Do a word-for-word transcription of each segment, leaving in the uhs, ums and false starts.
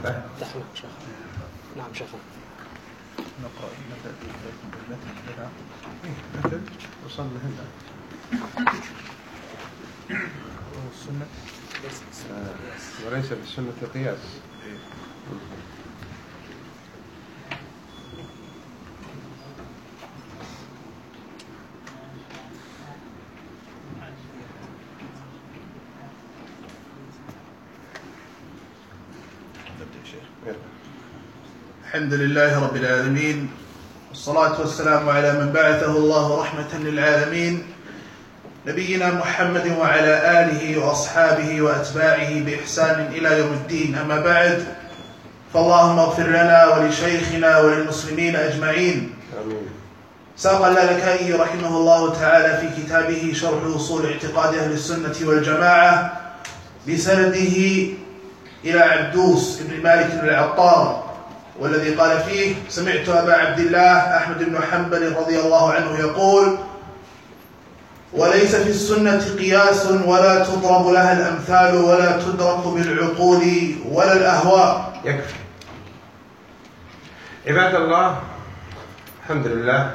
دحنا شيخ. نعم شيخ. نقرأ نبدأ بالمثل هنا. مثل وصلنا هنا. والسنة وليس بالسنة القياس. الحمد لله رب العالمين، والصلاة والسلام على من بعثه الله رحمة للعالمين، نبينا محمد وعلى آله وأصحابه وأتباعه بإحسان إلى يوم الدين. أما بعد، فاللهم اغفر لنا ولشيخنا وللمسلمين أجمعين. آمين. ساق اللالكائي رحمه الله تعالى في كتابه شرح أصول اعتقاد أهل السنة والجماعة بسنده إلى عبدوس بن مالك العطار، والذي قال فيه: سمعت أبا عبد الله أحمد بن حنبل رضي الله عنه يقول: وليس في السنة قياس ولا تضرب لها الأمثال ولا تدرك بالعقول ولا الأهواء. يكفي. عباد الله، الحمد لله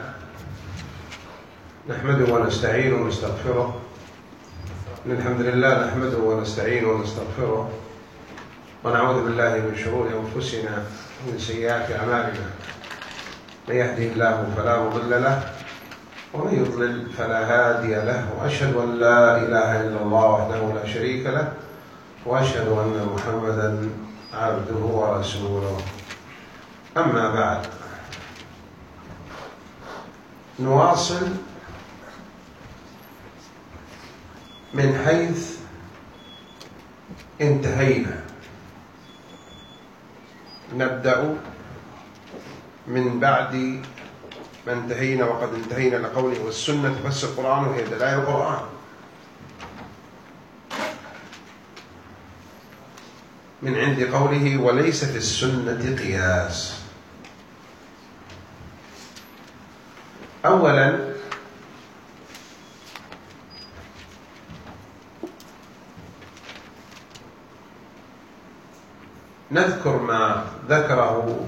نحمده ونستعينه ونستغفره. الحمد لله نحمده ونستعينه ونستغفره ونعوذ بالله من شرور أنفسنا ومن سيئات أعمالنا. من يهده الله فلا مضل له ومن يضلل فلا هادي له، وأشهد أن لا إله إلا الله وحده لا شريك له، وأشهد أن محمدا عبده ورسوله. أما بعد، نواصل من حيث انتهينا. نبدأ من بعد ما انتهينا، وقد انتهينا لقوله: والسنة تفسر القرآن وهي دلائل القرآن. من عند قوله: وليس في السنة قياس. أولا، نذكر ما ذكره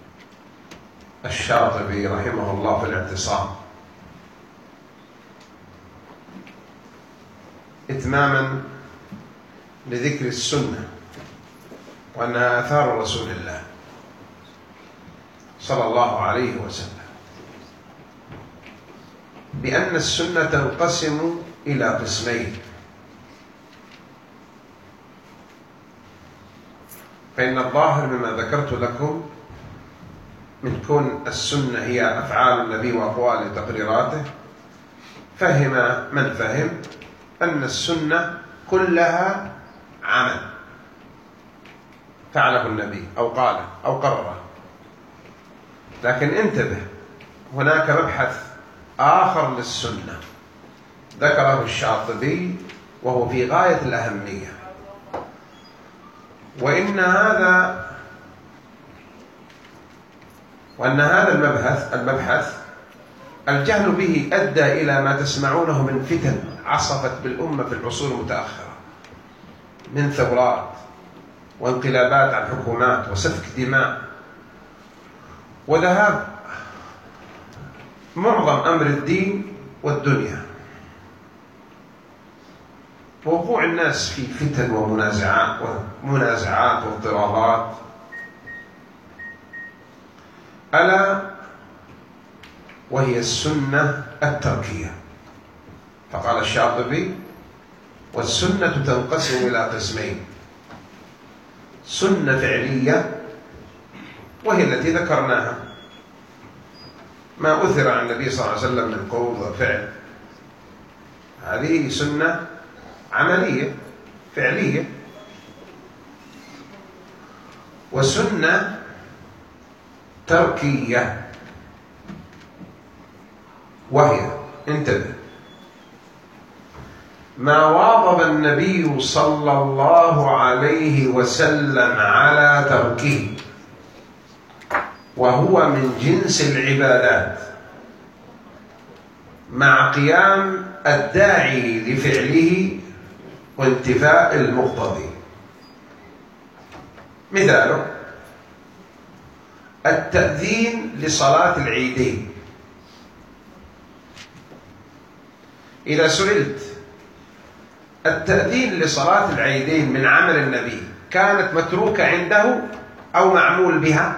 الشاطبي رحمه الله في الاعتصام إتماما لذكر السنة وأنها آثار رسول الله صلى الله عليه وسلم، بأن السنة تنقسم إلى قسمين: فإن الظاهر مما ذكرت لكم من كون السنة هي أفعال النبي وأقواله تقريراته، فهم من فهم أن السنة كلها عمل فعله النبي أو قاله أو قرره. لكن انتبه، هناك مبحث آخر للسنة ذكره الشاطبي وهو في غاية الأهمية، وإن هذا وأن هذا المبحث المبحث الجهل به أدى إلى ما تسمعونه من فتن عصفت بالأمة في العصور المتأخرة، من ثورات وانقلابات على الحكومات وسفك دماء وذهاب معظم أمر الدين والدنيا، ووقوع الناس في فتن ومنازعات ومنازعات واضطرابات. ألا وهي السنة التركية. فقال الشاطبي: والسنة تنقسم إلى قسمين: سنة فعلية وهي التي ذكرناها، ما أثر عن النبي صلى الله عليه وسلم من قول وفعل، هذه سنة عملية فعلية. وسنة تركية وهي، انتبه، ما واظب النبي صلى الله عليه وسلم على تركه وهو من جنس العبادات مع قيام الداعي لفعله وانتفاء المقتضي. مثاله: التأذين لصلاة العيدين. إذا سئلت التأذين لصلاة العيدين من عمل النبي كانت متروكة عنده أو معمول بها؟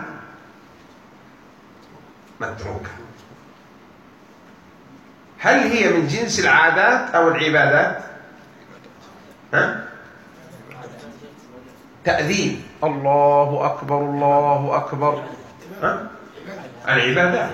متروكة. هل هي من جنس العادات أو العبادات؟ ها؟ تأذين الله أكبر الله أكبر، ها؟ العبادات.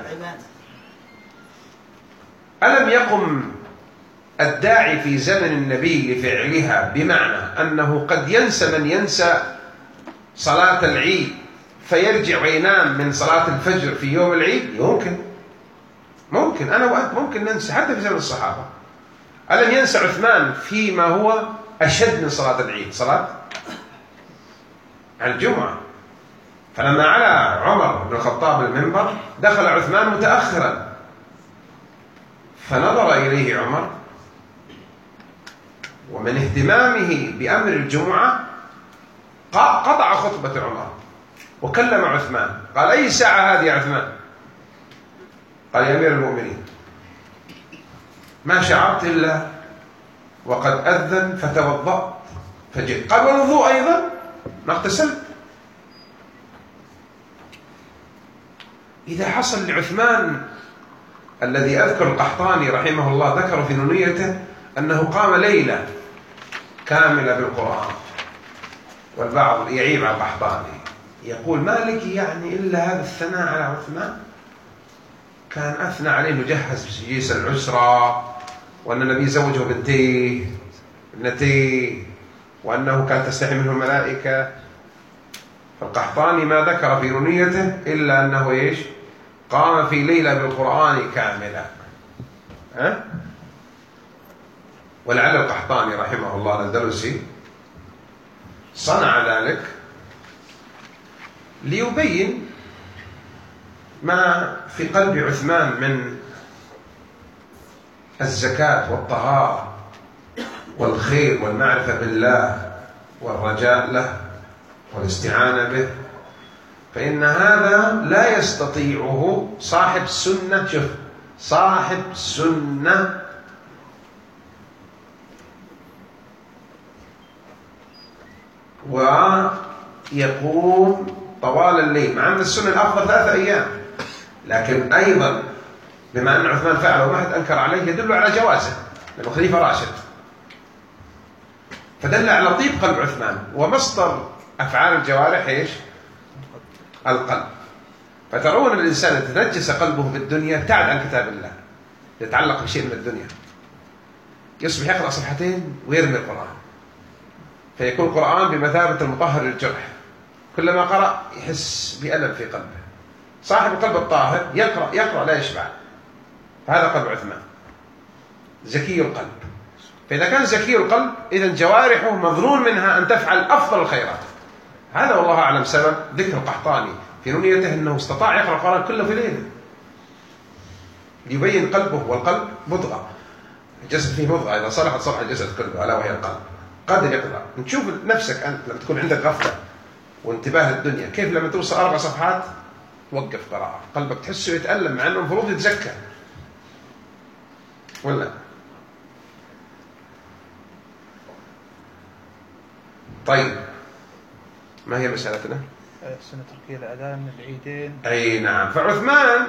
ألم يقم الداعي في زمن النبي لفعلها، بمعنى أنه قد ينسى من ينسى صلاة العيد فيرجع وينام من صلاة الفجر في يوم العيد؟ ممكن ممكن أنا وأنت ممكن ننسى حتى في زمن الصحابة. ألم ينسى عثمان فيما هو أشد من صلاة العيد، صلاة الجمعة؟ فلما على عمر بن الخطاب المنبر دخل عثمان متأخرا، فنظر إليه عمر، ومن اهتمامه بأمر الجمعة قطع خطبة عمر وكلم عثمان، قال: أي ساعة هذه يا عثمان؟ قال: يا أمير المؤمنين، ما شعرت إلا وقد أذن فتوضأت فجئت. قال: والوضوء أيضا؟ ما اغتسلت. إذا حصل لعثمان الذي أذكر القحطاني رحمه الله ذكر في نونيته أنه قام ليلة كاملة بالقرآن، والبعض يعيب على القحطاني يقول: ما لك يعني إلا هذا الثناء على عثمان؟ كان أثنى عليه أنه جهز بسجيس العسرة، وأن النبي زوجه بنتيه ابنتيه، وأنه كان تستحي منه الملائكة. فالقحطاني ما ذكر في نونيته إلا أنه إيش؟ قام في ليلة بالقرآن كاملة. ها؟ ولعل القحطاني رحمه الله الأندلسي صنع ذلك ليبين ما في قلب عثمان من الزكاة والطهارة والخير والمعرفة بالله والرجاء له والاستعانة به، فإن هذا لا يستطيعه صاحب سنة. شوف، صاحب سنة ويقوم طوال الليل، مع أن السنة الأفضل ثلاثة أيام، لكن أيضا بما أن عثمان فعله وما حد أنكر عليه يدل على جوازه، لأنه خليفة راشد، فدل على طيب قلب عثمان. ومصدر أفعال الجوارح إيش؟ القلب. فترون الإنسان يتنجس قلبه بالدنيا، ابتعد عن كتاب الله، يتعلق بشيء من الدنيا، يصبح يقرأ صفحتين ويرمي القرآن، فيكون القرآن بمثابة المطهر للجرح، كلما قرأ يحس بألم في قلبه. صاحب القلب الطاهر يقرأ يقرأ لا يشبع، فهذا قلب عثمان زكي القلب. فإذا كان زكي القلب إذن جوارحه مظنون منها أن تفعل أفضل الخيرات. هذا والله أعلم سبب ذكر القحطاني في نونيته أنه استطاع يقرأ القرآن كله في ليلة ليبين قلبه، والقلب مضغة، الجسد فيه مضغة، إذا صلحت صلح الجسد كله ألا وهي القلب. قادر يقرأ. نشوف نفسك أنت لما تكون عندك غفلة وانتباه للدنيا، كيف لما توصل أربع صفحات توقف قراءة، قلبك تحسه يتألم مع أنه المفروض يتزكى، ولا؟ طيب، ما هي مسألتنا؟ سنة تركية الأذان من العيدين. أي نعم. فعثمان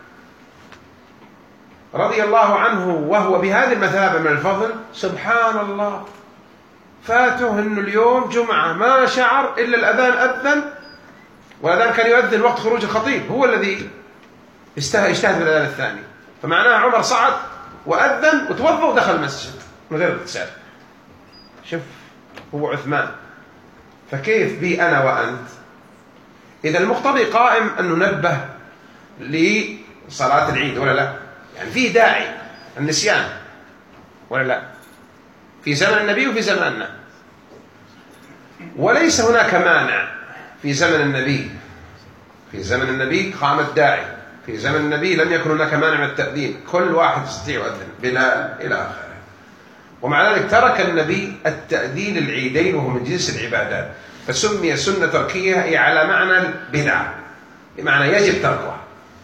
رضي الله عنه وهو بهذه المثابة من الفضل، سبحان الله، فاته أنه اليوم جمعة ما شعر إلا الأذان أذن، والأذان كان يؤذن وقت خروج الخطيب، هو الذي اجتهد بالأذان الثاني، فمعناه عمر صعد وأذن وتوضأ ودخل المسجد من غير اغتسال. شوف، هو عثمان. فكيف بي أنا وأنت؟ إذا المقتضي قائم أن ننبه لصلاة العيد ولا لا؟ يعني في داعي النسيان ولا لا؟ في زمن النبي وفي زماننا، وليس هناك مانع في زمن النبي. في زمن النبي قام الداعي، في زمن النبي لم يكن هناك مانع من التأذين، كل واحد يستطيع يؤذن بلا إلى آخره. ومع ذلك ترك النبي التأذين العيدين وهو من جنس العبادات، فسمي سنة تركية أي على معنى البدعة، بمعنى يجب تركها،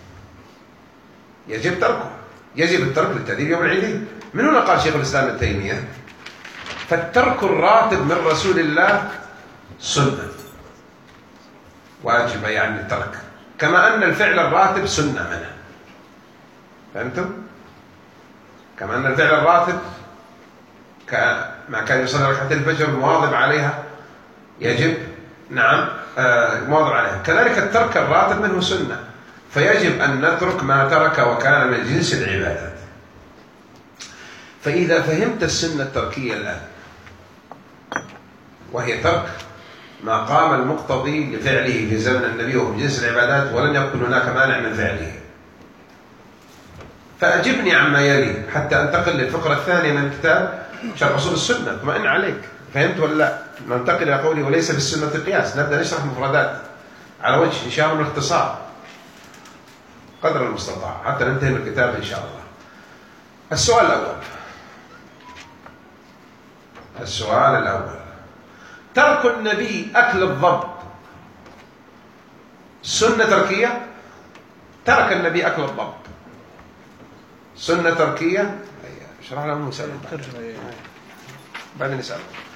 يجب تركها، يجب الترك للتأديب يوم العيدين. من هنا قال شيخ الإسلام ابن تيمية: فالترك الراتب من رسول الله سنة واجبة، يعني الترك، كما أن الفعل الراتب سنة منه. فهمتم؟ كما أن الفعل الراتب كما كان يصلي ركعتين الفجر مواظب عليها يجب نعم آه مواظب عليها، كذلك الترك الراتب منه سنة، فيجب أن نترك ما ترك وكان من جنس العبادات. فإذا فهمت السنة التركية الآن، وهي ترك ما قام المقتضي لفعله في زمن النبي وفي جنس العبادات ولن يكن هناك مانع من فعله، فأجبني عما يلي حتى أنتقل للفقرة الثانية من كتاب شرح أصول السنة. اطمئن عليك، فهمت ولا لا؟ ننتقل إلى قولي: وليس في السنة قياس. نبدأ نشرح مفردات على وجه إن شاء الله من الاختصار قدر المستطاع حتى ننتهي من الكتاب إن شاء الله. السؤال الأول السؤال الأول ترك النبي أكل الضب سنة تركية؟ ترك النبي أكل الضب سنة تركية؟ اشرح لهم ونسألهم بعدين نسأل.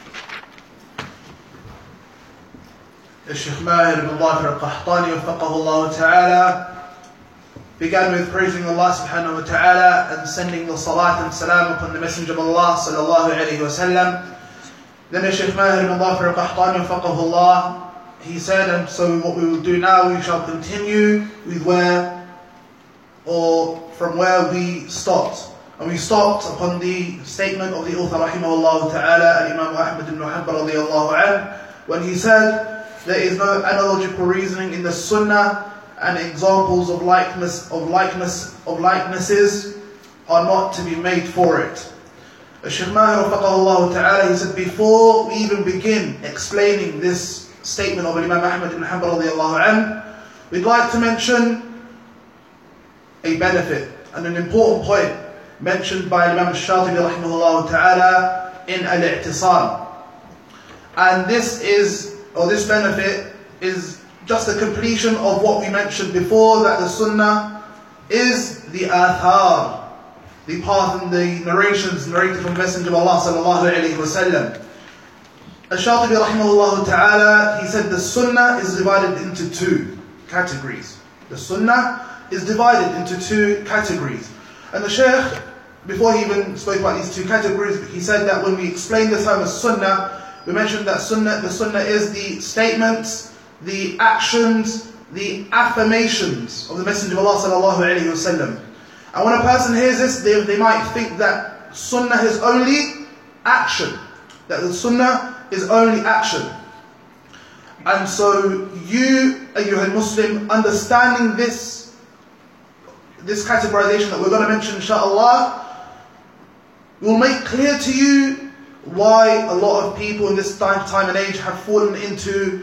الشيخ ماهر بن ظافر القحطاني وفقه Allah Ta'ala began with praising Allah subhanahu wa ta'ala and sending the salat and salam upon the Messenger of Allah sallallahu alayhi wa sallam. Then the Shaykh Mahir bin Dhafir al-Qahtani wafaqahullah, he said, and so what we will do now, we shall continue with where, or from where we stopped. And we stopped upon the statement of the author rahimahullah ta'ala, Imam Ahmad ibn Hanbal radiyallahu anhu, when he said, there is no analogical reasoning in the sunnah, and examples of likeness of likeness of likenesses are not to be made for it. Shaykh Mahir wafaqahullah ta'ala, he said, before we even begin explaining this statement of Imam Ahmad ibn Hanbal radiyallahu anhu, we'd like to mention a benefit and an important point mentioned by Imam Shatibi rahimahullah ta'ala in Al-I'tisam. And this is, or this benefit is just a completion of what we mentioned before, that the sunnah is the athar, the path and the narrations narrated from the Messenger of Allah sallallahu alayhi wa sallam. Al-Shatibi rahimahullah ta'ala, he said the sunnah is divided into two categories. The sunnah is divided into two categories. And the Shaykh, before he even spoke about these two categories, he said that when we explain the term as sunnah, we mentioned that sunnah, the sunnah is the statements, the actions, the affirmations of the Messenger of Allah sallallahu alayhi wa sallam. And when a person hears this, they, they might think that sunnah is only action, that the sunnah is only action. And so you, ayyuhal Muslim, understanding this, this categorization that we're going to mention inshaAllah, will make clear to you why a lot of people in this time, time and age have fallen into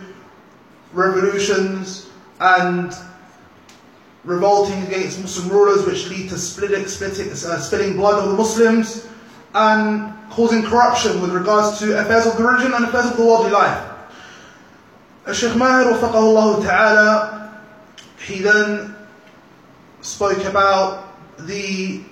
revolutions and revolting against Muslim rulers, which lead to splitting, splitting, uh, spilling blood of the Muslims and causing corruption with regards to affairs of the religion and affairs of the worldly life. Shaykh Mahir wafaqahullah ta'ala, he then spoke about the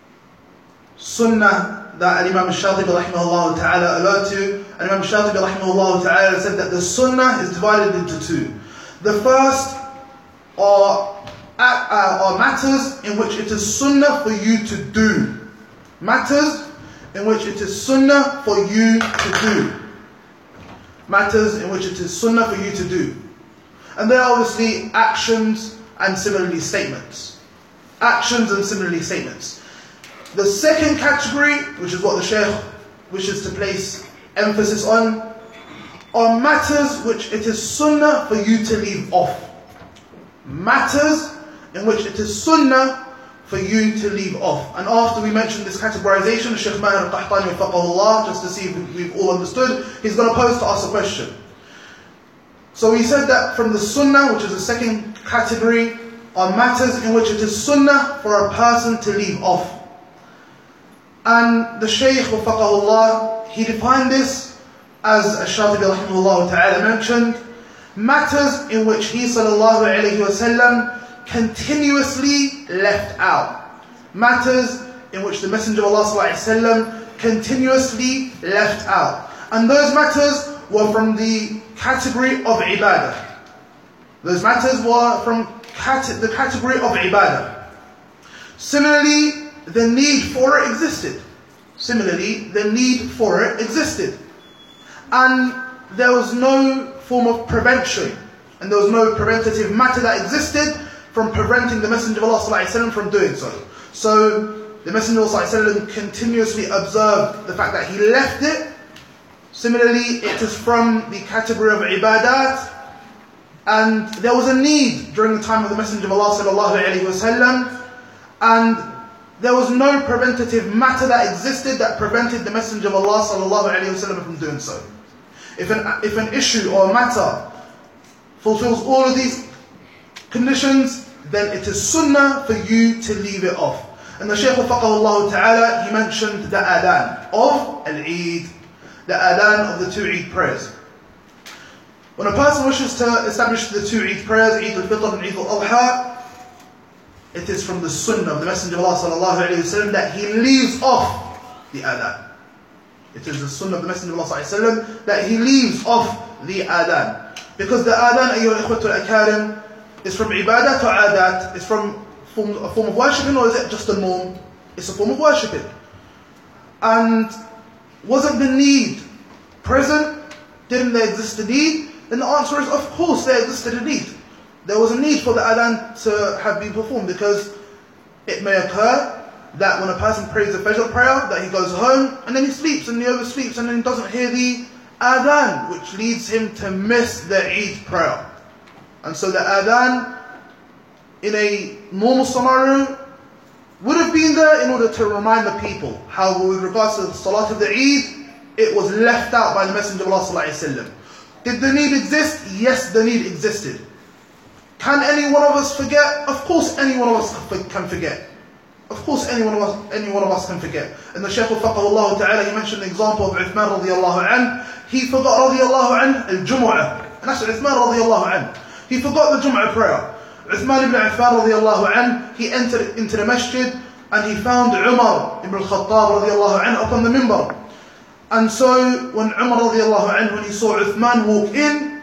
sunnah that Imam Shatibi rahimahullah ta'ala alluded to. And Imam Shatibi rahimahullah ta'ala said that the sunnah is divided into two. The first are, uh, are matters in which it is sunnah for you to do. Matters in which it is sunnah for you to do. Matters in which it is sunnah for you to do. And there are obviously actions and similarly statements. Actions and similarly statements. The second category, which is what the Shaykh wishes to place emphasis on, are matters which it is sunnah for you to leave off. Matters in which it is sunnah for you to leave off. And after we mention this categorization, Shaykh Mahir al-Qahtani wafaqahullah, just to see if we've all understood, he's going to pose to us a question. So we said that from the sunnah, which is the second category, are matters in which it is sunnah for a person to leave off. And the Shaykh wafaqahullah, he defined this as Ash-Shatibi rahimahullah ta'ala mentioned, matters in which he sallallahu alayhi wasallam continuously left out. Matters in which the Messenger of Allah sallallahu alayhi wasallam continuously left out. And those matters were from the category of ibadah. Those matters were from cate- the category of ibadah. Similarly, the need for it existed. Similarly, the need for it existed. And there was no form of prevention, and there was no preventative matter that existed from preventing the Messenger of Allah sallallahu alaihi wasallam from doing so. So the Messenger of Allah sallallahu alaihi wasallam continuously observed the fact that he left it. Similarly, it is from the category of ibadat, and there was a need during the time of the Messenger of Allah sallallahu alaihi wasallam, and there was no preventative matter that existed that prevented the Messenger of Allah sallallahu alaihi wasallam from doing so. If an, if an issue or a matter fulfills all of these conditions, then it is sunnah for you to leave it off. And the Shaykh Faqahullah Ta'ala, he mentioned the adhan of Al-Eid, the adhan of the two Eid prayers. When a person wishes to establish the two Eid prayers, Eid al-Fitr and Eid al-Adha, it is from the sunnah of the Messenger of Allah sallallahu alayhi wa sallam that he leaves off the adhan. It is the sunnah of the Messenger of Allah sallallahu alayhi wa sallam that he leaves off the adhan. Because the adhan, ayyuha al-ikhwatu al-akarim, is from ibadah to adat. It's from form, a form of worshipping, or is it just a norm? It's a form of worshipping. And wasn't the need present? Didn't there exist a need? Then the answer is, of course there existed a need. There was a need for the adhan to have been performed, because it may occur that when a person prays the Fajr prayer, that he goes home and then he sleeps and he oversleeps and then he doesn't hear the adhan, which leads him to miss the Eid prayer. And so the adhan in a normal scenario would have been there in order to remind the people. However, with regards to the Salat of the Eid, it was left out by the Messenger of Allah sallallahu alaihi wasallam. Did the need exist? Yes, the need existed. Can any one of us forget? Of course any one of us can forget. Of course any one of us, any one of us can forget. And the Shaykh Faqahullah Ta'ala, he mentioned the example of Uthman radiallahu anhu. He forgot radiallahu anhu al-Jumu'ah. And that's Uthman radiallahu anhu. He forgot the Jumu'ah prayer. Uthman ibn Affan radiallahu anhu, he entered into the masjid and he found Umar ibn al-Khattab radiallahu anhu upon the minbar. And so when Umar radiallahu anhu, when he saw Uthman walk in,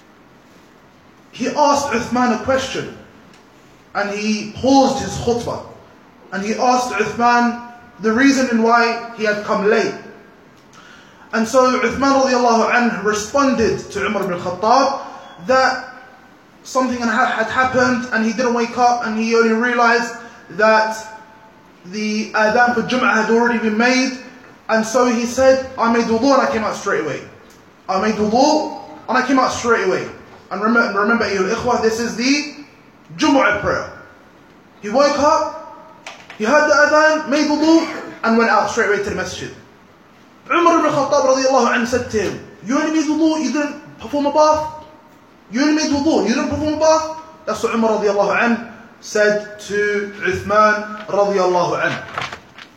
he asked Uthman a question. And he paused his khutbah. And he asked Uthman the reason in why he had come late. And so Uthman radiallahu anhu responded to Umar ibn al-Khattab that something had happened and he didn't wake up, and he only realized that the adhan for Jum'ah had already been made. And so he said, I made wudu and I came out straight away. I made wudu and I came out straight away. And remember, remember ayyuhal ikhwah, this is the Jumu'ah prayer. He woke up, he heard the adhan, made wudu, and went out straight away to the masjid. Umar ibn Khattab radiallahu anhu said to him, you only made wudu, you didn't perform a bath? You only made wudu, you didn't perform a bath? That's what Umar radiallahu anhu said to Uthman radiallahu anhu.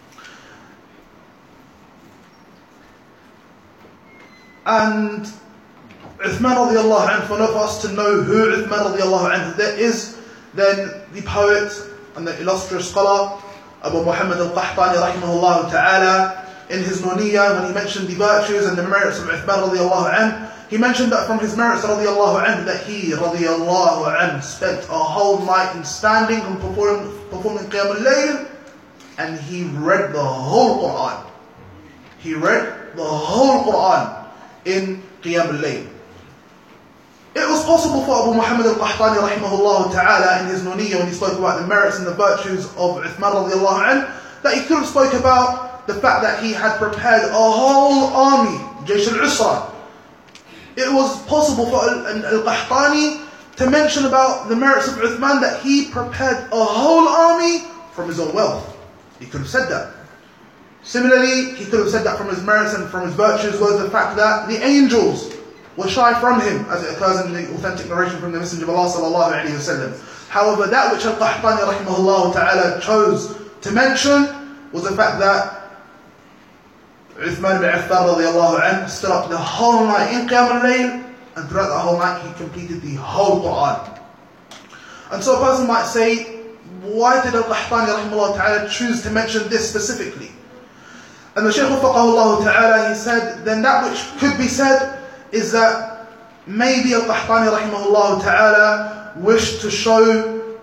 And Uthman radiallahu anhu, for us to know who Uthman radiallahu anhu there is, then the poet and the illustrious scholar Abu Muhammad al-Qahtani rahimahullah ta'ala, in his Nuniyah, when he mentioned the virtues and the merits of Uthman radiallahu anhu, he mentioned that from his merits radiallahu anhu, that he radiallahu anhu spent a whole night in standing and performing, performing Qiyam al-Layl, and he read the whole Quran. He read the whole Quran in Qiyam al-Layl. It was possible for Abu Muhammad al-Qahtani rahimahullah ta'ala in his Nuniyah, when he spoke about the merits and the virtues of Uthman radiallahu anhu, that he could have spoke about the fact that he had prepared a whole army, Jaysh al-Usra. It was possible for al-Qahtani to mention about the merits of Uthman that he prepared a whole army from his own wealth. He could have said that. Similarly, he could have said that from his merits and from his virtues was the fact that the angels were shy from him, as it occurs in the authentic narration from the Messenger of Allah sallallahu alaihi wasallam. However, that which al-Qahtani rahimahullah ta'ala chose to mention was the fact that Uthman ibn Affan radiallahu anhu stood up the whole night in Qiyam al-Layl, and throughout the whole night he completed the whole Quran. And so a person might say, why did Al-Qahtani rahimahullah ta'ala choose to mention this specifically? And the Shaykh Wafaqahullah ta'ala, he said, then that which could be said is that maybe Al-Qahtani rahimahullah ta'ala wished to show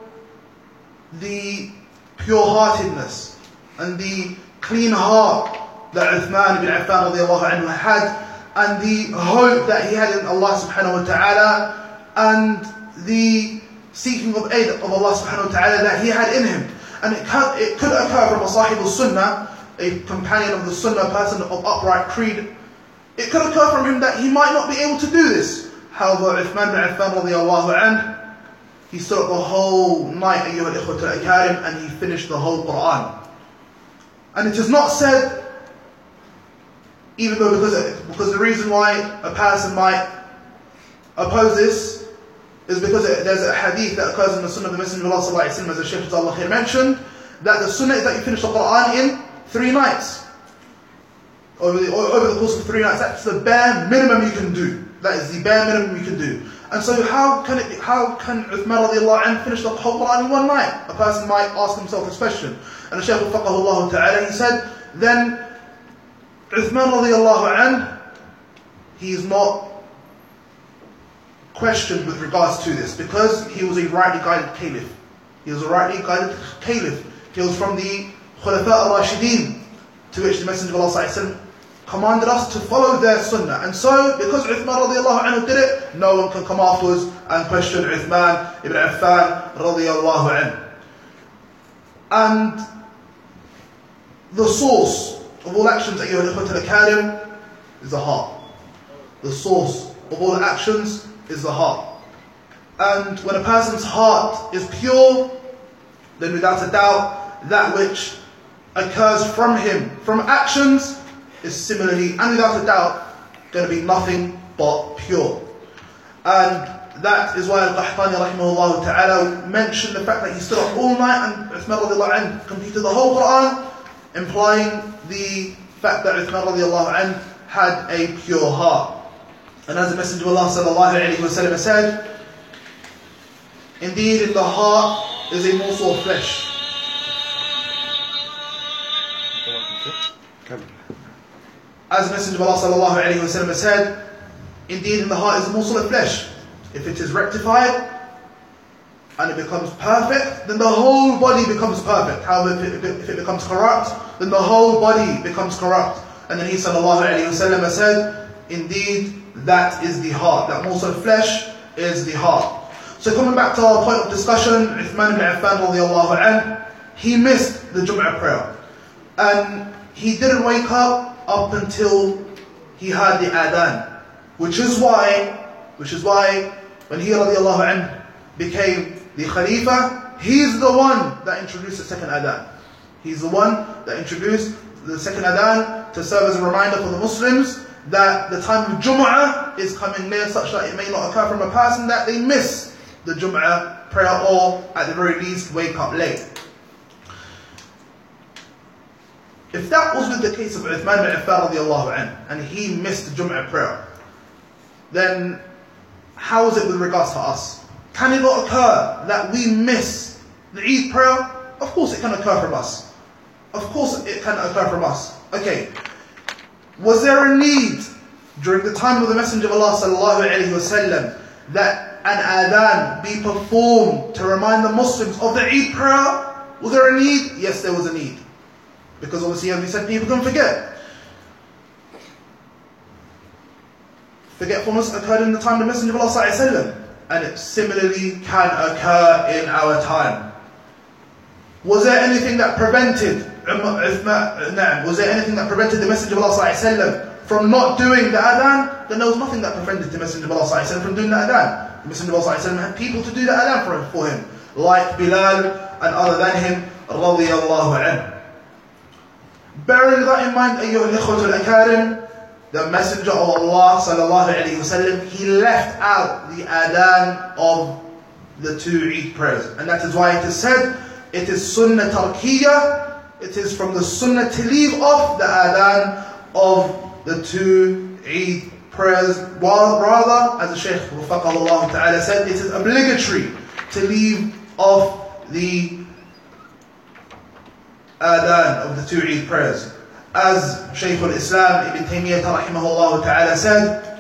the pure-heartedness and the clean heart that Uthman ibn Affan radiallahu anhu had, and the hope that he had in Allah subhanahu wa ta'ala, and the seeking of aid of Allah subhanahu wa ta'ala that he had in him. And it, can, it could occur from a sahib al-sunnah, a companion of the sunnah, person of upright creed. It could occur from him that he might not be able to do this. However, Uthman ibn Affan radiallahu anhu, he stood up the whole night, ayyuha al-ikhwat al-akarim, and he finished the whole Quran. And it is not said, even though because, because the reason why a person might oppose this is because it, there's a hadith that occurs in the Sunnah of the Messenger of Allah sallallahu alaihi wasallam, as the Shaykh Jazakallah Khair mentioned, that the Sunnah is that you finish the Quran in three nights. Over the, over the course of three nights. That's the bare minimum you can do. That is the bare minimum you can do. And so how can it, how can Uthman radiallahu anhu finish the whole Quran in one night? A person might ask himself this question. And the Shaykh Wafaqahullah ta'ala, he said, then Uthman radiallahu anhu, he is not questioned with regards to this, because he was a rightly guided caliph. He was a rightly guided caliph. He was from the Khulafa al-Rashideen, to which the Messenger of Allah sallallahu alaihi wasallam commanded us to follow their sunnah. And so, because Uthman radiallahu anhu did it, no one can come afterwards and question Uthman ibn Affan radiallahu anhu. And the source of all actions, ayyuha al-ikhwat al-akarim, is the heart. The source of all actions is the heart. And when a person's heart is pure, then without a doubt, that which occurs from him, from actions, is similarly and without a doubt going to be nothing but pure. And that is why Al-Qahtani rahimahullah ta'ala mentioned the fact that he stood up all night and Uthman radiallahu anhu completed the whole Quran, implying the fact that Uthman radiallahu anhu had a pure heart. And as the Messenger of Allah sallallahu alayhi wa sallam said, indeed in the heart is a morsel of flesh. As the Messenger of Allah sallallahu alayhi wa sallam said, indeed in the heart is a morsel of flesh. If it is rectified and it becomes perfect, then the whole body becomes perfect. However, if it, if it becomes corrupt, then the whole body becomes corrupt. And then he sallallahu alayhi wa sallam said, indeed that is the heart. That morsel of flesh is the heart. So coming back to our point of discussion, Uthman ibn Affan radiallahu anhu, he missed the Jum'ah prayer. And he didn't wake up up until he heard the adhan. Which is why, which is why when he radiallahu anhu became the Khalifa, he's the one that introduced the second adhan. He's the one that introduced the second adhan to serve as a reminder for the Muslims that the time of Jum'ah is coming near, such that it may not occur from a person that they miss the Jum'ah prayer, or at the very least wake up late. If that was with the case of Uthman ibn Affan radiallahu anhu, and he missed the Jum'ah prayer, then how is it with regards to us? Can it not occur that we miss the Eid prayer? Of course it can occur from us. Of course it can occur from us. Okay. Was there a need during the time of the Messenger of Allah sallallahu alayhi wa sallam that an adhan be performed to remind the Muslims of the Eid prayer? Was there a need? Yes, there was a need. Because obviously, as we said, people can forget. Forgetfulness occurred in the time of the Messenger of Allah sallallahu alayhi wa sallam, and it similarly can occur in our time. Was there anything that prevented Was there anything that prevented the Messenger of Allah sallallahu alayhi wa sallam from not doing the adhan? Then there was nothing that prevented the Messenger of Allah sallallahu alayhi wa sallam from doing the adhan. The Messenger of Allah sallallahu alayhi wa sallam had people to do the adhan for him, for him like Bilal and other than him, radiyallahu anhu. Bearing that in mind, ayyuha al-ikhwat al-akarim, the Messenger of Allah sallallahu alayhi wa sallam, he left out the adhan of the two Eid prayers. And that is why it is said, it is sunnah tarkiyah. It is from the sunnah to leave off the adhan of the two Eid prayers, while rather, as the Shaykh Wafaqahullah Ta'ala said, it is obligatory to leave off the adhan of the two Eid prayers. As Shaykh al-Islam Ibn Taymiyyah Rahimahullah Ta'ala said,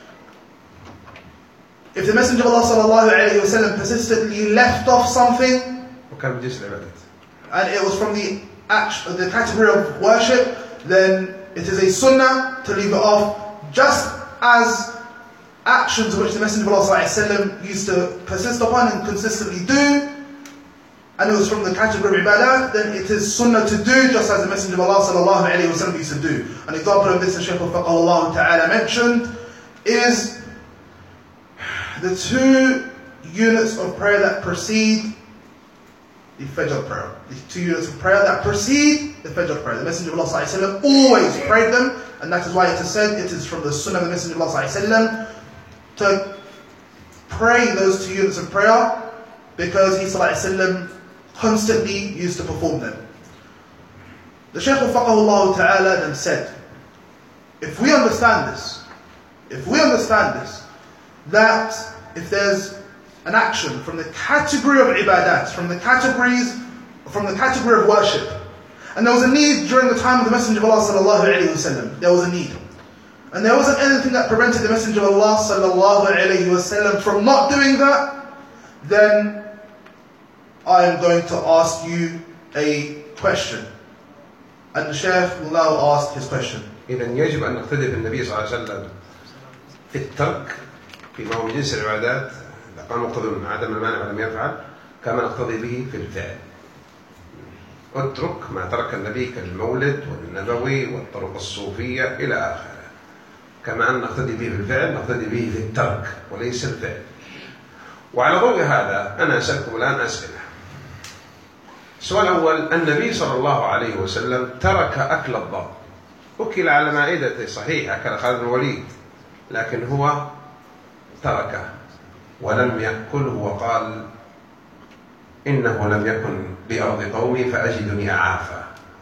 if the Messenger of Allah Sallallahu Alaihi Wasallam persistently left off something, and it was from the act, the category of worship, then it is a sunnah to leave it off, just as actions which the Messenger of Allah ﷺ used to persist upon and consistently do, and it was from the category of ibadat, then it is sunnah to do just as the Messenger of Allah ﷺ used to do. An example of this, the Shaykh al-Faqahullah Ta'ala mentioned, is the two units of prayer that precede the Fajr prayer. The two units of prayer that precede the Fajr prayer. The Messenger of Allah ﷺ always prayed them, and that is why it is said, it is from the sunnah of the Messenger of Allah ﷺ to pray those two units of prayer, because he ﷺ constantly used to perform them. The Shaykh al-Faqahullah Ta'ala then said, if we understand this, if we understand this, that if there's an action from the category of ibadat, from the categories, from the category of worship, and there was a need during the time of the Messenger of Allah Sallallahu Alaihi Wasallam, there was a need, and there wasn't anything that prevented the Messenger of Allah Sallallahu Alaihi Wasallam from not doing that, then I am going to ask you a question, and the Shaykh will now ask his question. إذن يجب أن نقتدي بالنبي صلى الله عليه وسلم في الترك فيما هو من جنس العبادات، إذا كان مقتضي من عدم المانع ولم يفعل، كما نقتضي به في الفعل. اترك ما ترك النبي كالمولد والنبوي والطرق الصوفية إلى آخره. كما أن نقتدي به في الفعل، نقتدي به في الترك وليس الفعل. وعلى ضوء هذا أنا أسألكم الآن أسئلة. السؤال الأول: النبي صلى الله عليه وسلم ترك أكل الضب، أكل على مائدته صحيح، أكل خالد بن الوليد، لكن هو تركه ولم يأكله، وقال: إنه لم يكن بأرض قومي فأجدني أعافى.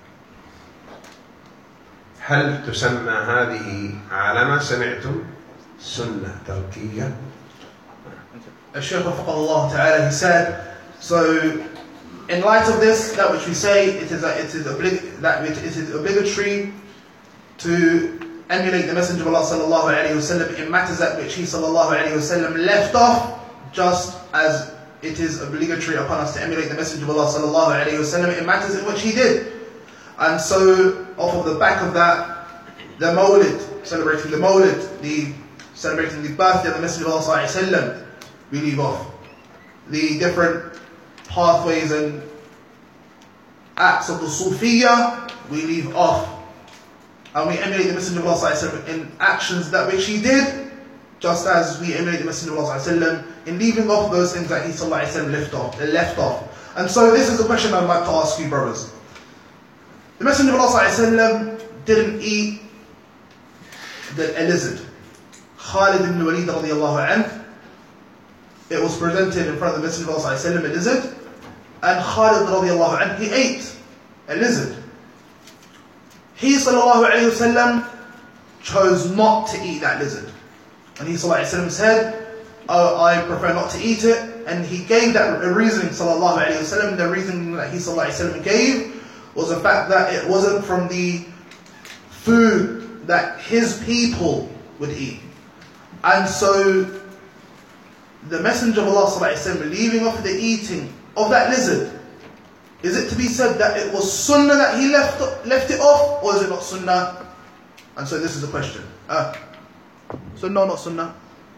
هل تسمى هذه على ما سمعتم سنة تركية؟ Shaykh Wafaqahullah Ta'ala, he said, so in light of this, that which we say, it is, a, it is, oblig that it is obligatory to emulate the Messenger of Allah Sallallahu Alaihi Wasallam in matters that which he Sallallahu Alaihi Wasallam left off, just as it is obligatory upon us to emulate the Messenger of Allah Sallallahu Alaihi Wasallam in matters in which he did. And so, off of the back of that, the Mawlid, celebrating the Mawlid, the celebrating the birthday of the Messenger of Allah Sallallahu Alaihi Wasallam, we leave off. The different pathways and acts of the Sufiya, we leave off. And we emulate the Messenger of Allah Sallallahu Alaihi Wasallam in actions that which he did, just as we emulate the Messenger of Allah Sallallahu Alaihi Wasallam in leaving off those things that he Sallallahu Alaihi Wasallam left off, left off. And so this is a question I'd like to ask you, brothers. The Messenger of Allah Sallallahu Alaihi Wasallam didn't eat the, a lizard. Khalid ibn Walid radiallahu anhu, it was presented in front of the Messenger of Allah Sallallahu Alaihi Wasallam, a lizard, and Khalid radiallahu anhu, he ate a lizard. He Sallallahu Alaihi Wasallam chose not to eat that lizard. And he Sallallahu Alaihi Wasallam said, oh, I prefer not to eat it. And he gave that a reasoning, Sallallahu Alaihi Wasallam. The reasoning that he Sallallahu Alaihi Wasallam gave was the fact that it wasn't from the food that his people would eat. And so the Messenger of Allah Sallallahu Alaihi Wasallam leaving off the eating of that lizard, is it to be said that it was sunnah that he left left it off, or is it not sunnah? And so this is the question. Uh, sunnah or not sunnah?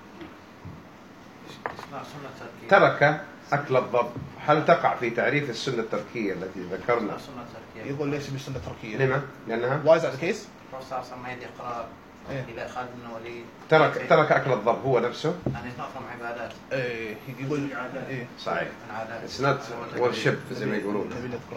ترك أكل الضب، هل تقع في تعريف السنة التركية التي ذكرنا؟ يقول ليس بالسنة التركية. لما؟ لأنها Why is that the case? ترك ترك أكل الضب هو نفسه. إيه يقول إيه صحيح. It's not worship زي ما يقولون.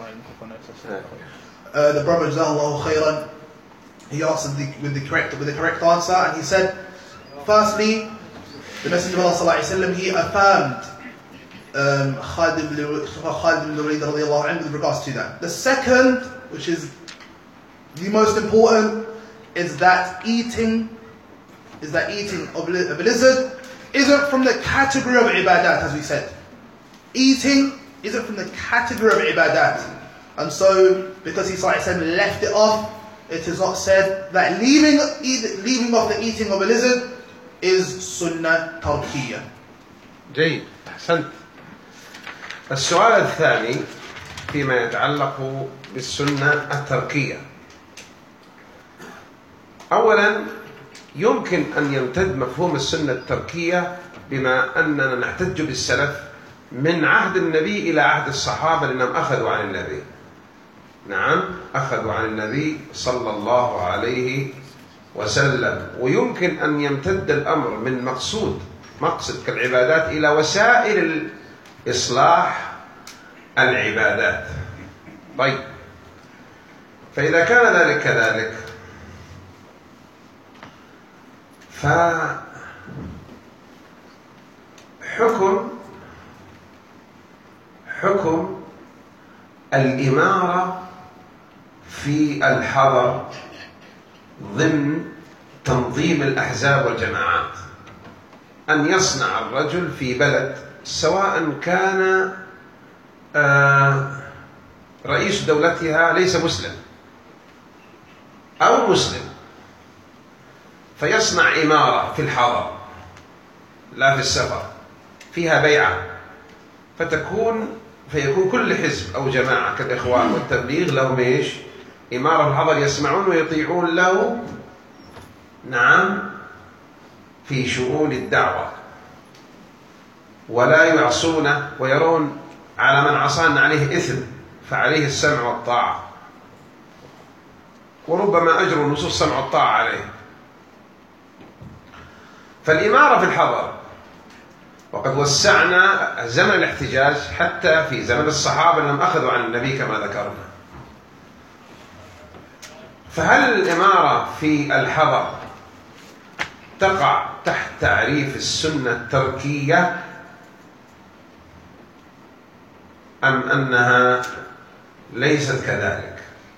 Uh, the Prophet Jazakallahu Khairan, he answered the, with the correct with the correct answer, and he said, firstly, the Messenger of Allah Sallallahu Alaihi Wasallam, he affirmed um, Khalid ibn Walid radiallahu anhu with regards to that. The second, which is the most important, is that eating is that eating of a lizard isn't from the category of ibadat, as we said. Eating isn't from the category of ibadat. And so, because he left it off, it is not said that leaving, leaving off the eating of a lizard is sunnah tarkiyah. جيد، أحسنت. السؤال الثاني فيما يتعلق بالسنة التركية. أولا يمكن أن يمتد مفهوم السنة التركية بما أننا نحتج بالسلف من عهد النبي إلى عهد الصحابة لأنهم أخذوا عن النبي. نعم، أخذوا عن النبي صلى الله عليه وسلم. ويمكن أن يمتد الأمر من مقصود مقصد كالعبادات إلى وسائل إصلاح العبادات. طيب، فإذا كان ذلك كذلك فحكم حكم الإمارة في الحضر ضمن تنظيم الأحزاب والجماعات أن يصنع الرجل في بلد سواء كان رئيس دولتها ليس مسلم أو مسلم، فيصنع إمارة في الحضر لا في السفر فيها بيعة، فتكون فيكون كل حزب أو جماعة كالإخوان والتبليغ لهم إيش؟ إمارة في الحضر يسمعون ويطيعون له. نعم، في شؤون الدعوة، ولا يعصونه ويرون على من عصان عليه إثم فعليه السمع والطاعة، وربما أجر النصوص السمع والطاعة عليه. فالإمارة في الحضر، وقد وسعنا زمن الاحتجاج حتى في زمن الصحابة لم أخذوا عن النبي كما ذكرنا. فهل الإمارة في الحضر تقع تحت تعريف السنة التركية أم أنها ليست كذلك؟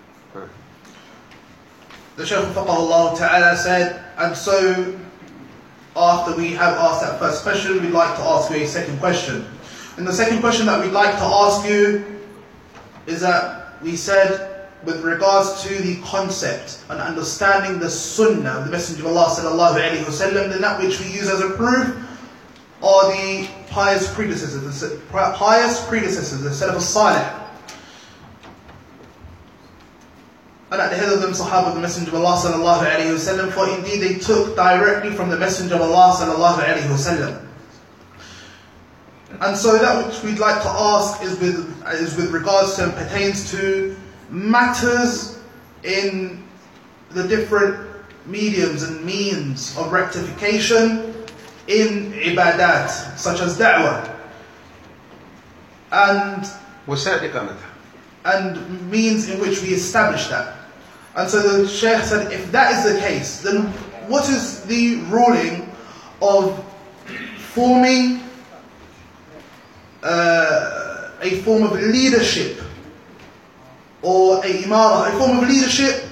The Shaykh Faqahullah Ta'ala said, and so after we have asked that first question, we'd like to ask you a second question. And the second question that we'd like to ask you is that we said, with regards to the concept and understanding the sunnah of the Messenger of Allah sallallahu alaihi wasallam, then that which we use as a proof are the pious predecessors, the pious predecessors, the Salaf al-Salih. And at the head of them, Sahaba of the Messenger of Allah sallallahu alaihi wasallam, for indeed they took directly from the Messenger of Allah sallallahu alaihi wasallam. And so that which we'd like to ask is with is with regards to and pertains to matters in the different mediums and means of rectification in ibadat, such as da'wah, and and means in which we establish that. And so the Shaykh said, if that is the case, then what is the ruling of forming uh, a form of leadership, or a imara, a form of leadership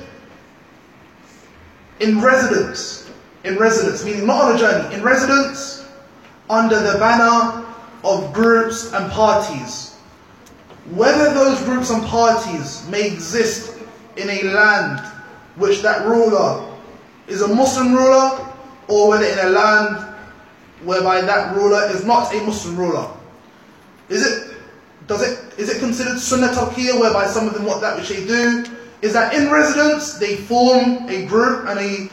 in residence, in residence, meaning not on a journey, in residence, under the banner of groups and parties. Whether those groups and parties may exist in a land which that ruler is a Muslim ruler, or whether in a land whereby that ruler is not a Muslim ruler. Is it Does it, is it considered sunnah tarkiyah, whereby some of them, what that which they do is that in residence they form a group and a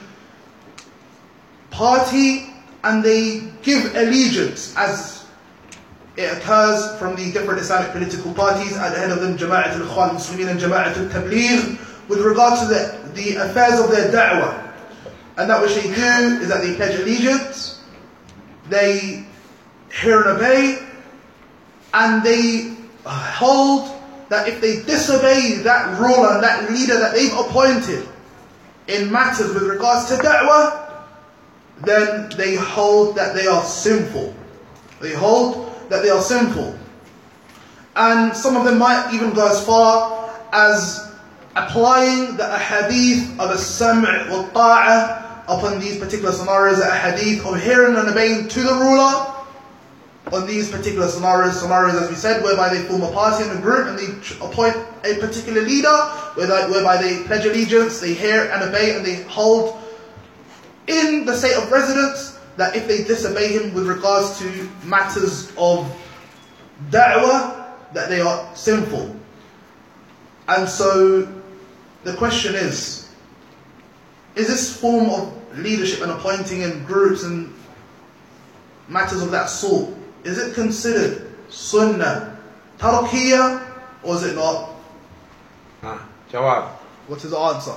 party and they give allegiance, as it occurs from the different Islamic political parties, at the head of them Jama'at al-Ikhwan al-Muslimin and Jama'at al-Tabligh, with regard to the, the affairs of their da'wah. And that which they do is that they pledge allegiance, they hear and obey, and they hold that if they disobey that ruler, that leader that they've appointed in matters with regards to da'wah, then they hold that they are sinful. They hold that they are sinful. And some of them might even go as far as applying the ahadith of as-sam' wa ta'a upon these particular scenarios, a hadith of hearing and obeying to the ruler on these particular scenarios, scenarios as we said, whereby they form a party and a group and they appoint a particular leader, whereby they pledge allegiance, they hear and obey, and they hold in the state of residence, that if they disobey him with regards to matters of da'wah, that they are sinful. And so the question is, is this form of leadership and appointing in groups and matters of that sort, is it considered sunnah tarkiyah or is it not? آه. جواب. What is the answer?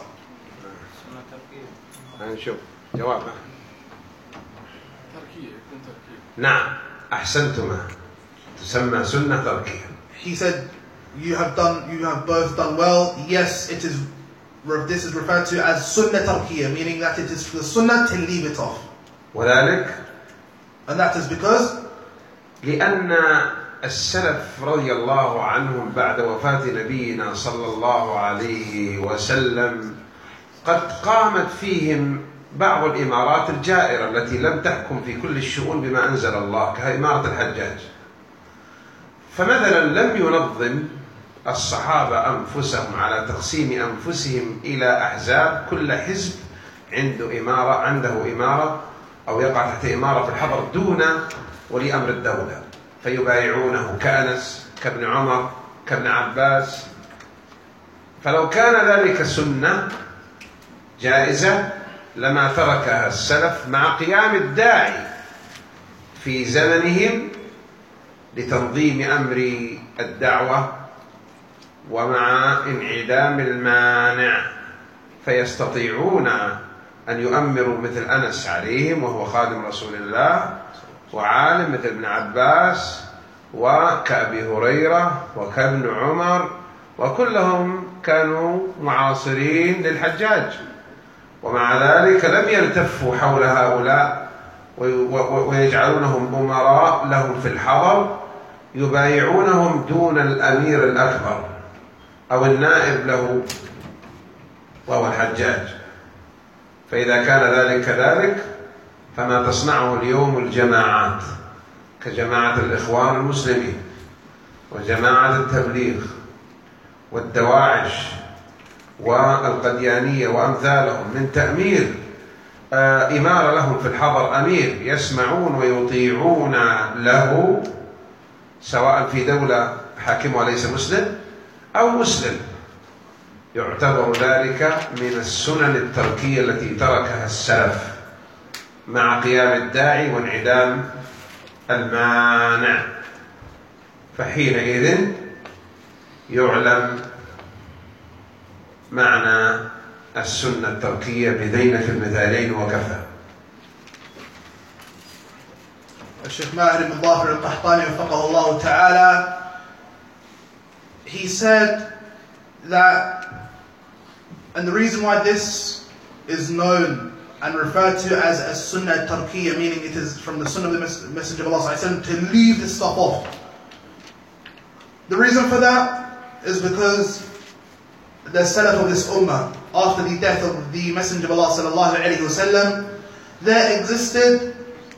نشوف جواب. تركية يكون تركية. نعم أحسنتما تسمى سنة تركية. He said, you have done, you have both done well. Yes, it is. This is referred to as sunnah tarkiyah, meaning that it is for the sunnah to leave it off. وذلك And that is because لأن السلف رضي الله عنهم بعد وفاة نبينا صلى الله عليه وسلم قد قامت فيهم بعض الإمارات الجائرة التي لم تحكم في كل الشؤون بما أنزل الله كإمارة الحجاج. فمثلا لم ينظم الصحابة أنفسهم على تقسيم أنفسهم إلى أحزاب، كل حزب عنده إمارة عنده إمارة أو يقع تحت إمارة في الحضر دون ولي أمر الدولة، فيبايعونه كأنس كابن عمر كابن عباس. فلو كان ذلك سنة جائزة لما تركها السلف مع قيام الداعي في زمنهم لتنظيم أمر الدعوة ومع انعدام المانع، فيستطيعون أن يؤمروا مثل أنس عليهم وهو خادم رسول الله، وعالم مثل ابن عباس وكأبي هريرة وكابن عمر، وكلهم كانوا معاصرين للحجاج، ومع ذلك لم يلتفوا حول هؤلاء ويجعلونهم أمراء لهم في الحضر يبايعونهم دون الأمير الأكبر أو النائب له وهو الحجاج. فإذا كان ذلك كذلك فما تصنعه اليوم الجماعات كجماعة الإخوان المسلمين وجماعة التبليغ والدواعش والقديانية وأمثالهم من تأمير إمارة لهم في الحضر أمير يسمعون ويطيعون له سواء في دولة حاكمها ليس مسلم أو مسلم، يعتبر ذلك من السنن التركية التي تركها السلف مع قيام الداعي وانعدام المانع. فحينئذ يعلم معنى السنة التركية بذينك المثالين وكفى. Sheikh Mahir ibn Dhafir al-Qahtani وفقه الله ta'ala, he said that, and the reason why this is known and referred to as a sunnah tarkiyah, meaning it is from the sunnah of the Messenger of Allah to leave this stuff off. The reason for that is because the salaf of this ummah, after the death of the Messenger of Allah sallallahu alaihi wasallam, there existed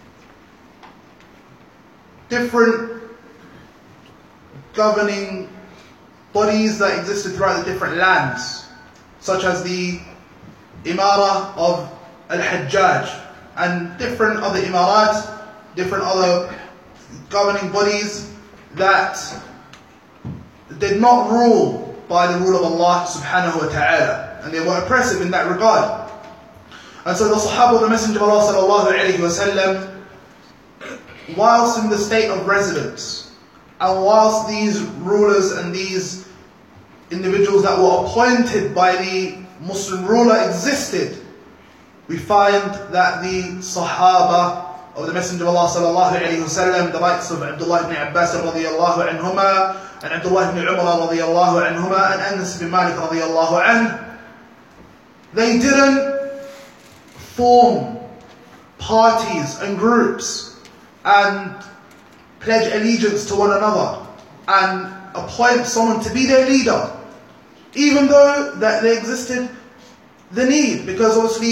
different governing bodies that existed throughout the different lands, such as the Imara of Al-Hajjaj and different other Imarat, different other governing bodies that did not rule by the rule of Allah subhanahu wa ta'ala, and they were oppressive in that regard. And so the Sahaba of the Messenger of Allah sallallahu alayhi wa sallam, whilst in the state of residence, and whilst these rulers and these individuals that were appointed by the Muslim ruler existed, we find that the Sahaba of the Messenger of Allah sallallahu alayhi wa sallam, the likes of Abdullah ibn Abbas radiyallahu anhuma, and Abdullah ibn Umar radiyallahu anhuma, and Anas ibn Malik radiyallahu anh, they didn't form parties and groups and pledge allegiance to one another and appoint someone to be their leader, even though that there existed the need, because obviously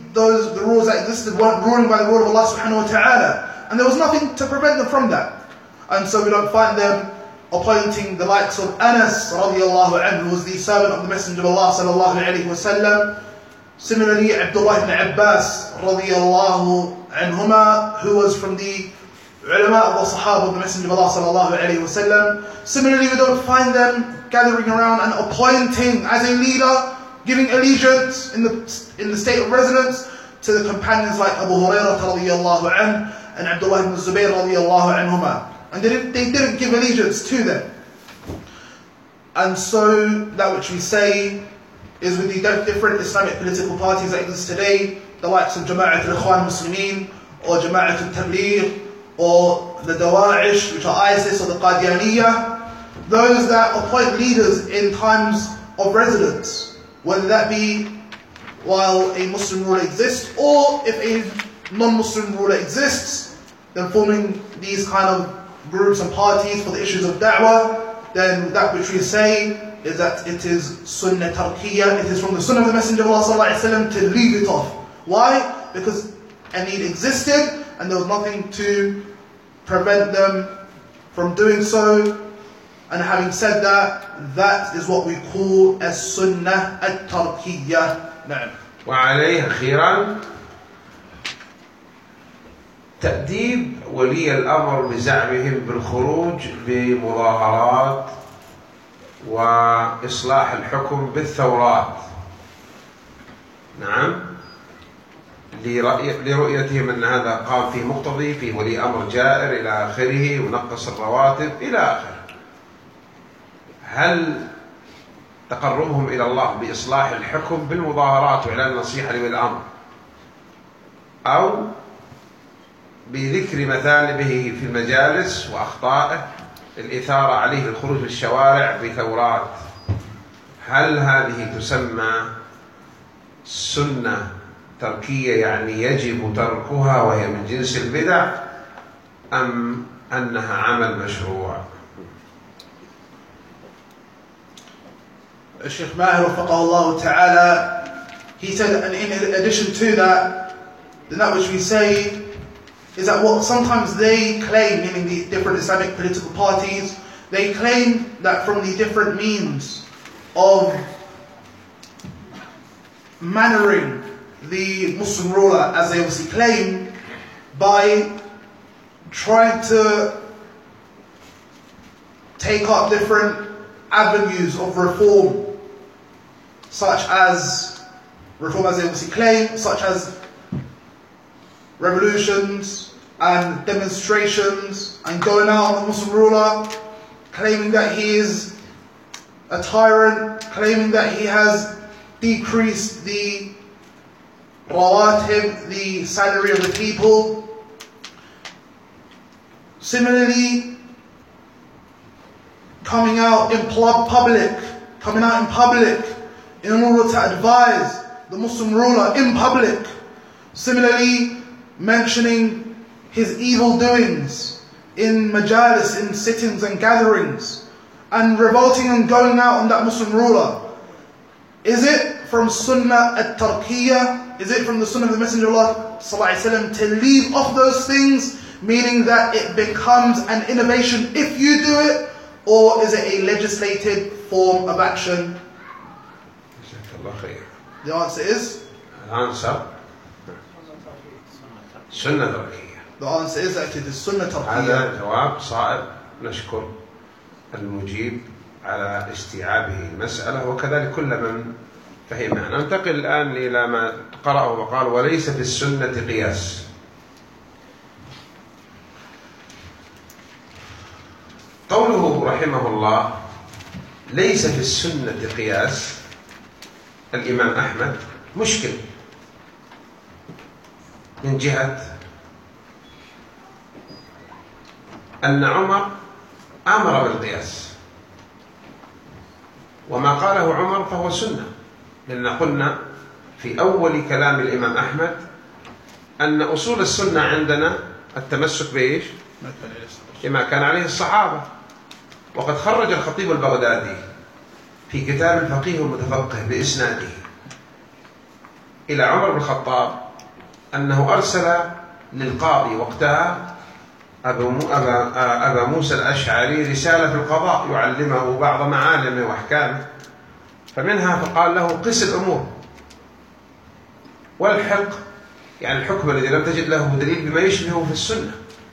those the rules that existed weren't ruling by the rule of Allah subhanahu wa ta'ala. And there was nothing to prevent them from that. And so we don't find them appointing the likes of Anas radiallahu anhu, who was the servant of the Messenger of Allah sallallahu alayhi wa sallam. Similarly, Abdullah ibn Abbas radiallahu anhuma, who was from the ulama of the Sahaba of the Messenger of Allah sallallahu alayhi wa sallam. Similarly, we don't find them gathering around and appointing as a leader, giving allegiance in the in the state of residence to the companions like Abu Hurairah radiallahu anhu and Abdullah ibn Zubayr radiallahu anhuma. And they didn't, they didn't give allegiance to them. And so that which we say is with the different Islamic political parties that exist today, the likes of Jama'at al-Ikhwan Muslimin or Jama'at al-Tabligh or the Dawa'ish, which are ISIS or the Qadianiyah, those that appoint leaders in times of residence, whether that be while a Muslim ruler exists or if a non-Muslim ruler exists, then forming these kind of groups and parties for the issues of da'wah, then that which we say is that it is sunnah tarkiyah, it is from the sunnah of the Messenger of Allah sallallahu alayhi wa sallam to leave it off. Why? Because a need existed and there was nothing to prevent them from doing so. And having said that, that is what we call as sunnah at-tarkiyah. Na'am. وعليه أخيرا تأديب ولي الأمر بزعمهم بالخروج بمظاهرات وإصلاح الحكم بالثورات. نعم، لرؤيتهم أن هذا قام في مقتضي، في ولي أمر جائر إلى آخره، ونقص الرواتب إلى آخره. هل تقربهم إلى الله بإصلاح الحكم بالمظاهرات وإعلان النصيحة لولي الأمر، أو بذكر مثالبه في المجالس وأخطائه، الإثارة عليه الخروج في الشوارع بثورات، هل هذه تسمى سنة تركية يعني يجب تركها وهي من جنس البدع، أم أنها عمل مشروع؟ Sheikh Mahir Wafaqahullah Ta'ala, he said, and in addition to that, then that which we say is that what sometimes they claim, meaning the different Islamic political parties, they claim that from the different means of mannering the Muslim ruler, as they obviously claim, by trying to take up different avenues of reform, such as reform as they obviously claim, such as revolutions and demonstrations and going out on the Muslim ruler, claiming that he is a tyrant, claiming that he has decreased the rawatib, the salary of the people. Similarly, coming out in public, coming out in public in order to advise the Muslim ruler in public. Similarly, mentioning his evil doings in majalis, in sittings and gatherings, and revolting and going out on that Muslim ruler. Is it from Sunnah at-Tarkiyah? Is it from the Sunnah of the Messenger of Allah sallallahu alaihi wasallam to leave off those things, meaning that it becomes an innovation if you do it? Or is it a legislated form of action? The answer is? Answer. Sunnah tarkiyah. The answer is that it is Sunnah tarkiyah. هذا جواب صائب، نشكر المجيب على استيعابه المسألة وكذلك كل من فهمها. ننتقل الآن إلى ما قرأه وقال: وليس في السنة قياس. قوله رحمه الله ليس في السنة قياس، الإمام أحمد مشكل من جهة أن عمر أمر بالقياس، وما قاله عمر فهو سنة، لأن قلنا في أول كلام الإمام أحمد أن أصول السنة عندنا التمسك بإيش؟ بما كان عليه الصحابة. وقد خرج الخطيب البغدادي في كتاب الفقيه والمتفقه بإسناده إلى عمر بن الخطاب أنه أرسل للقاضي وقتها أبا, أبا موسى الأشعري رسالة في القضاء يعلمه بعض معالمه وأحكامه، فمنها فقال له قس الأمور والحق، يعني الحكم الذي لم تجد له دليل بما يشبهه في السنة.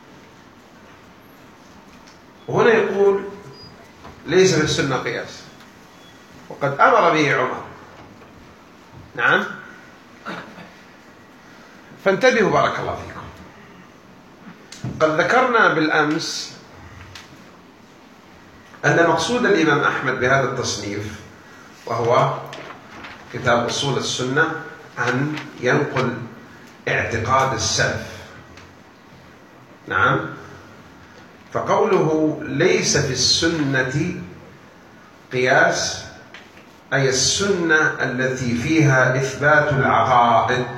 وهنا يقول ليس في السنة قياس، وقد أمر به عمر. نعم، فانتبهوا بارك الله فيكم. قد ذكرنا بالأمس أن مقصود الإمام أحمد بهذا التصنيف وهو كتاب أصول السنة أن ينقل اعتقاد السلف. نعم، فقوله ليس في السنة قياس أي السنة التي فيها إثبات العقائد،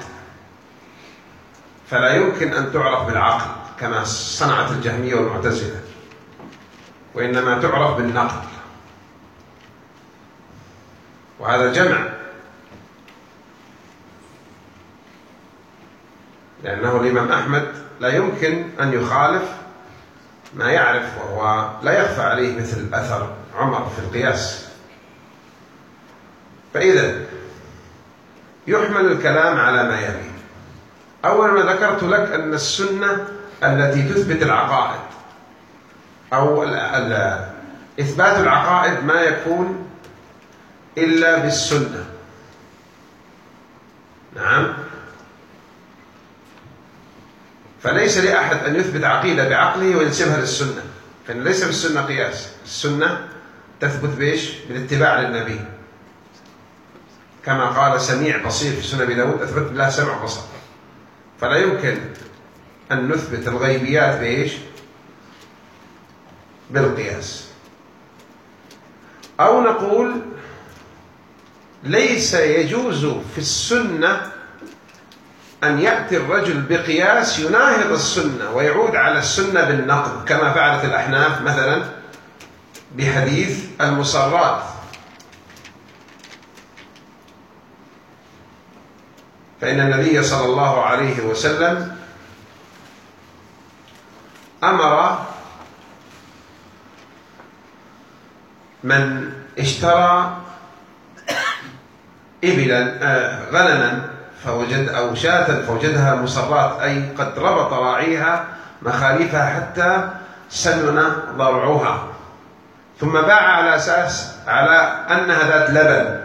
فلا يمكن أن تعرف بالعقل كما صنعت الجهمية والمعتزلة، وإنما تعرف بالنقل، وهذا جمع، لأنه الإمام أحمد لا يمكن أن يخالف ما يعرف، وهو لا يخفى عليه مثل أثر عمر في القياس. فإذا يحمل الكلام على ما يلي. أول ما ذكرت لك أن السنة التي تثبت العقائد أو إثبات العقائد ما يكون إلا بالسنة. نعم، فليس لأحد أن يثبت عقيدة بعقله وينسبها للسنة، فإن ليس في السنة قياس. السنة تثبت بإيش؟ بالاتباع للنبي، كما قال سميع بصير في سنن أبي داود أثبت بالله سمع بصر. فلا يمكن أن نثبت الغيبيات بإيش؟ بالقياس. أو نقول ليس يجوز في السنة أن يأتي الرجل بقياس يناهض السنة ويعود على السنة بالنقد، كما فعلت الأحناف مثلا بحديث المصرات. فإن النبي صلى الله عليه وسلم أمر من اشترى إبلا غنما فوجد أو شاة فوجدها مصرات، أي قد ربط راعيها مخاليفها حتى سنن ضرعها، ثم باع على أساس على أنها ذات لبن،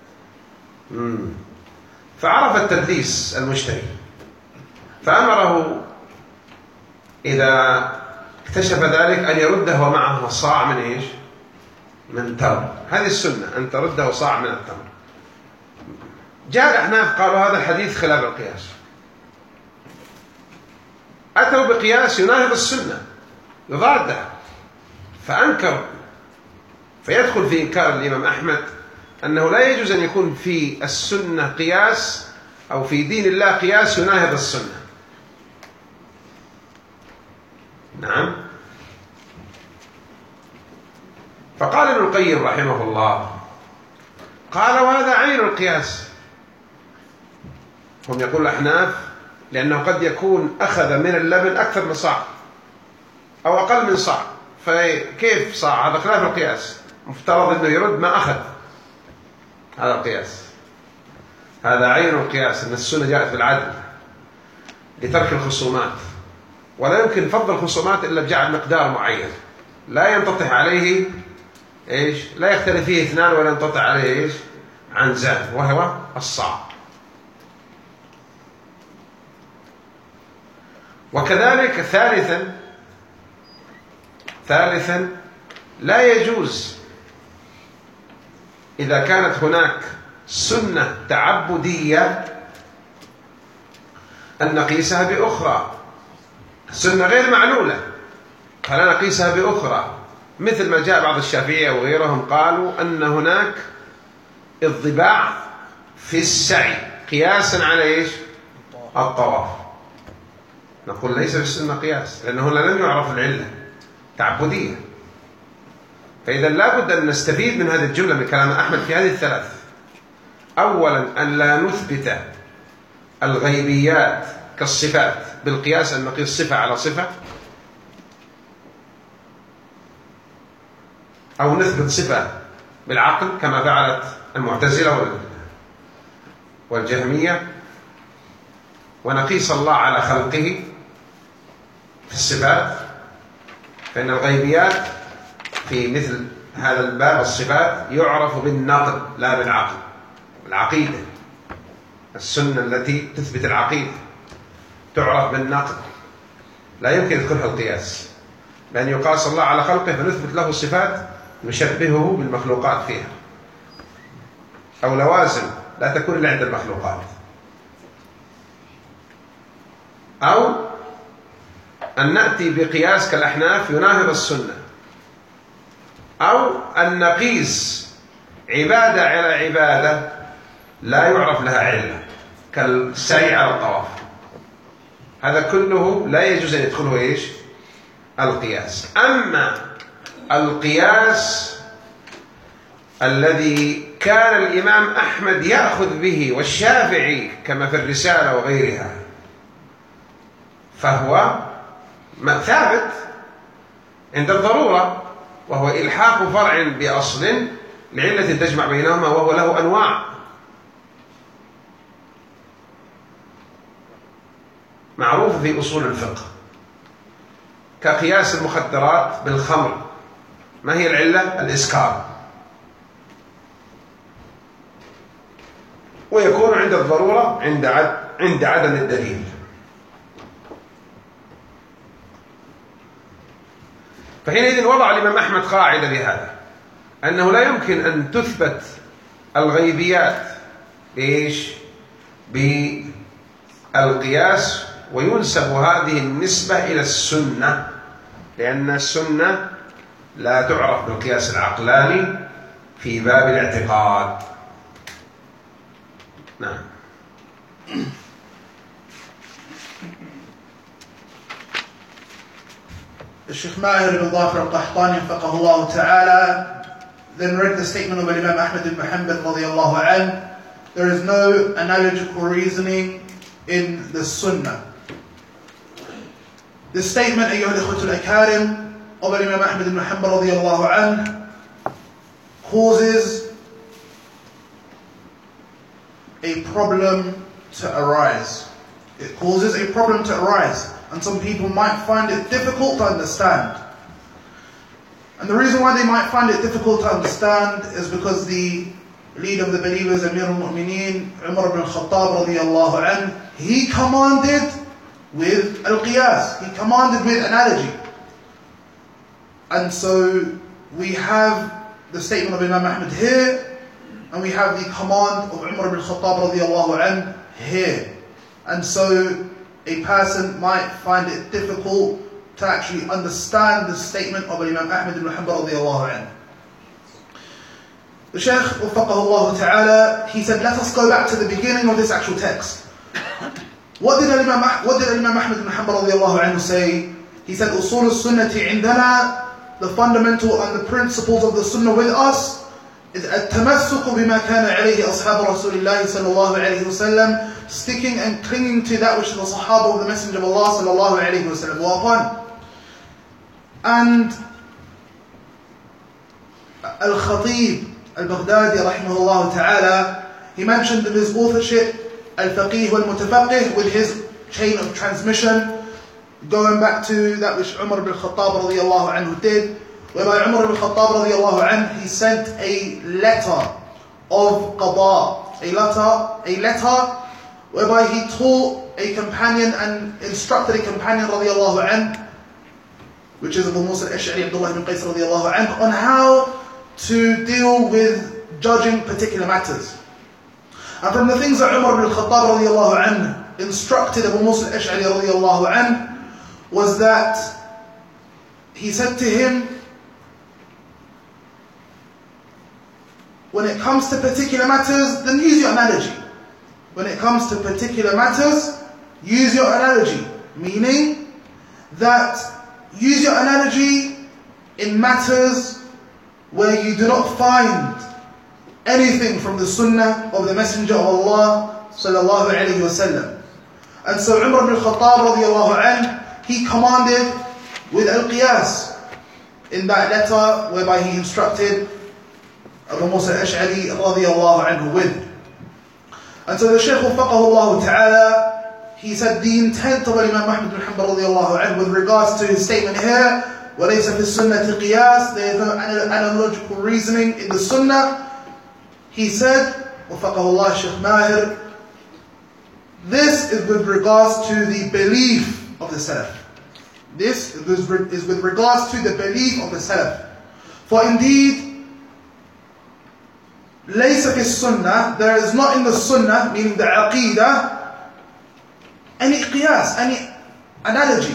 فعرف التدليس المشتري، فأمره إذا اكتشف ذلك أن يرده ومعه صاع من إيش؟ من تمر. هذه السنة، أن ترده صاع من التمر. جاء الأحناف قالوا هذا الحديث خلاف القياس، أتوا بقياس يناهض السنة يضادها، فأنكر، فيدخل في إنكار الإمام أحمد أنه لا يجوز أن يكون في السنة قياس أو في دين الله قياس يناهض السنة. نعم، فقال ابن القيم رحمه الله قال وهذا عين القياس. هم يقول الأحناف لأنه قد يكون أخذ من اللبن أكثر من صاع أو أقل من صاع، فكيف صاع؟ هذا خلاف القياس، مفترض أنه يرد ما أخذ. هذا القياس، هذا عين القياس، أن السنة جاءت بالعدل لترك الخصومات، ولا يمكن فضل الخصومات إلا بجعل مقدار معين لا ينتطح عليه إيش؟ لا يختلف فيه اثنان ولا ينتطح عليه إيش؟ عنزان، وهو الصاع. وكذلك ثالثا ثالثا لا يجوز إذا كانت هناك سنة تعبدية أن نقيسها بأخرى، سنة غير معلولة فلا نقيسها بأخرى، مثل ما جاء بعض الشافعية وغيرهم قالوا أن هناك الضباع في السعي قياسا على إيش؟ الطواف. نقول ليس في السنة قياس، لأنه لم يعرف العلة تعبدية. فإذا لابد أن نستفيد من هذه الجملة من كلام أحمد في هذه الثلاث. أولا أن لا نثبت الغيبيات كالصفات بالقياس أن نقيس صفة على صفة، أو نثبت صفة بالعقل كما فعلت المعتزلة والجهمية، ونقيس الله على خلقه في الصفات، فإن الغيبيات في مثل هذا الباب الصفات يعرف بالنقل لا بالعقل. العقيدة، السنة التي تثبت العقيدة تعرف بالنقل، لا يمكن يدخلها القياس، بأن يقاس الله على خلقه فنثبت له صفات نشبهه بالمخلوقات فيها، أو لوازم لا تكون إلا عند المخلوقات، أو أن نأتي بقياس كالأحناف يناهض السنة، أو أن نقيس عبادة على عبادة لا يعرف لها علة كالسعي على الطواف. هذا كله لا يجوز أن يدخله إيش؟ القياس. أما القياس الذي كان الإمام أحمد يأخذ به والشافعي كما في الرسالة وغيرها، فهو ثابت عند الضرورة، وهو إلحاق فرع بأصل لعلة تجمع بينهما، وهو له أنواع. معروف في أصول الفقه كقياس المخدرات بالخمر، ما هي العلة؟ الإسكار، ويكون عند الضرورة عند عد عند عدم الدليل. فحينئذ وضع الإمام أحمد قاعدة بهذا، أنه لا يمكن أن تثبت الغيبيات إيش؟ بالقياس، وينسب هذه النسبة إلى السنة، لأن السنة لا تعرف بالقياس العقلاني في باب الاعتقاد. نعم. الشيخ ماهر بن ظافر القحطاني وفقه الله تعالى then read the statement of Imam Ahmad ibn Hanbal radiyallahu anhu. There is no analogical reasoning in the Sunnah. This statement, أيها الإخوة الأكارم, of Imam Ahmad ibn Hanbal radiyallahu anhu causes a problem to arise. It causes a problem to arise, and some people might find it difficult to understand. And the reason why they might find it difficult to understand is because the leader of the believers, Amir al-Mu'mineen, Umar ibn Khattab radiyallahu anhu, he commanded with al-qiyas, he commanded with analogy. And so we have the statement of Imam Ahmad here, and we have the command of Umar ibn Khattab radiyallahu anhu here. And so a person might find it difficult to actually understand the statement of Imam Ahmad ibn Hanbal radiyallahu anhu. The Shaykh wafaqahu ta'ala, he said, let us go back to the beginning of this actual text. What did Imam what did Imam Ahmad ibn Hanbal radiyallahu anhu say? He said, usul al-sunnati indana, the fundamental and the principles of the sunnah with us is التمسك بما كان عليه أصحاب رسول الله صلى الله عليه وسلم, sticking and clinging to that which the Sahaba of the Messenger of Allah صلى الله عليه وسلم were upon. And Al-Khatib Al-Baghdadi rahimahullah ta'ala, he mentioned in his authorship Al-Faqih wal-Mutafaqih, with his chain of transmission, going back to that which Umar ibn Khattab radiyallahu anhu did, whereby Umar ibn Khattab radiyallahu anhu, he sent a letter of qada, a letter, a letter whereby he taught a companion and instructed a companion radiyallahu anhu, which is Abu Musa al-Ash'ari Abdullah ibn Qais radiyallahu anhu, on how to deal with judging particular matters. And from the things that Umar ibn Khattab radiyallahu anhu instructed Abu Musa al-Ash'ari radiyallahu anhu was that he said to him, when it comes to particular matters, then use your analogy. When it comes to particular matters, use your analogy. Meaning that use your analogy in matters where you do not find anything from the sunnah of the Messenger of Allah sallallahu alayhi wa sallam. And so Umar ibn al-Khattab radiallahu anh, he commanded with al-Qiyas in that letter whereby he instructed Abu Musa al-Ash'ari radiallahu anhu with. And so the Shaykh wafaqahu Allah ta'ala, he said the intent of Imam Ahmad bin Hanbal radiallahu anhu with regards to his statement here, وَلَيْسَ فِي السُّنَّةِ قِيَاسٍ, there is no analogical reasoning in the Sunnah. He said, wafaqahu Allah Shaykh Mahir, this is with regards to the belief of the Salaf. This is with regards to the belief of the Salaf. For indeed, لَيْسَ فِي السُّنَّةِ, there is not in the Sunnah, meaning the Aqidah, any qiyas, any analogy.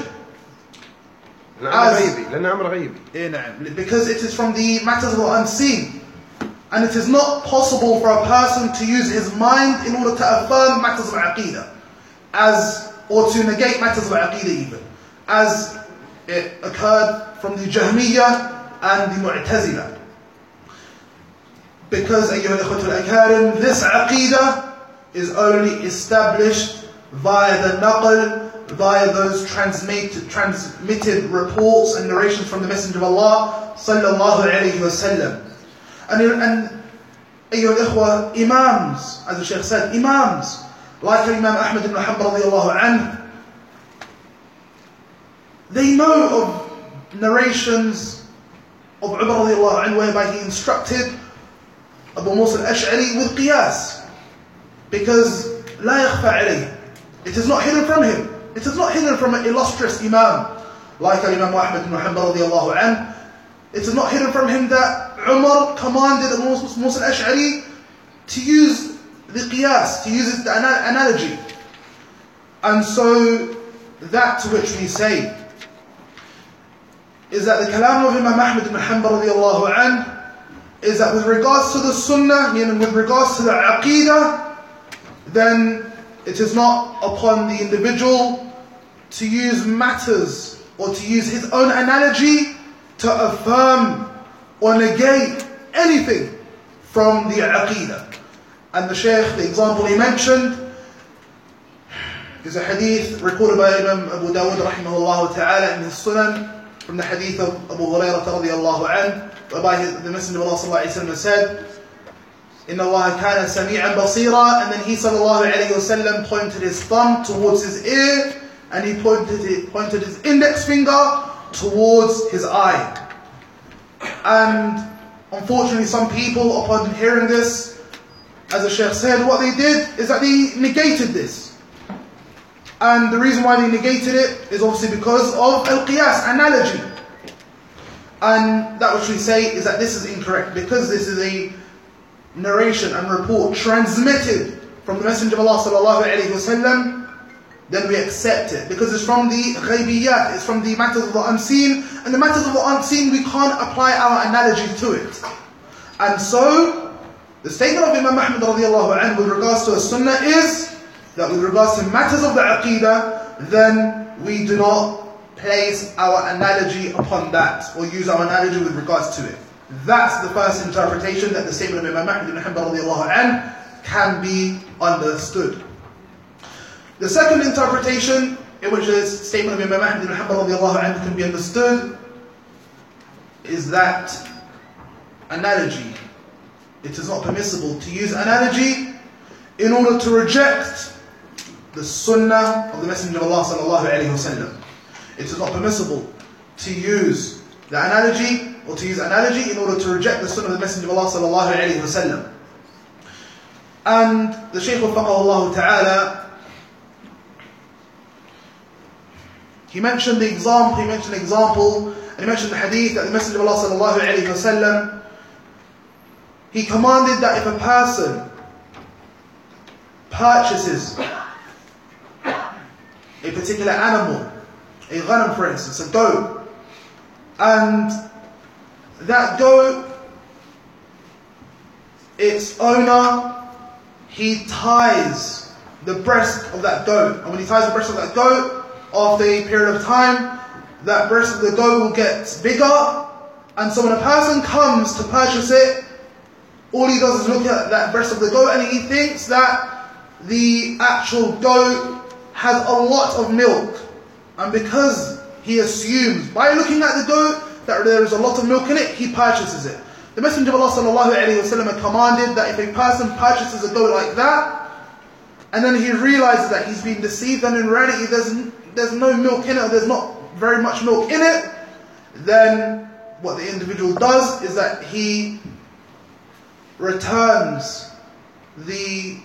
As, because it is from the matters of the unseen. And it is not possible for a person to use his mind in order to affirm matters of Aqidah, as, or to negate matters of Aqidah even, as it occurred from the Jahmiyyah and the Mu'tazila. Because, أيها الإخوة الأكارم, this Aqidah is only established via the naql, via those transmitted, transmitted reports and narrations from the Messenger of Allah sallallahu alayhi wa sallam. And, and أيها الإخوة, Imams, as the Shaykh said, Imams, like Imam Ahmad ibn Hanbal radiallahu anhu, they know of narrations of Umar radiallahu anhu whereby he instructed Abu Musa al-Ash'ari with qiyas, because لا يخفى عليه, it is not hidden from him, it is not hidden from an illustrious Imam like Imam Ahmad ibn Hanbal radiallahu anhu. It is not hidden from him that Umar commanded Abu Musa al-Ash'ari to use the qiyas, to use the analogy. And so that to which we say is that the kalam of Imam Ahmad ibn Hanbal radiallahu anhu is that with regards to the Sunnah, meaning with regards to the Aqidah, then it is not upon the individual to use matters or to use his own analogy to affirm or negate anything from the Aqidah. And the Shaykh, the example he mentioned, is a hadith recorded by Imam Abu Dawud rahimahullah ta'ala in his Sunan, from the hadith of Abu Hurairah radiyallahu anhu, whereby the Messenger of Allah sallallahu alayhi wa sallam said, إِنَّ اللَّهَ كَانَ سَمِيعًا بَصِيرًا, and then he sallallahu alayhi wa sallam pointed his thumb towards his ear, and he pointed, it, pointed his index finger towards his eye. And unfortunately some people, upon hearing this, as the Shaykh said, what they did is that they negated this. And the reason why they negated it is obviously because of al-qiyas, analogy. And that which we say is that this is incorrect, because this is a narration and report transmitted from the Messenger of Allah sallallahu alayhi wa sallam, then we accept it, because it's from the ghaybiyat, it's from the matters of the unseen, and the matters of the unseen we can't apply our analogy to it. And so the statement of Imam Ahmad radiallahu anhu with regards to a sunnah is that with regards to matters of the aqidah, then we do not place our analogy upon that, or use our analogy with regards to it. That's the first interpretation, that the statement of Imam Ahmad ibn Hanbal radiallahu anhu can be understood. The second interpretation, in which the statement of Imam Ahmad ibn Hanbal radiallahu anhu can be understood, is that analogy. It is not permissible to use analogy in order to reject the sunnah of the Messenger of Allah sallallahu alayhi wa sallam. It is not permissible to use the analogy, or to use analogy in order to reject the sunnah of the Messenger of Allah sallallahu alayhi wa sallam. And the Shaykh wafaqahu Allah ta'ala, he mentioned the example, he mentioned the example, and he mentioned the hadith that the Messenger of Allah sallallahu alayhi wa sallam, he commanded that if a person purchases a particular animal, a ghanam for instance, a goat, and that goat, its owner, he ties the breast of that goat, and when he ties the breast of that goat, after a period of time, that breast of the goat will get bigger, and so when a person comes to purchase it, all he does is look at that breast of the goat and he thinks that the actual goat has a lot of milk, and because he assumes by looking at the goat that there is a lot of milk in it, he purchases it. The Messenger of Allah sallallahu alaihi wasallam commanded that if a person purchases a goat like that, and then he realizes that he's been deceived, and in reality there's, there's no milk in it, or there's not very much milk in it, then what the individual does is that he returns the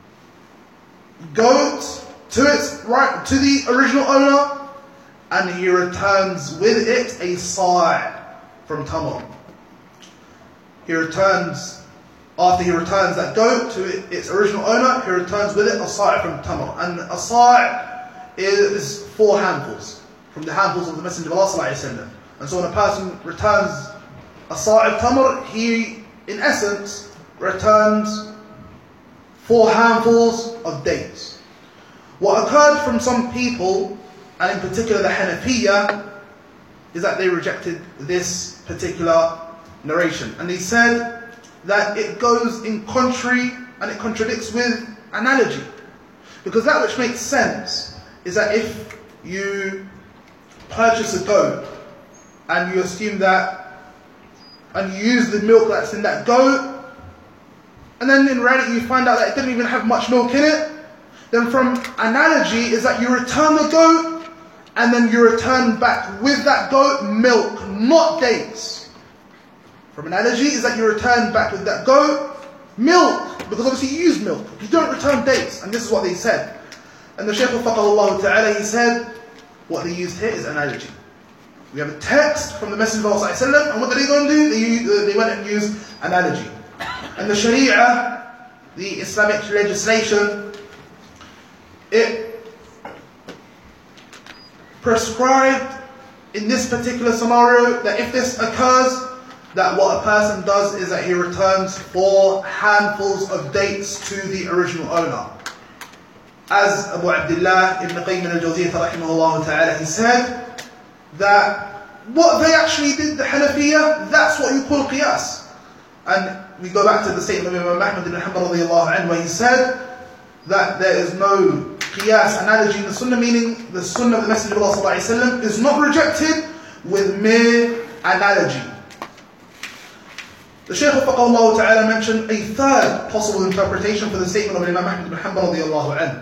goat to its right to the original owner, and he returns with it a sa' from tamar. He returns, after he returns that goat to its original owner, he returns with it a sa' from tamar. And a sa' is four handfuls from the handfuls of the Messenger of Allah sallallahu alaihi wasallam. And so when a person returns a sa' of tamar, he in essence returns four handfuls of dates. What occurred from some people, and in particular the Hanafiya, is that they rejected this particular narration. And they said that it goes in contrary and it contradicts with analogy. Because that which makes sense is that if you purchase a goat and you assume that, and you use the milk that's in that goat, and then in reality you find out that it didn't even have much milk in it, then from analogy is that you return the goat and then you return back with that goat milk, not dates. From analogy is that you return back with that goat milk, because obviously you use milk, you don't return dates, and this is what they said. And the Shaykh Faqahullah Ta'ala, he said, what they used here is analogy. We have a text from the Messenger of Allah sallallahu alaihi wasallam, and what did they go and do? They, used, they went and used analogy. And the Sharia, the Islamic legislation, it prescribed in this particular scenario that if this occurs, that what a person does is that he returns four handfuls of dates to the original owner. As Abu Abdullah ibn Qayyim al-Jawziyyah rahimahullah ta'ala, he said that what they actually did, the Hanafiya, that's what you call qiyas. And we go back to the statement of Imam Ahmad ibn Hanbal radiyallahu anhu, where he said that there is no qiyas analogy in the sunnah, meaning the sunnah of the Messenger of Allah sallallahu alaihi wasallam is not rejected with mere analogy. The Shaykh Faqahullah Ta'ala mentioned a third possible interpretation for the statement of Imam Ahmad ibn Hanbal radiyallahu anhu.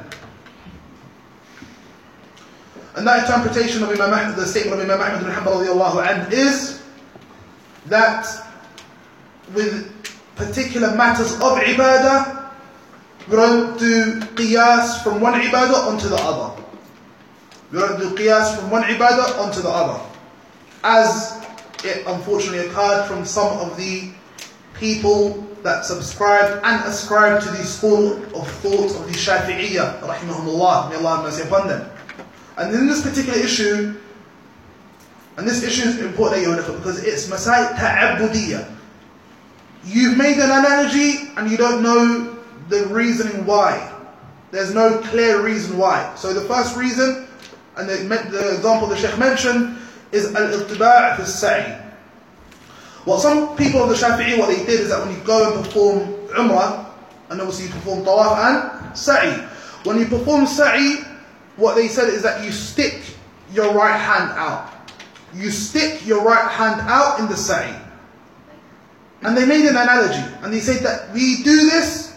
And that interpretation of Imam Ahmad, the statement of Imam Ahmad ibn Hanbal radiyallahu anhu, is that with particular matters of ibadah, we don't do qiyas from one ibadah onto the other. We don't do qiyas from one ibadah onto the other, as it unfortunately occurred from some of the people that subscribed and ascribed to the school of thought of the Shafi'iyya, rahimahumullah, may Allah have mercy upon them. And in this particular issue, and this issue is important because it's masail ta'abbudiyya. You've made an analogy and you don't know the reasoning why. There's no clear reason why. So the first reason, and the, the example the Shaykh mentioned, is al-ittiba' fi as-sa'i. What some people of the Shafi'i, what they did is that when you go and perform Umrah, and obviously you perform Tawaf and Sa'i. When you perform Sa'i, what they said is that you stick your right hand out. You stick your right hand out in the Sa'i. And they made an analogy, and they said that we do this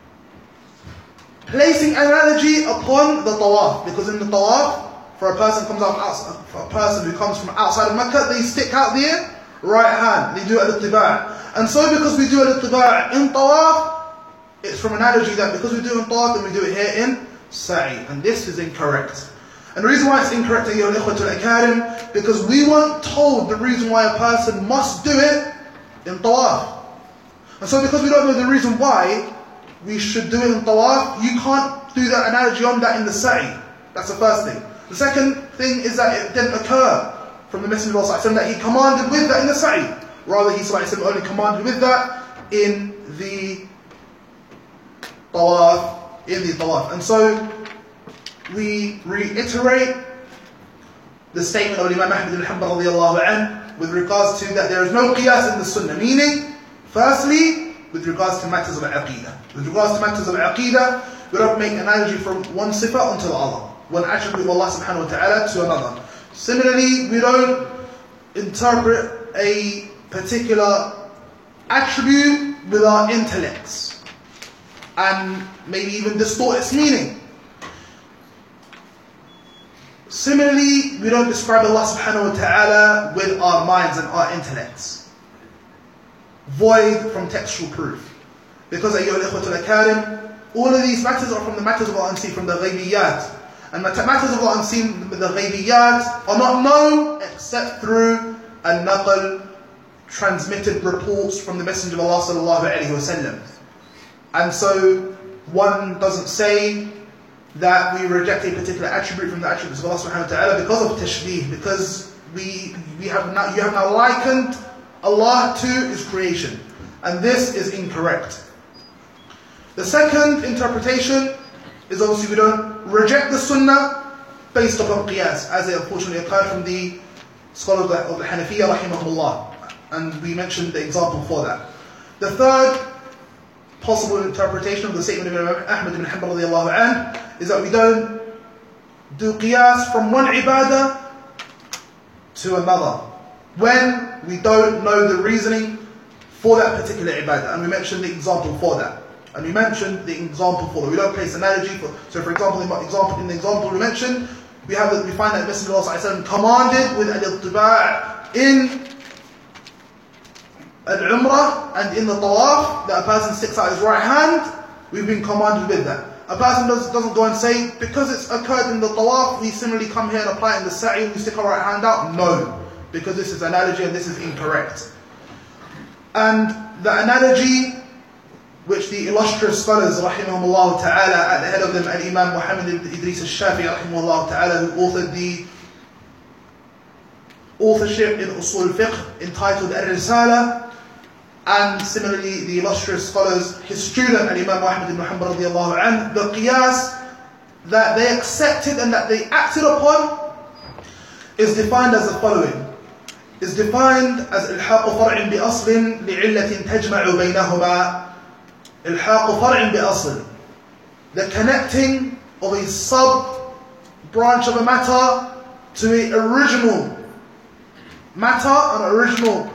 placing analogy upon the Tawaf, because in the Tawaf, for a person comes out outside, for a person who comes from outside of Mecca, they stick out their right hand. They do al-ittiba'. And so because we do al-ittiba' in Tawaf, it's from analogy that because we do it in Tawaf, then we do it here in Sa'i. And this is incorrect. And the reason why it's incorrect, ayyuha al-ikhwatul akarim, because we weren't told the reason why a person must do it in Tawaf. And so because we don't know the reason why we should do it in Tawaf, you can't do that analogy on that in the Sa'i. That's the first thing. The second thing is that it didn't occur from the Messenger of Allah that he commanded with that in the Sa'i. Rather, he only commanded with that in the Tawaf. In the Tawaf. And so we reiterate the statement of Imam Ahmad ibn Hanbal radiyallahu anhu with regards to that there is no qiyas in the Sunnah. Meaning, firstly, with regards to matters of Aqidah. With regards to matters of Aqidah, we don't make analogy from one sifa onto the other. one attribute of Allah subhanahu wa ta'ala to another. Similarly, we don't interpret a particular attribute with our intellects and maybe even distort its meaning. Similarly, we don't describe Allah subhanahu wa ta'ala with our minds and our intellects, void from textual proof. Because أيها الإخوة الأكارم, all of these matters are from the matters of the unseen, from the ghaybiyat. And matters of the unseen, the ghaybiyat, are not known except through al-naql, transmitted reports from the Messenger of Allah sallallahu alayhi wa sallam. And so one doesn't say that we reject a particular attribute from the attributes of Allah subhanahu wa ta'ala because of tashbih, because we we have now you have now likened Allah to His creation, and this is incorrect. The second interpretation is obviously we don't reject the Sunnah based upon qiyas, as it unfortunately occurred from the scholars of the Hanafiya rahimahumullah, and we mentioned the example for that. The third possible interpretation of the statement of Imam Ahmad ibn Hanbal radiallahu anhu is that we don't do qiyas from one ibadah to another when we don't know the reasoning for that particular ibadah, and we mentioned the example for that. And we mentioned the example for that. We don't place analogy for. So, for example, in the example in the example we mentioned, we have that we find that Messenger of Allah commanded with al-ittiba' in al-umrah and in the tawaf that a person sticks out his right hand. We've been commanded with that. A person does, doesn't go and say, because it's occurred in the tawaf, we similarly come here and apply it in the sa'i and we stick our right hand out. No, because this is analogy and this is incorrect. And the analogy which the illustrious scholars rahimahumullah ta'ala, at the head of them al-Imam Muhammad ibn Idris al-Shafi'i rahimahullah ta'ala, who authored the authorship in Usul Fiqh entitled Al-Risala, and similarly the illustrious scholars, his student al-Imam Muhammad ibn Hanbal radiyallahu anhu, the qiyas that they accepted and that they acted upon is defined as the following. Is defined as إلحاق فرع بأصل لعلة تجمع بينهما. إلحاق فرع بأصل, the connecting of a sub branch of a matter to an original matter, an original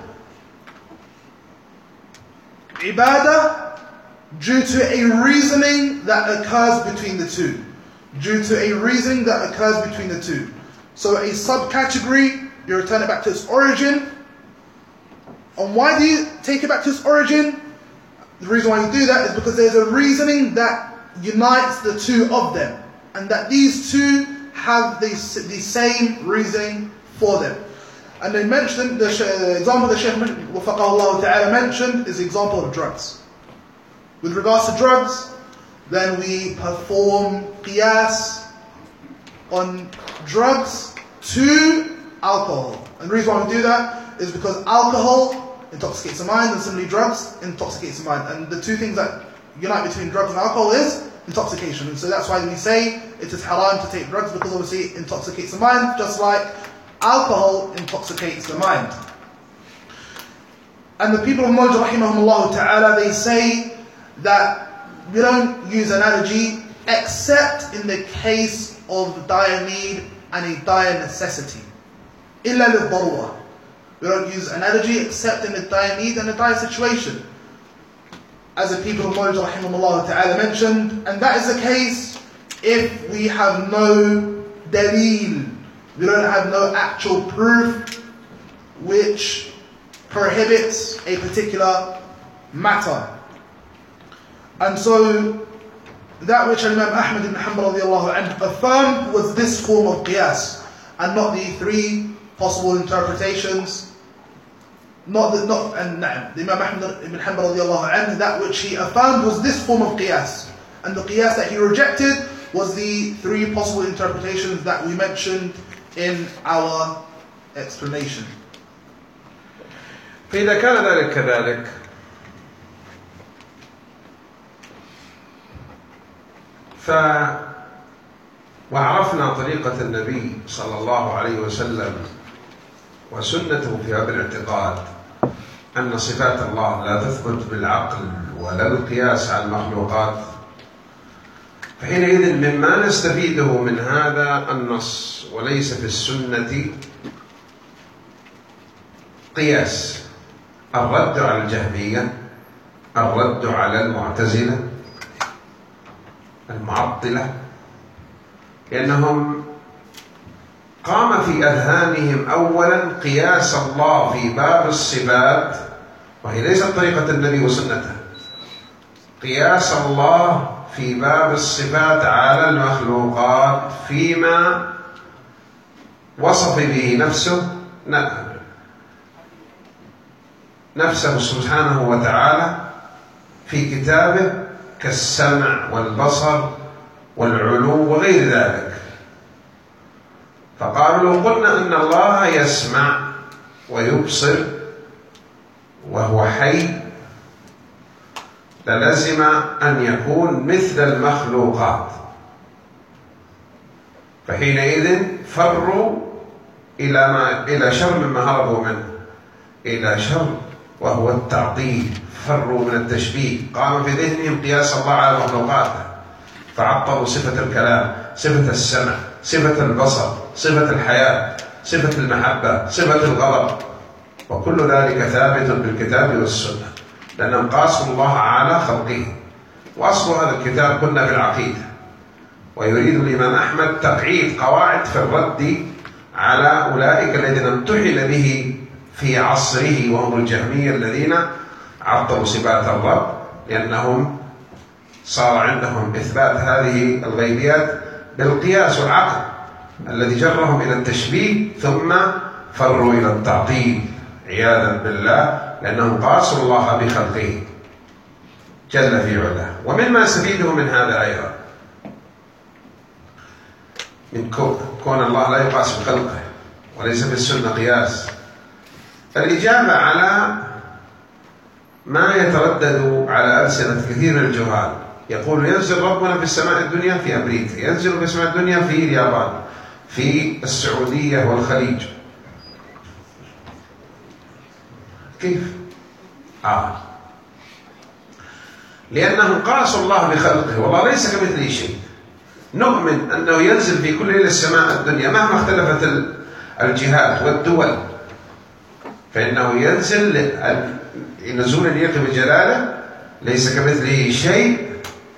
ibadah, due to a reasoning that occurs between the two. Due to a reasoning that occurs between the two. So a subcategory, you return it back to its origin. And why do you take it back to its origin? The reason why you do that is because there's a reasoning that unites the two of them, and that these two have the, the same reasoning for them. And they mentioned, the example the Shaykh Wafaqahullah Ta'ala mentioned is the example of drugs. With regards to drugs, then we perform qiyas on drugs to alcohol. And the reason why we do that is because alcohol intoxicates the mind, and similarly drugs intoxicates the mind. And the two things that unite between drugs and alcohol is intoxication. And so that's why we say it is haram to take drugs, because obviously it intoxicates the mind, just like alcohol intoxicates the mind. And the people of knowledge rahimahumullah ta'ala, they say that we don't use analogy except in the case of dire need and a dire necessity. إِلَّا لِلضَّرُورَةِ. We don't use analogy except in a dire need and a dire situation, as the people of knowledge rahimahumullah ta'ala mentioned. And that is the case if we have no daleel, we don't have no actual proof which prohibits a particular matter. And so that which Imam Ahmad ibn Hanbal radiallahu anhu affirmed was this form of qiyas, and not the three possible interpretations. Not the, not, and na'am, the Imam Ahmad ibn Hanbal radiallahu anhu, that which he affirmed was this form of qiyas. And the qiyas that he rejected was the three possible interpretations that we mentioned in our explanation. فإذا كان ذلك كذلك، ف وعرفنا طريقة النبي صلى الله عليه وسلم وسنته في هذا الاعتقاد أن صفات الله لا تثبت بالعقل ولا بالقياس على المخلوقات، فحينئذ مما نستفيده من هذا النص وليس في السنة قياس الرد على الجهمية، الرد على المعتزلة المعطلة، لأنهم قام في أذهانهم أولا قياس الله في باب الصفات، وهي ليست طريقة النبي وسنته، قياس الله في باب الصفات على المخلوقات فيما وصف به نفسه نفسه سبحانه وتعالى في كتابه كالسمع والبصر والعلو وغير ذلك. فقالوا لو قلنا أن الله يسمع ويبصر وهو حي للزم أن يكون مثل المخلوقات، فحينئذ فروا إلى ما إلى شر مما هربوا منه، إلى شر وهو التعطيل، فروا من التشبيه، قام في ذهنهم قياس الله على مخلوقاته، فعطلوا صفة الكلام، صفة السمع، صفة البصر، صفة الحياة، صفة المحبة، صفة الغضب، وكل ذلك ثابت بالكتاب والسنة، لأنهم قاسوا الله على خلقه. وأصل هذا الكتاب كنا في العقيدة، ويريد الإمام أحمد تقعيد قواعد في الرد على أولئك الذين امتحن به في عصره وهم الجهمية الذين عطلوا صفات الرب، لأنهم صار عندهم إثبات هذه الغيبيات بالقياس والعقل الذي جرهم إلى التشبيه، ثم فروا إلى التعطيل عياذا بالله، لأنهم قاسوا الله بخلقه جل في علاه. ومما نستفيده من هذا أيضا من كون الله لا يقاس بخلقه وليس في السنة قياس، الإجابة على ما يتردد على ألسنة كثير من الجهال، يقول ينزل ربنا في السماء الدنيا في أمريكا، ينزل في السماء الدنيا في اليابان، في السعودية والخليج. كيف؟ آه لأنهم قاسوا الله بخلقه، والله ليس كمثله شيء. نؤمن أنه ينزل في كل ليلة السماء الدنيا مهما اختلفت الجهات والدول، فإنه ينزل نزولا يليق بجلاله، ليس كمثله شيء.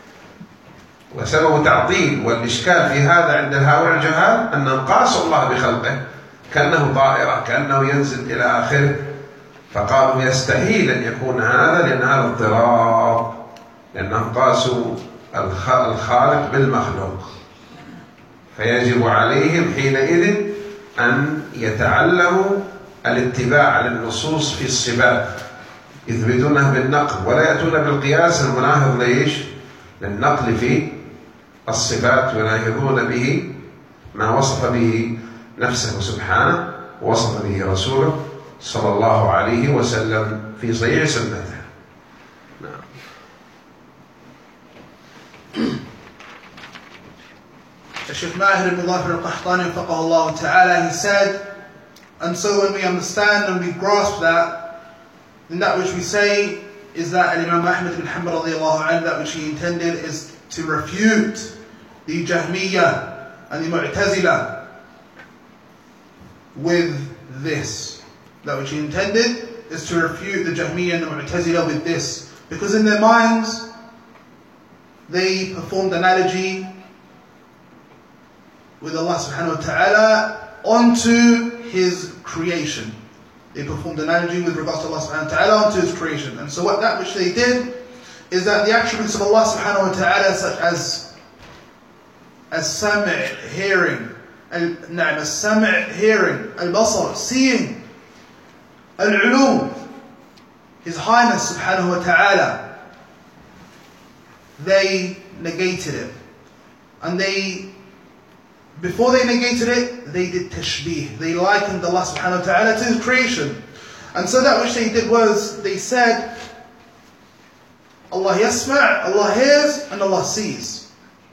وسبب تعطيل والإشكال في هذا عند هؤلاء الجهال أنهم قاسوا الله بخلقه كأنه طائرة، كأنه ينزل إلى آخره، فقالوا يستحيل أن يكون هذا، لأن هذا اضطراب، لأنهم قاسوا الخالق بالمخلوق. فيجب عليهم حينئذ أن يتعلموا الاتباع للنصوص في الصفات، يثبتونها بالنقل ولا يأتون بالقياس المناهض ليش؟ للنقل في الصفات، يناهضون به ما وصف به نفسه سبحانه ووصف به رسوله صلى الله عليه وسلم في صحيح سنته. نعم. Sheikh Mahir ibn Dhafir al-Qahtani, Allah Ta'ala, he said, and so when we understand and we grasp that, then that which we say is that Imam Ahmad ibn Hanbal radiallahu anhu, that which he intended is to refute the Jahmiyyah and the Mu'tazila with this. That which he intended is to refute the Jahmiyyah and the Mu'tazila with this. Because in their minds, they performed analogy with Allah subhanahu wa ta'ala onto His creation. They performed analogy with regards to Allah subhanahu wa ta'ala onto His creation. And so what that which they did is that the attributes of Allah subhanahu wa ta'ala, such as as-sam' hearing, al-na'am as-sam' hearing, al-basar seeing, al-ulu His Highness subhanahu wa ta'ala, they negated it. And they Before they negated it, they did tashbih. They likened Allah subhanahu wa ta'ala to His creation. And so that which they did was, they said, Allah yasma', Allah hears, and Allah sees.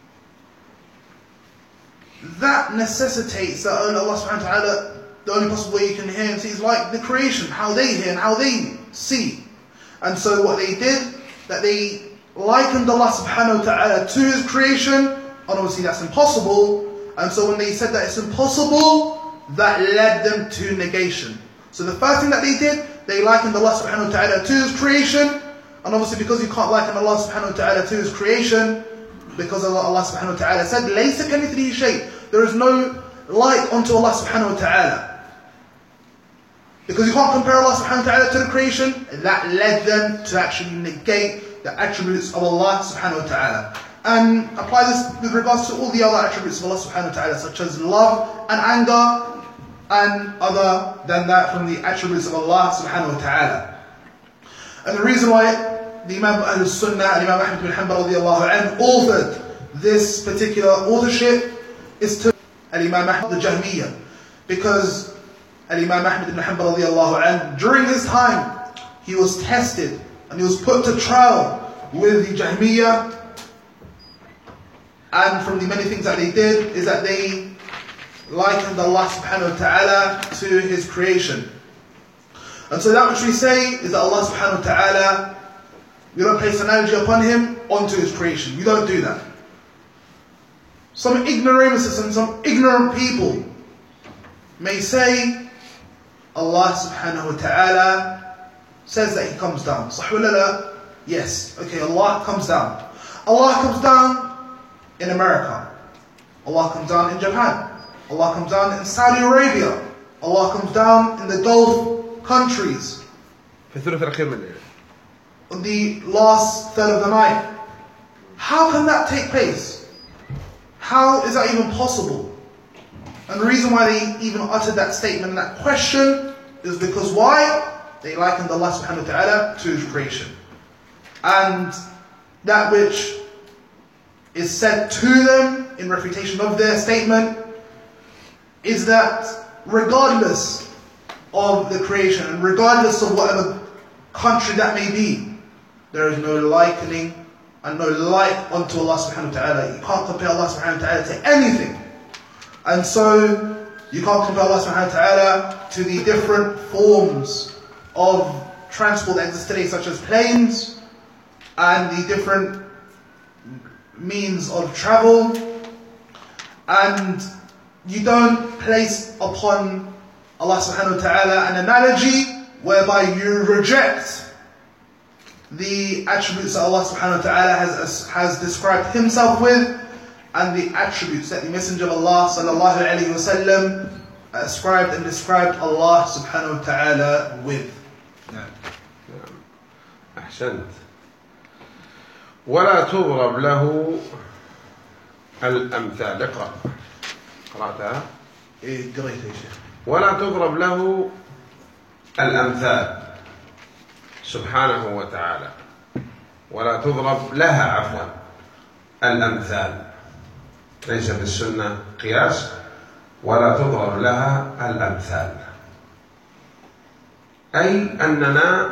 That necessitates that Allah subhanahu wa ta'ala, the only possible way you can hear and see is like the creation, how they hear and how they see. And so what they did, that they likened Allah subhanahu wa ta'ala to his creation, and obviously that's impossible. And so when they said that it's impossible, that led them to negation. So the first thing that they did, they likened Allah subhanahu wa ta'ala to his creation. And obviously because you can't liken Allah subhanahu wa ta'ala to his creation, because Allah, Allah subhanahu wa ta'ala said, لَيْسَ كَمِثْلِهِ شَيْءٍ, there is no like unto Allah subhanahu wa ta'ala. Because you can't compare Allah subhanahu wa ta'ala to the creation, that led them to actually negate the attributes of Allah subhanahu wa ta'ala. And apply this with regards to all the other attributes of Allah subhanahu wa ta'ala, such as love and anger, and other than that from the attributes of Allah subhanahu wa ta'ala. And the reason why the Imam Ahlul Sunnah, Imam Ahmad bin Hanbal radiallahu anhu, authored this particular authorship is to Imam Ahmad the Jahmiyyah, because Imam Ahmad bin Hanbal radiallahu anhu, during his time, he was tested and he was put to trial with the Jahmiyyah. And from the many things that they did is that they likened Allah subhanahu wa ta'ala to his creation. And so that which we say is that Allah subhanahu wa ta'ala, we don't place analogy upon him onto his creation. We don't do that. Some ignoramuses and some ignorant people may say Allah subhanahu wa ta'ala says that he comes down. Sahih. Yes, okay, Allah comes down. Allah comes down in America. Allah comes down in Japan. Allah comes down in Saudi Arabia. Allah comes down in the Gulf countries. On the last third of the night. How can that take place? How is that even possible? And the reason why they even uttered that statement and that question is because why? They likened Allah subhanahu wa ta'ala to his creation. And that which is said to them in refutation of their statement is that regardless of the creation and regardless of whatever country that may be, there is no likening and no like unto Allah subhanahu wa ta'ala. You can't compare Allah subhanahu wa ta'ala to anything. And so you can't compare Allah subhanahu wa ta'ala to the different forms of transport that exist today, such as planes and the different means of travel. And you don't place upon Allah subhanahu wa ta'ala an analogy whereby you reject the attributes that Allah subhanahu wa ta'ala has, has described himself with, and the attributes that the Messenger of Allah sallallahu alayhi wa sallam ascribed and described Allah subhanahu wa ta'ala with. أحسنت. ولا تضرب له الأمثال. اقرأ. قرأتها؟ إيه قريت يا شيخ. ولا تضرب له الأمثال سبحانه وتعالى، ولا تضرب لها عفوا الأمثال، ليس في السنة قياس، ولا تضرب لها الأمثال، أي أننا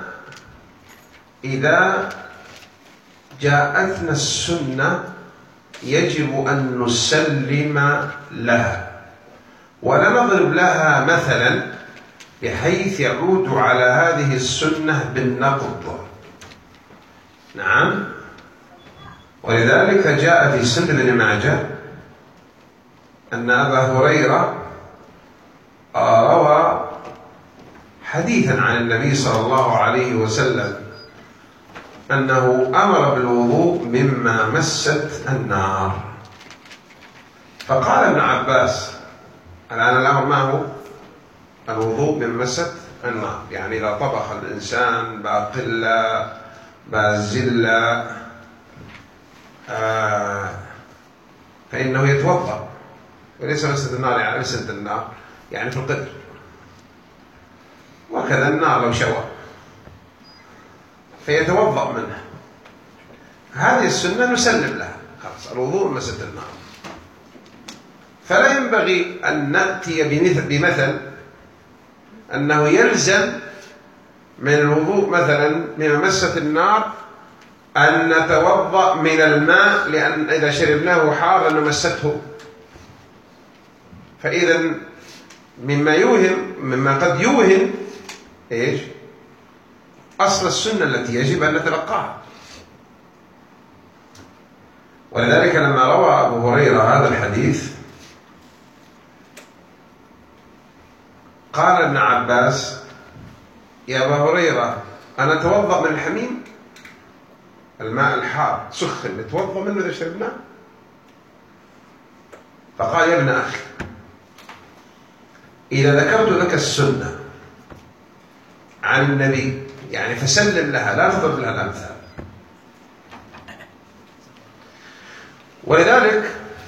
إذا جاءتنا السنة يجب أن نسلم لها ولا نضرب لها مثلا بحيث يعود على هذه السنة بالنقد. نعم. ولذلك جاء في سنن ابن ماجه أن أبا هريرة روى حديثا عن النبي صلى الله عليه وسلم أنه أمر بالوضوء مما مست النار، فقال ابن عباس: الآن الأمر ما هو؟ الوضوء مما مست النار، يعني إذا طبخ الإنسان باقلة بازلة آه فإنه يتوضأ، وليس مسة النار يعني مسة النار يعني في القدر، وكذا النار لو شوى فيتوضأ منها. هذه السنة نسلم لها، خلاص الوضوء مسة النار. فلا ينبغي أن نأتي بمثل أنه يلزم من الوضوء مثلا من مسة النار أن نتوضأ من الماء لأن إذا شربناه حار أنه مسته. فإذا مما يوهم مما قد يوهم إيش؟ أصل السنة التي يجب أن نتلقاها. ولذلك لما روى أبو هريرة هذا الحديث قال ابن عباس: يا أبا هريرة، أنا أتوضأ من الحميم، الماء الحار سخن نتوضأ منه إذا شربناه؟ فقال: يا ابن أخي، إذا ذكرت لك السنة عن النبي يعني فسلم لها، لا تضرب لها الأمثال. ولذلك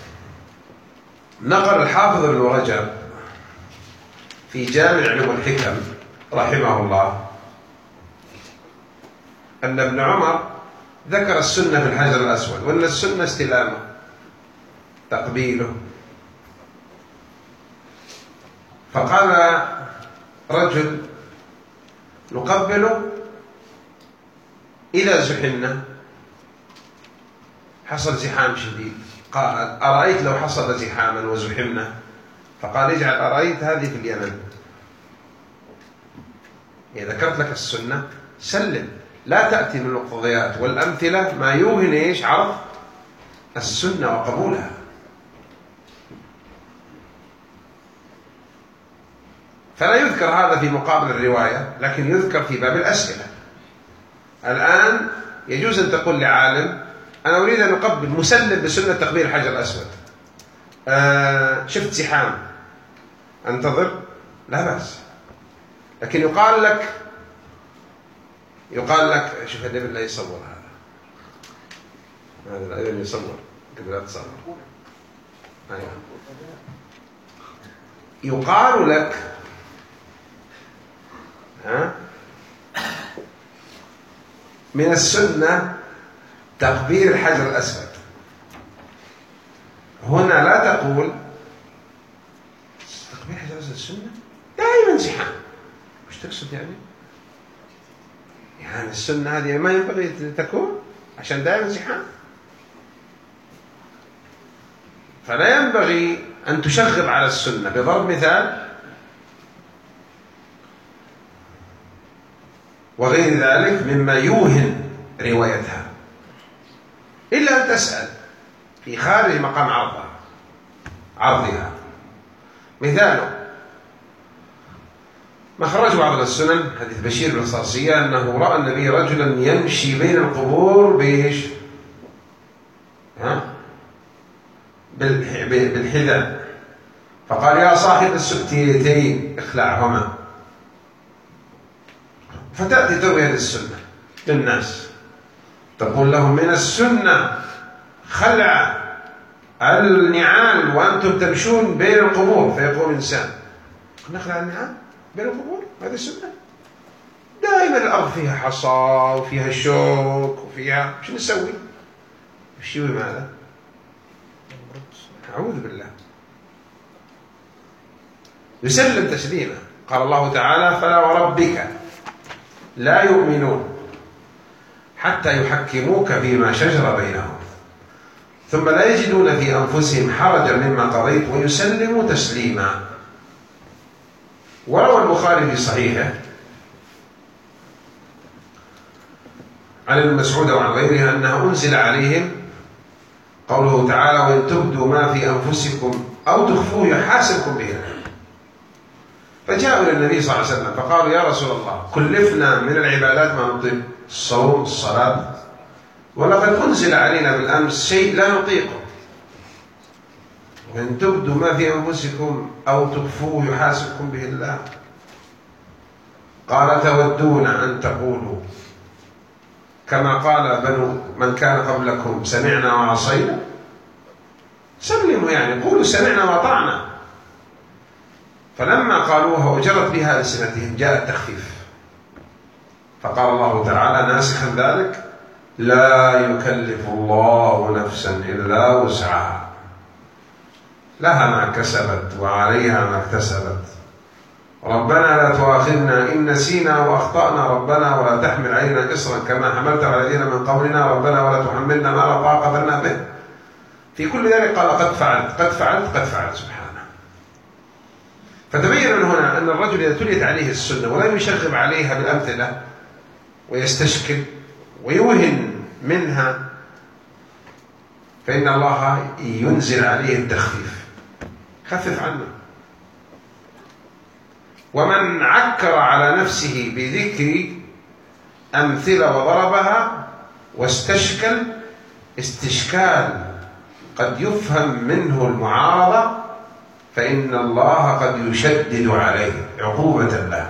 نقل الحافظ ابن رجب في جامع علوم الحكم رحمه الله أن ابن عمر ذكر السنة في الحجر الأسود، وأن السنة استلامه تقبيله. فقال رجل: نقبله إذا زحمنا، حصل زحام شديد. قال: أرأيت لو حصل زحاما وزحمنا؟ فقال: اجعل أرأيت هذه في اليمن. إذا ذكرت لك السنة سلم، لا تأتي من المقتضيات والأمثلة ما يوهن إيش عرض السنة وقبولها. فلا يذكر هذا في مقابل الرواية، لكن يذكر في باب الأسئلة. الآن يجوز أن تقول لعالم: أنا أريد أن أقبل مسلم بسنة تقبيل الحجر الأسود، آه شفت زحام أنتظر؟ لا بأس. لكن يقال لك يقال لك شوف النبي لا يصور هذا هذا لا يصور قبل لا تصور. أيوة. يقال لك ها من السنة تقبيل الحجر الأسود. هنا لا تقول تقبيل الحجر الأسود السنة دائما زحام. وش تقصد يعني؟ يعني السنة هذه ما ينبغي تكون عشان دائما زحام. فلا ينبغي أن تشغب على السنة. بضرب مثال وغير ذلك مما يوهن روايتها، إلا أن تسأل في خارج مقام عرضها عرضها. مثاله ما خرج بعض السنن حديث بشير بن صاصية أنه رأى النبي رجلا يمشي بين القبور بإيش؟ ها؟ بالحذاء، فقال: يا صاحب السبتيتين اخلعهما. فتأتي تروي هذه السنة للناس تقول لهم: من السنة خلع النعال وأنتم تمشون بين القبور. فيقول إنسان: نخلع النعال بين القبور؟ هذه السنة؟ دائما الأرض فيها حصى وفيها شوك وفيها، شو نسوي؟ نشوي ماذا؟ أعوذ بالله. يسلم تسليما. قال الله تعالى: فلا وربك لا يؤمنون حتى يحكموك فيما شجر بينهم ثم لا يجدون في أنفسهم حرجا مما قضيت ويسلموا تسليما. وروى البخاري في صحيحه عن ابن مسعود وعن غيره أنها أنزل عليهم قوله تعالى: وإن تبدوا ما في أنفسكم أو تخفوه يحاسبكم به. فجاءوا إلى النبي صلى الله عليه وسلم فقالوا: يا رسول الله، كلفنا من العبادات ما نطيق، الصوم، الصلاة، ولقد أنزل علينا بالأمس شيء لا نطيقه. وإن تبدوا ما في أنفسكم أو تخفوه يحاسبكم به الله. قال: تودون أن تقولوا كما قال بنو من كان قبلكم: سمعنا وعصينا؟ سلموا يعني قولوا سمعنا وأطعنا. فلما قالوها وجرت بها ألسنتهم جاء التخفيف، فقال الله تعالى ناسخا ذلك: لا يكلف الله نفسا إلا وسعها لها ما كسبت وعليها ما اكتسبت ربنا لا تؤاخذنا إن نسينا وأخطأنا ربنا ولا تحمل علينا إصرا كما حملت على الذين من قبلنا ربنا ولا تحملنا ما لا طاقة لنا به. في كل ذلك قال: قد فعلت قد فعلت قد فعلت سبحانه. فتبين من هنا أن الرجل إذا تليت عليه السنة ولم يشغب عليها بالأمثلة ويستشكل ويوهن منها فإن الله ينزل عليه التخفيف، خفف عنه. ومن عكر على نفسه بذكر أمثلة وضربها واستشكل استشكال قد يفهم منه المعارضة، فإن الله قد يشدد عليه عقوبة له.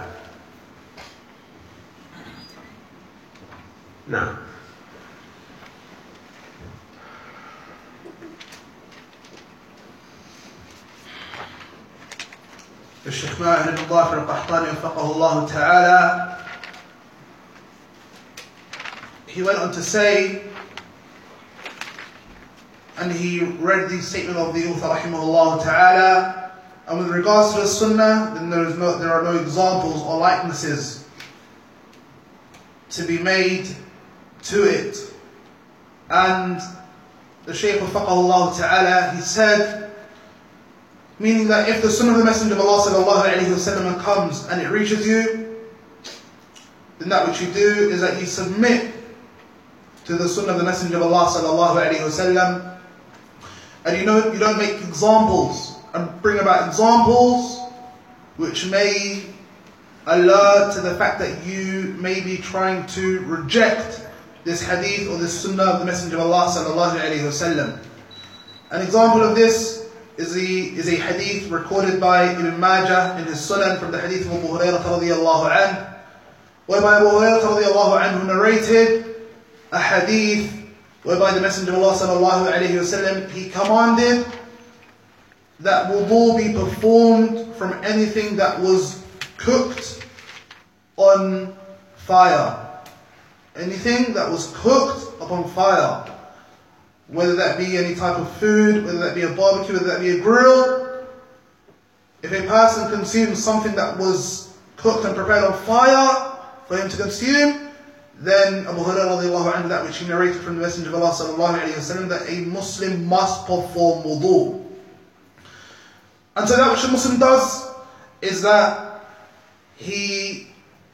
نعم. الشيخ ماهر بن ظافر القحطاني وفقه الله ta'ala, he went on to say, and he read the statement of the author rahimahullah ta'ala, and with regards to the sunnah, then there is no, there are no examples or likenesses to be made to it. And the Shaykh wafaqahu Allah ta'ala, he said, meaning that if the sunnah of the Messenger of Allah sallallahu alayhi wa sallam comes and it reaches you, then that which you do is that you submit to the sunnah of the Messenger of Allah sallallahu alayhi wa sallam, and you know you don't make examples and bring about examples which may alert to the fact that you may be trying to reject this hadith or this sunnah of the Messenger of Allah sallallahu alayhi wa sallam. An example of this is a, is a hadith recorded by Ibn Majah in his Sunan from the hadith of Abu Hurairah radiyallahu anhu, whereby Abu Hurairah radiyallahu anhu narrated a hadith whereby the Messenger of Allah sallallahu alayhi wa sallam, he commanded that wudu be performed from anything that was cooked on fire. Anything that was cooked upon fire. Whether that be any type of food, whether that be a barbecue, whether that be a grill. If a person consumes something that was cooked and prepared on fire for him to consume, then Abu Hurairah radiallahu anhu, that which he narrated from the Messenger of Allah sallallahu alayhi wa sallam, that a Muslim must perform wudu. And so that which a Muslim does is that he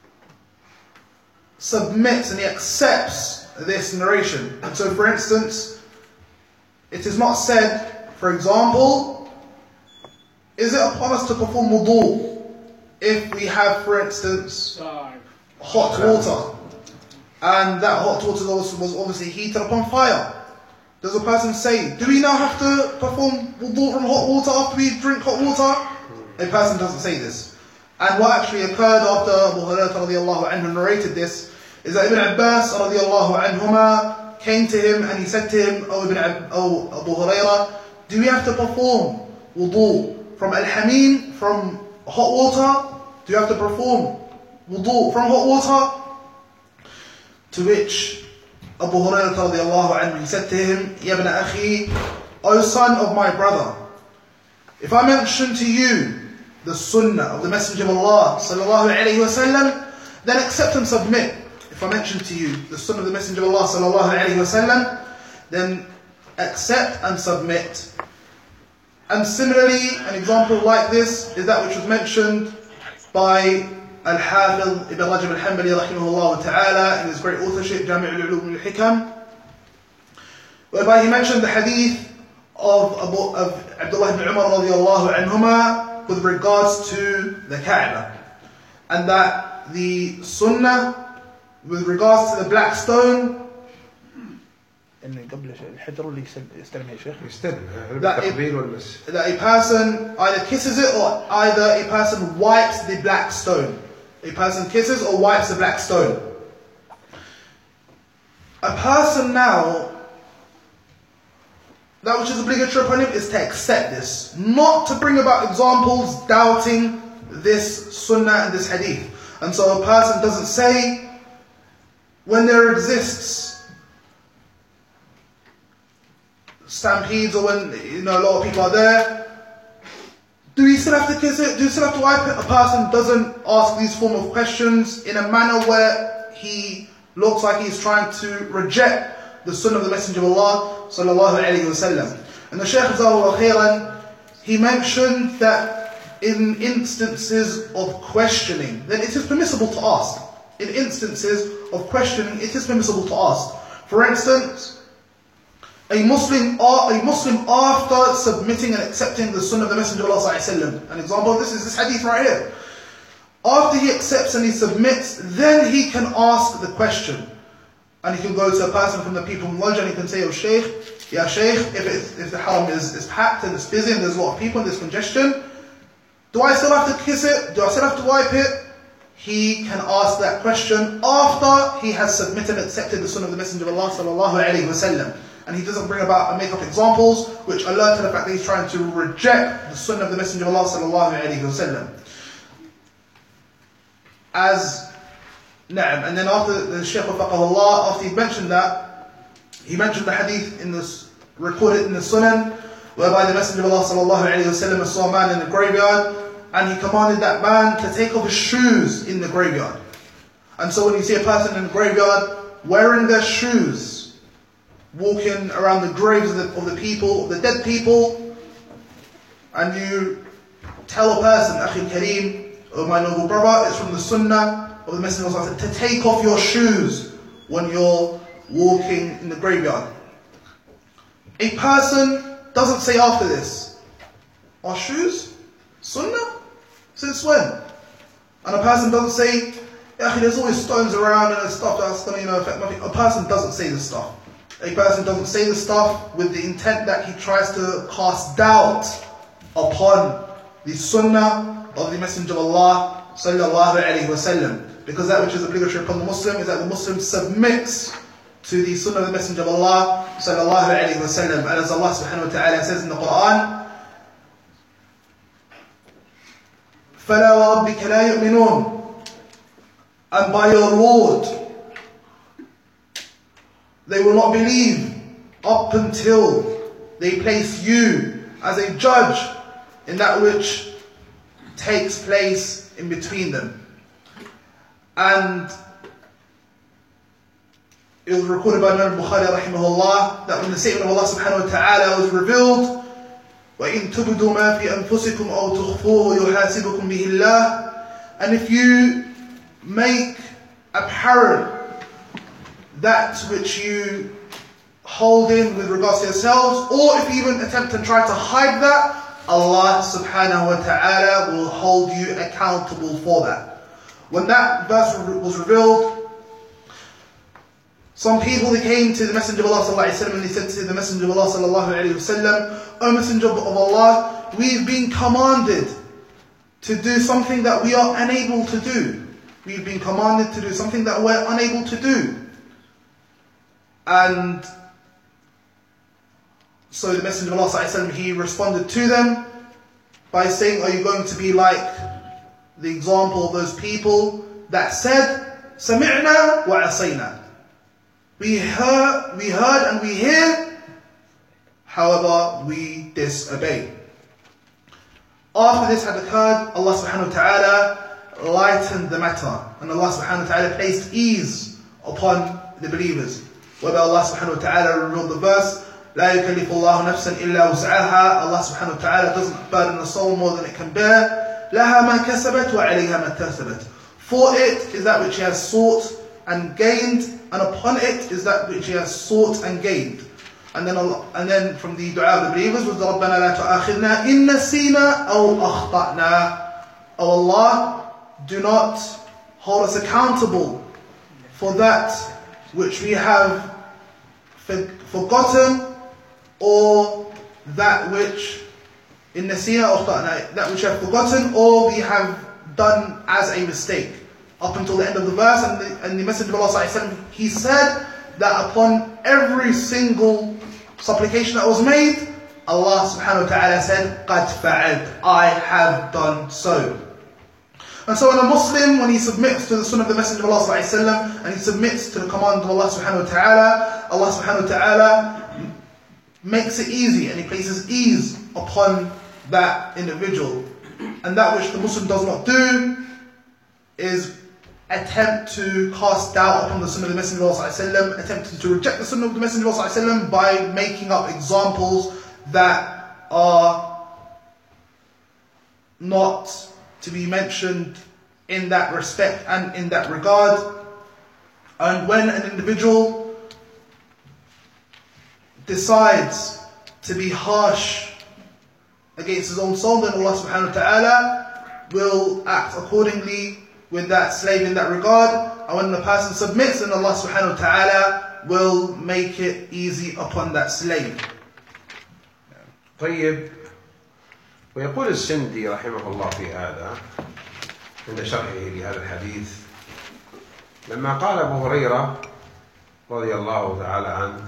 submits and he accepts this narration. And so for instance, it is not said, for example, is it upon us to perform wudu if we have, for instance, hot water, and that hot water was obviously heated upon fire? Does a person say, do we now have to perform wudu from hot water after we drink hot water? A person doesn't say this. And what actually occurred after Abu Hurairah radiallahu anhu narrated this is that Ibn Abbas radiallahu anhuma came to him and he said to him, Oh, Ibn Ab- oh Abu Hurairah, do we have to perform wudu from al-hamim, from hot water? Do you have to perform wudu from hot water? To which Abu Hurairah radiallahu anhu, he said to him, Ya ibn akhi, O son of my brother, if I mention to you the sunnah of the Messenger of Allah sallallahu alayhi wa sallam, then accept and submit. If I mention to you the sunnah of the Messenger of Allah sallallahu alayhi wa sallam, then accept and submit. And similarly, an example like this is that which was mentioned by Al-Hafiz Ibn Rajab Al-Hanbali rahimahullah ta'ala in his great authorship, Jami' al-Ulum al-Hikam, whereby he mentioned the hadith of, Abu, of Abdullah ibn Umar radiallahu anhuma with regards to the Kaaba, and that the sunnah with regards to the black stone, that a, that a person either kisses it or either a person wipes the black stone. A person kisses or wipes the black stone. A person now, that which is obligatory upon him is to accept this, not to bring about examples doubting this sunnah and this hadith. And so a person doesn't say, when there exists stampedes or when you know a lot of people are there, do we still have to kiss it? Do we still have to wipe it? A person doesn't ask these form of questions in a manner where he looks like he's trying to reject the sunnah of the Messenger of Allah sallallahu alayhi wa sallam. And the Shaykh Jazakallahu Khairan, he mentioned that in instances of questioning, then it is permissible to ask. In instances of questioning, it is permissible to ask. For instance, a Muslim or a Muslim after submitting and accepting the Sunnah of the Messenger of Allah sallallahu alaihi wasallam. An example of this is this hadith right here. After he accepts and he submits, then he can ask the question. And he can go to a person from the people of knowledge and he can say, oh Shaykh, yeah Shaykh, if, it, if the haram is, is packed and it's busy and there's a lot of people and there's congestion, do I still have to kiss it? Do I still have to wipe it? He can ask that question after he has submitted and accepted the Sunnah of the Messenger of Allah sallallahu alaihi wasallam. And he doesn't bring about and make up examples which alert to the fact that he's trying to reject the Sunnah of the Messenger of Allah sallallahu alaihi wasallam. As Na'am, and then after the Shaykh Wafaqahullah, after he mentioned that, he mentioned the hadith in this, recorded in the Sunan, whereby the Messenger of Allah sallallahu alayhi wa sallam saw a man in the graveyard, and he commanded that man to take off his shoes in the graveyard. And so when you see a person in the graveyard wearing their shoes, walking around the graves of the, of the people, the dead people, and you tell a person, Akhi Kareem, oh my noble brother, it's from the Sunnah of the Messenger of Allah to take off your shoes when you're walking in the graveyard. A person doesn't say after this, our shoes? Sunnah? Since when? And a person doesn't say, yeah, there's always stones around and stuff that's going to, you know, affect my feet. A person doesn't say this stuff. A person doesn't say this stuff with the intent that he tries to cast doubt upon the Sunnah of the Messenger of Allah sallallahu alayhi wa sallam. Because that which is obligatory upon the Muslim is that the Muslim submits to the Sunnah of the Messenger of Allah sallallahu alayhi wa sallam. And as Allah subhanahu wa ta'ala says in the Quran, فَلَا وَرَبِّكَ لَا يُؤْمِنُونَ, and by your Lord they will not believe up until they place you as a judge in that which takes place in between them. And it was recorded by Imam Bukhari rahimahullah that when the statement of Allah subhanahu wa ta'ala was revealed, وَإِن تُبْدُوا مَا فِي أَنفُسِكُمْ أَوْ تُخْفُوهُ يُحَاسِبُكُمْ بِهِ اللَّهُ, and if you make apparent that which you hold in with regards to yourselves, or if you even attempt and try to hide that, Allah subhanahu wa ta'ala will hold you accountable for that. When that verse was revealed, some people, they came to the Messenger of Allah sallallahu alayhi wa sallam and they said to the Messenger of Allah sallallahu alayhi wa sallam, O Messenger of Allah, we've been commanded to do something that we are unable to do. We've been commanded to do something that we're unable to do. And so the Messenger of Allah sallallahu alayhi wa sallam, he responded to them by saying, are you going to be like the example of those people that said, Sami'na wa asayna. We heard, we heard and we hear, however we disobey. After this had occurred, Allah subhanahu wa ta'ala lightened the matter, and Allah subhanahu wa ta'ala placed ease upon the believers. Whereby Allah subhanahu wa ta'ala revealed the verse, لا يكلف الله نفسا إلا وسعها. Allah subhanahu wa ta'ala doesn't burden the soul more than it can bear. لها ما كسبت وعليها ما اكتسبت. For it is that which he has sought and gained, and upon it is that which he has sought and gained. And then Allah, and then from the dua of the believers was ربنا لا تؤاخذنا إن نسينا أو أخطأنا. O Allah, do not hold us accountable for that which we have forgotten, or that which in nasina or that which we have forgotten or we have done as a mistake. Up until the end of the verse, and the, and the Messenger of Allah sallallahu alaihi wasallam, he said that upon every single supplication that was made, Allah subhanahu wa ta'ala said, قَدْ فَعَلْتُ, I have done so. And so when a Muslim, when he submits to the Sunnah of the Messenger of Allah sallallahu alaihi wasallam, and he submits to the command of Allah subhanahu wa ta'ala, Allah subhanahu wa ta'ala makes it easy, and he places ease upon that individual. And that which the Muslim does not do is attempt to cast doubt upon the Sunnah of the Messenger of Allah sallallahu alaihi wasallam, attempting to reject the Sunnah of the Messenger of Allah sallallahu alaihi wasallam by making up examples that are not to be mentioned in that respect and in that regard. And when an individual decides to be harsh against his own soul, then Allah subhanahu wa ta'ala will act accordingly with that slave in that regard. And when the person submits, then Allah subhanahu wa ta'ala will make it easy upon that slave. طيب، ويقول السندي رحمه الله في هذا عند شرحه لهذا الحديث، لما قال أبو هريرة رضي الله تعالى عنه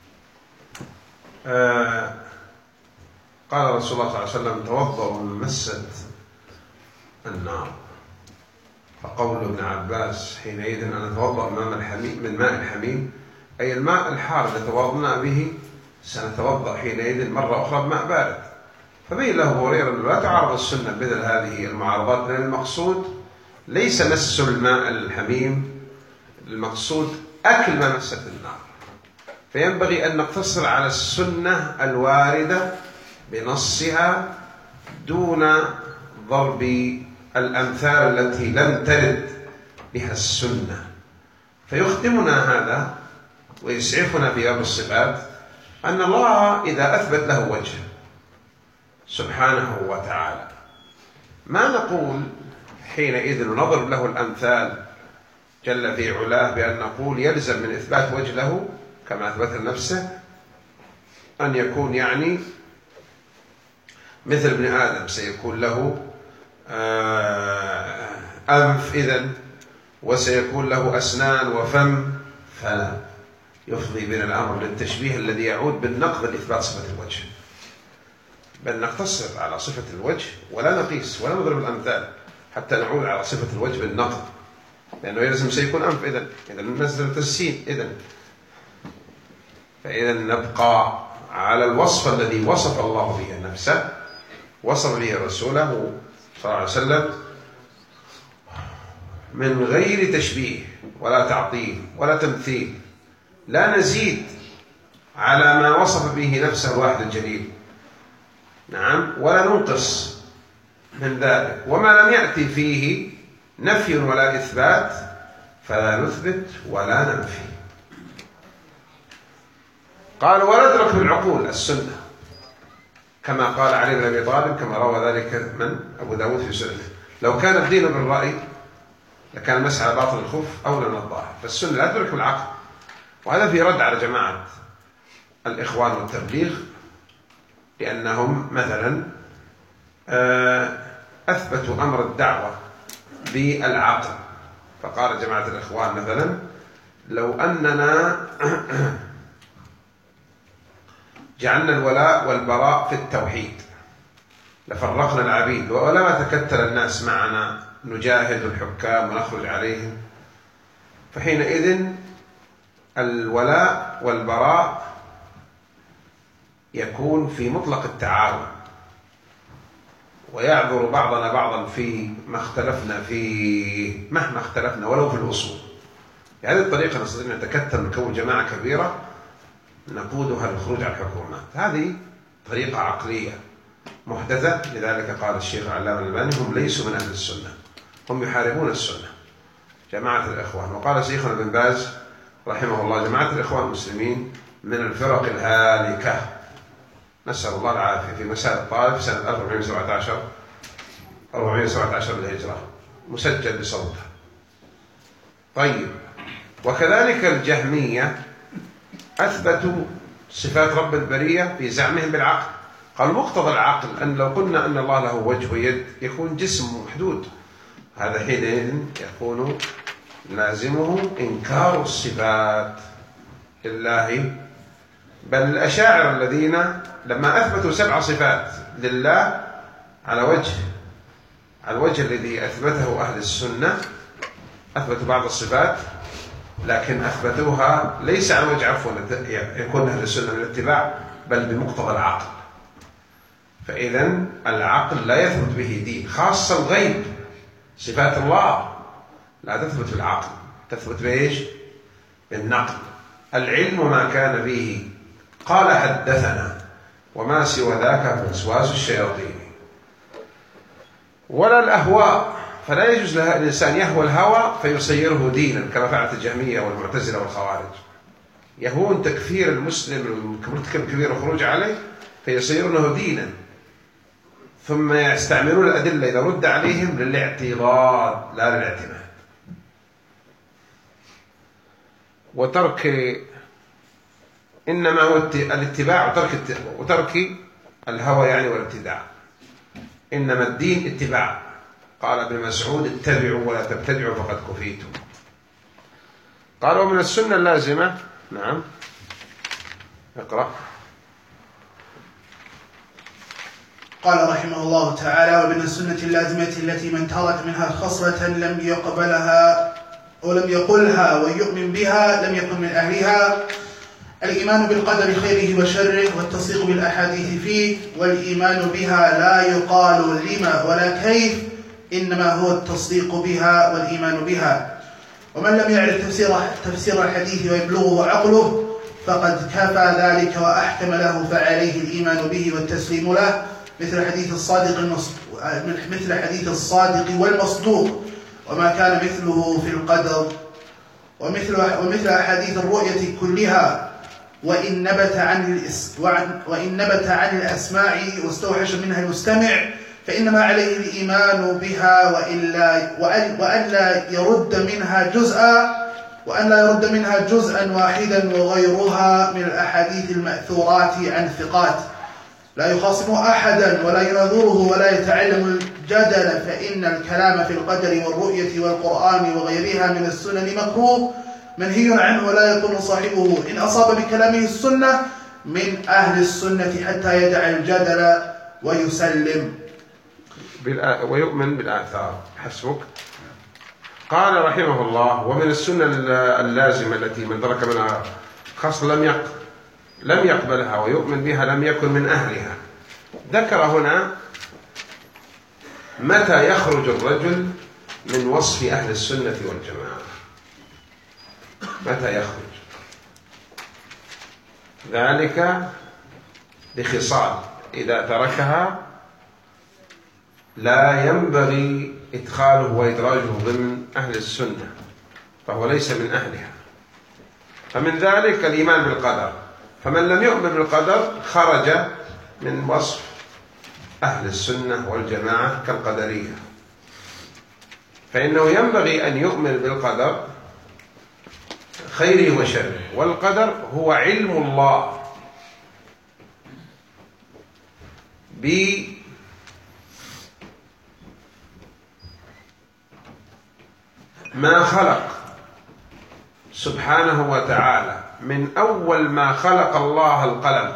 آه قال رسول الله صلى الله عليه وسلم: توضأوا من مسة النار. فقول ابن عباس حينئذ أن نتوضأ من ماء الحميم، أي الماء الحار الذي توضأنا به سنتوضأ حينئذ مرة أخرى بماء بارد. فبين له أبو هريرة أنه لا تعارض السنة مثل هذه المعارضات، لأن المقصود ليس مس الماء الحميم، المقصود أكل ما مست النار. فينبغي أن نقتصر على السنة الواردة بنصها دون ضرب الأمثال التي لم ترد بها السنة. فيخدمنا هذا ويسعفنا في باب الصفات أن الله إذا أثبت له وجه سبحانه وتعالى، ما نقول حينئذ نضرب له الأمثال جل في علاه بأن نقول يلزم من إثبات وجه له كما أثبت لنفسه أن يكون يعني مثل ابن آدم، سيكون له أنف إذن وسيكون له أسنان وفم، فلا يفضي بنا الأمر للتشبيه الذي يعود بالنقد لإثبات صفة الوجه، بل نقتصر على صفة الوجه ولا نقيس ولا نضرب الأمثال حتى نعود على صفة الوجه بالنقد، لأنه يلزم سيكون أنف إذن إذن نزلت السين إذن. فإذا نبقى على الوصف الذي وصف الله به نفسه، وصف به رسوله صلى الله عليه وسلم، من غير تشبيه ولا تعطيل ولا تمثيل، لا نزيد على ما وصف به نفسه الواحد الجليل، نعم، ولا ننقص من ذلك. وما لم يأتي فيه نفي ولا إثبات فلا نثبت ولا ننفي. قال: وندرك بالعقول السنة، كما قال علي بن أبي طالب، كما روى ذلك من أبو داود في سننه: لو كان الدين بالرأي لكان المسح على باطن الخف أولى من الظاهر. فالسنة لا تدرك بالعقل. وهذا في رد على جماعة الإخوان والتبليغ، لأنهم مثلا أثبتوا أمر الدعوة بالعقل. فقال جماعة الإخوان مثلا: لو أننا جعلنا الولاء والبراء في التوحيد لفرقنا العبيد ولما تكتل الناس معنا نجاهد الحكام ونخرج عليهم. فحينئذ الولاء والبراء يكون في مطلق التعاون، ويعذر بعضنا بعضا في ما اختلفنا فيه مهما اختلفنا ولو في الأصول. بهذه الطريقة نستطيع أن نتكتل ونكون جماعة كبيرة نقودها للخروج على الحكومات. هذه طريقة عقلية محدثة. لذلك قال الشيخ علامة الألباني: هم ليسوا من أهل السنة، هم يحاربون السنة، جماعة الإخوان. وقال شيخنا ابن باز رحمه الله: جماعة الإخوان المسلمين من الفرق الهالكة، نسأل الله العافية، في مسائل الطائف سنة ألف وأربعمائة وسبعة عشر أربعمائة وسبعة عشر للهجرة، مسجل بصوته. طيب، وكذلك الجهمية أثبتوا صفات رب البرية في زعمهم بالعقل. قال: مقتضى العقل أن لو قلنا أن الله له وجه ويد يكون جسم محدود، هذا حينئذ يكون لازمه إنكار الصفات لله. بل الأشاعرة الذين لما أثبتوا سبع صفات لله على وجه على الوجه الذي أثبته أهل السنة، أثبتوا بعض الصفات لكن أثبتوها ليس على وجه عفوا يكون أهل السنة من الاتباع، بل بمقتضى العقل. فإذا العقل لا يثبت به دين، خاصة الغيب، صفات الله لا تثبت بالعقل، تثبت بإيش؟ بالنقل. العلم ما كان به قال حدثنا، وما سوى ذاك وسواس الشياطين. ولا الأهواء، فلا يجوز الإنسان يهوى الهوى فيصيره دينا كما فعلت الجهمية والمعتزلة والخوارج. يهون تكفير المسلم مرتكب كبير وخروج عليه فيصيرونه دينا، ثم يستعملون الأدلة إذا رد عليهم للاعتراض لا للاعتماد. وترك إنما هو الاتباع وترك وترك الهوى يعني والابتداع. إنما الدين اتباع. قال ابن مسعود: اتبعوا ولا تبتدعوا فقد كفيتم. قال: ومن السنة اللازمة. نعم اقرأ. قال رحمه الله تعالى: ومن السنة اللازمة التي من ترك منها خصلة لم يقبلها ولم يقلها ويؤمن بها لم يكن من أهلها الإيمان بالقدر خيره وشره والتصديق بالأحاديث فيه، والإيمان بها لا يقال لما ولا كيف، إنما هو التصديق بها والإيمان بها. ومن لم يعرف تفسير تفسير الحديث ويبلغه عقله فقد كفى ذلك وأحكم له، فعليه الإيمان به والتسليم له، مثل حديث الصادق مثل حديث الصادق والمصدوق، وما كان مثله في القدر، ومثل ومثل أحاديث الرؤية كلها، وإن نبت عن الإس وإن نبت عن الأسماع واستوحش منها المستمع فإنما عليه الإيمان بها وإلا وألا يرد منها جزءا وأن لا يرد منها جزءا واحدا وغيرها من الأحاديث المأثورات عن ثقات، لا يخاصم أحدا ولا ينظره ولا يتعلم الجدل، فإن الكلام في القدر والرؤية والقرآن وغيرها من السنن مكروه منهي عنه، ولا يكون صاحبه إن أصاب بكلامه السنة من أهل السنة حتى يدع الجدل ويسلم ويؤمن بالآثار. حسبك. قال رحمه الله: ومن السنة اللازمة التي من ترك منها خصل لم يق لم يقبلها ويؤمن بها لم يكن من أهلها. ذكر هنا متى يخرج الرجل من وصف أهل السنة والجماعة. متى يخرج؟ ذلك بخصال إذا تركها لا ينبغي إدخاله وإدراجه ضمن أهل السنة، فهو ليس من أهلها. فمن ذلك الإيمان بالقدر، فمن لم يؤمن بالقدر خرج من وصف أهل السنة والجماعة كالقدرية، فإنه ينبغي أن يؤمن بالقدر خيره وشره. والقدر هو علم الله بما خلق سبحانه وتعالى من أول ما خلق الله القلم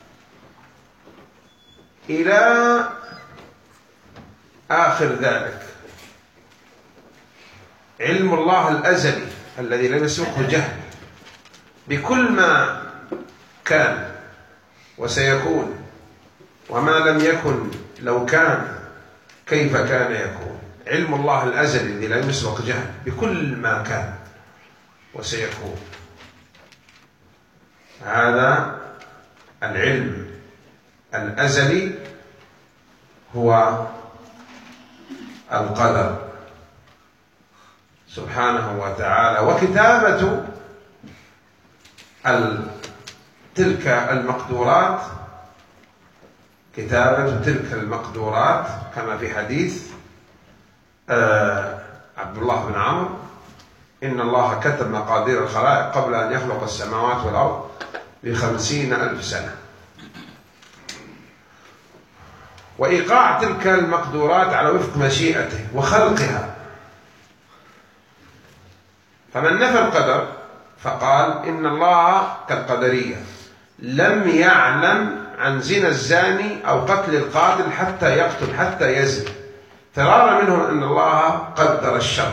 إلى آخر ذلك. علم الله الأزلي الذي لم يسبقه جهل بكل ما كان وسيكون، وما لم يكن لو كان كيف كان يكون. علم الله الأزلي الذي لم يسبق جهل بكل ما كان وسيكون، هذا العلم الأزلي هو القدر سبحانه وتعالى. وكتابة تلك المقدورات كتابة تلك المقدورات كما في حديث عبد الله بن عمرو: إن الله كتب مقادير الخلائق قبل أن يخلق السماوات والأرض بخمسين ألف سنة. وإيقاع تلك المقدورات على وفق مشيئته وخلقها. فمن نفى القدر فقال إن الله كالقدرية لم يعلم عن زنا الزاني أو قتل القاتل حتى يقتل حتى يزني، فرارا منهم أن الله قدر الشر.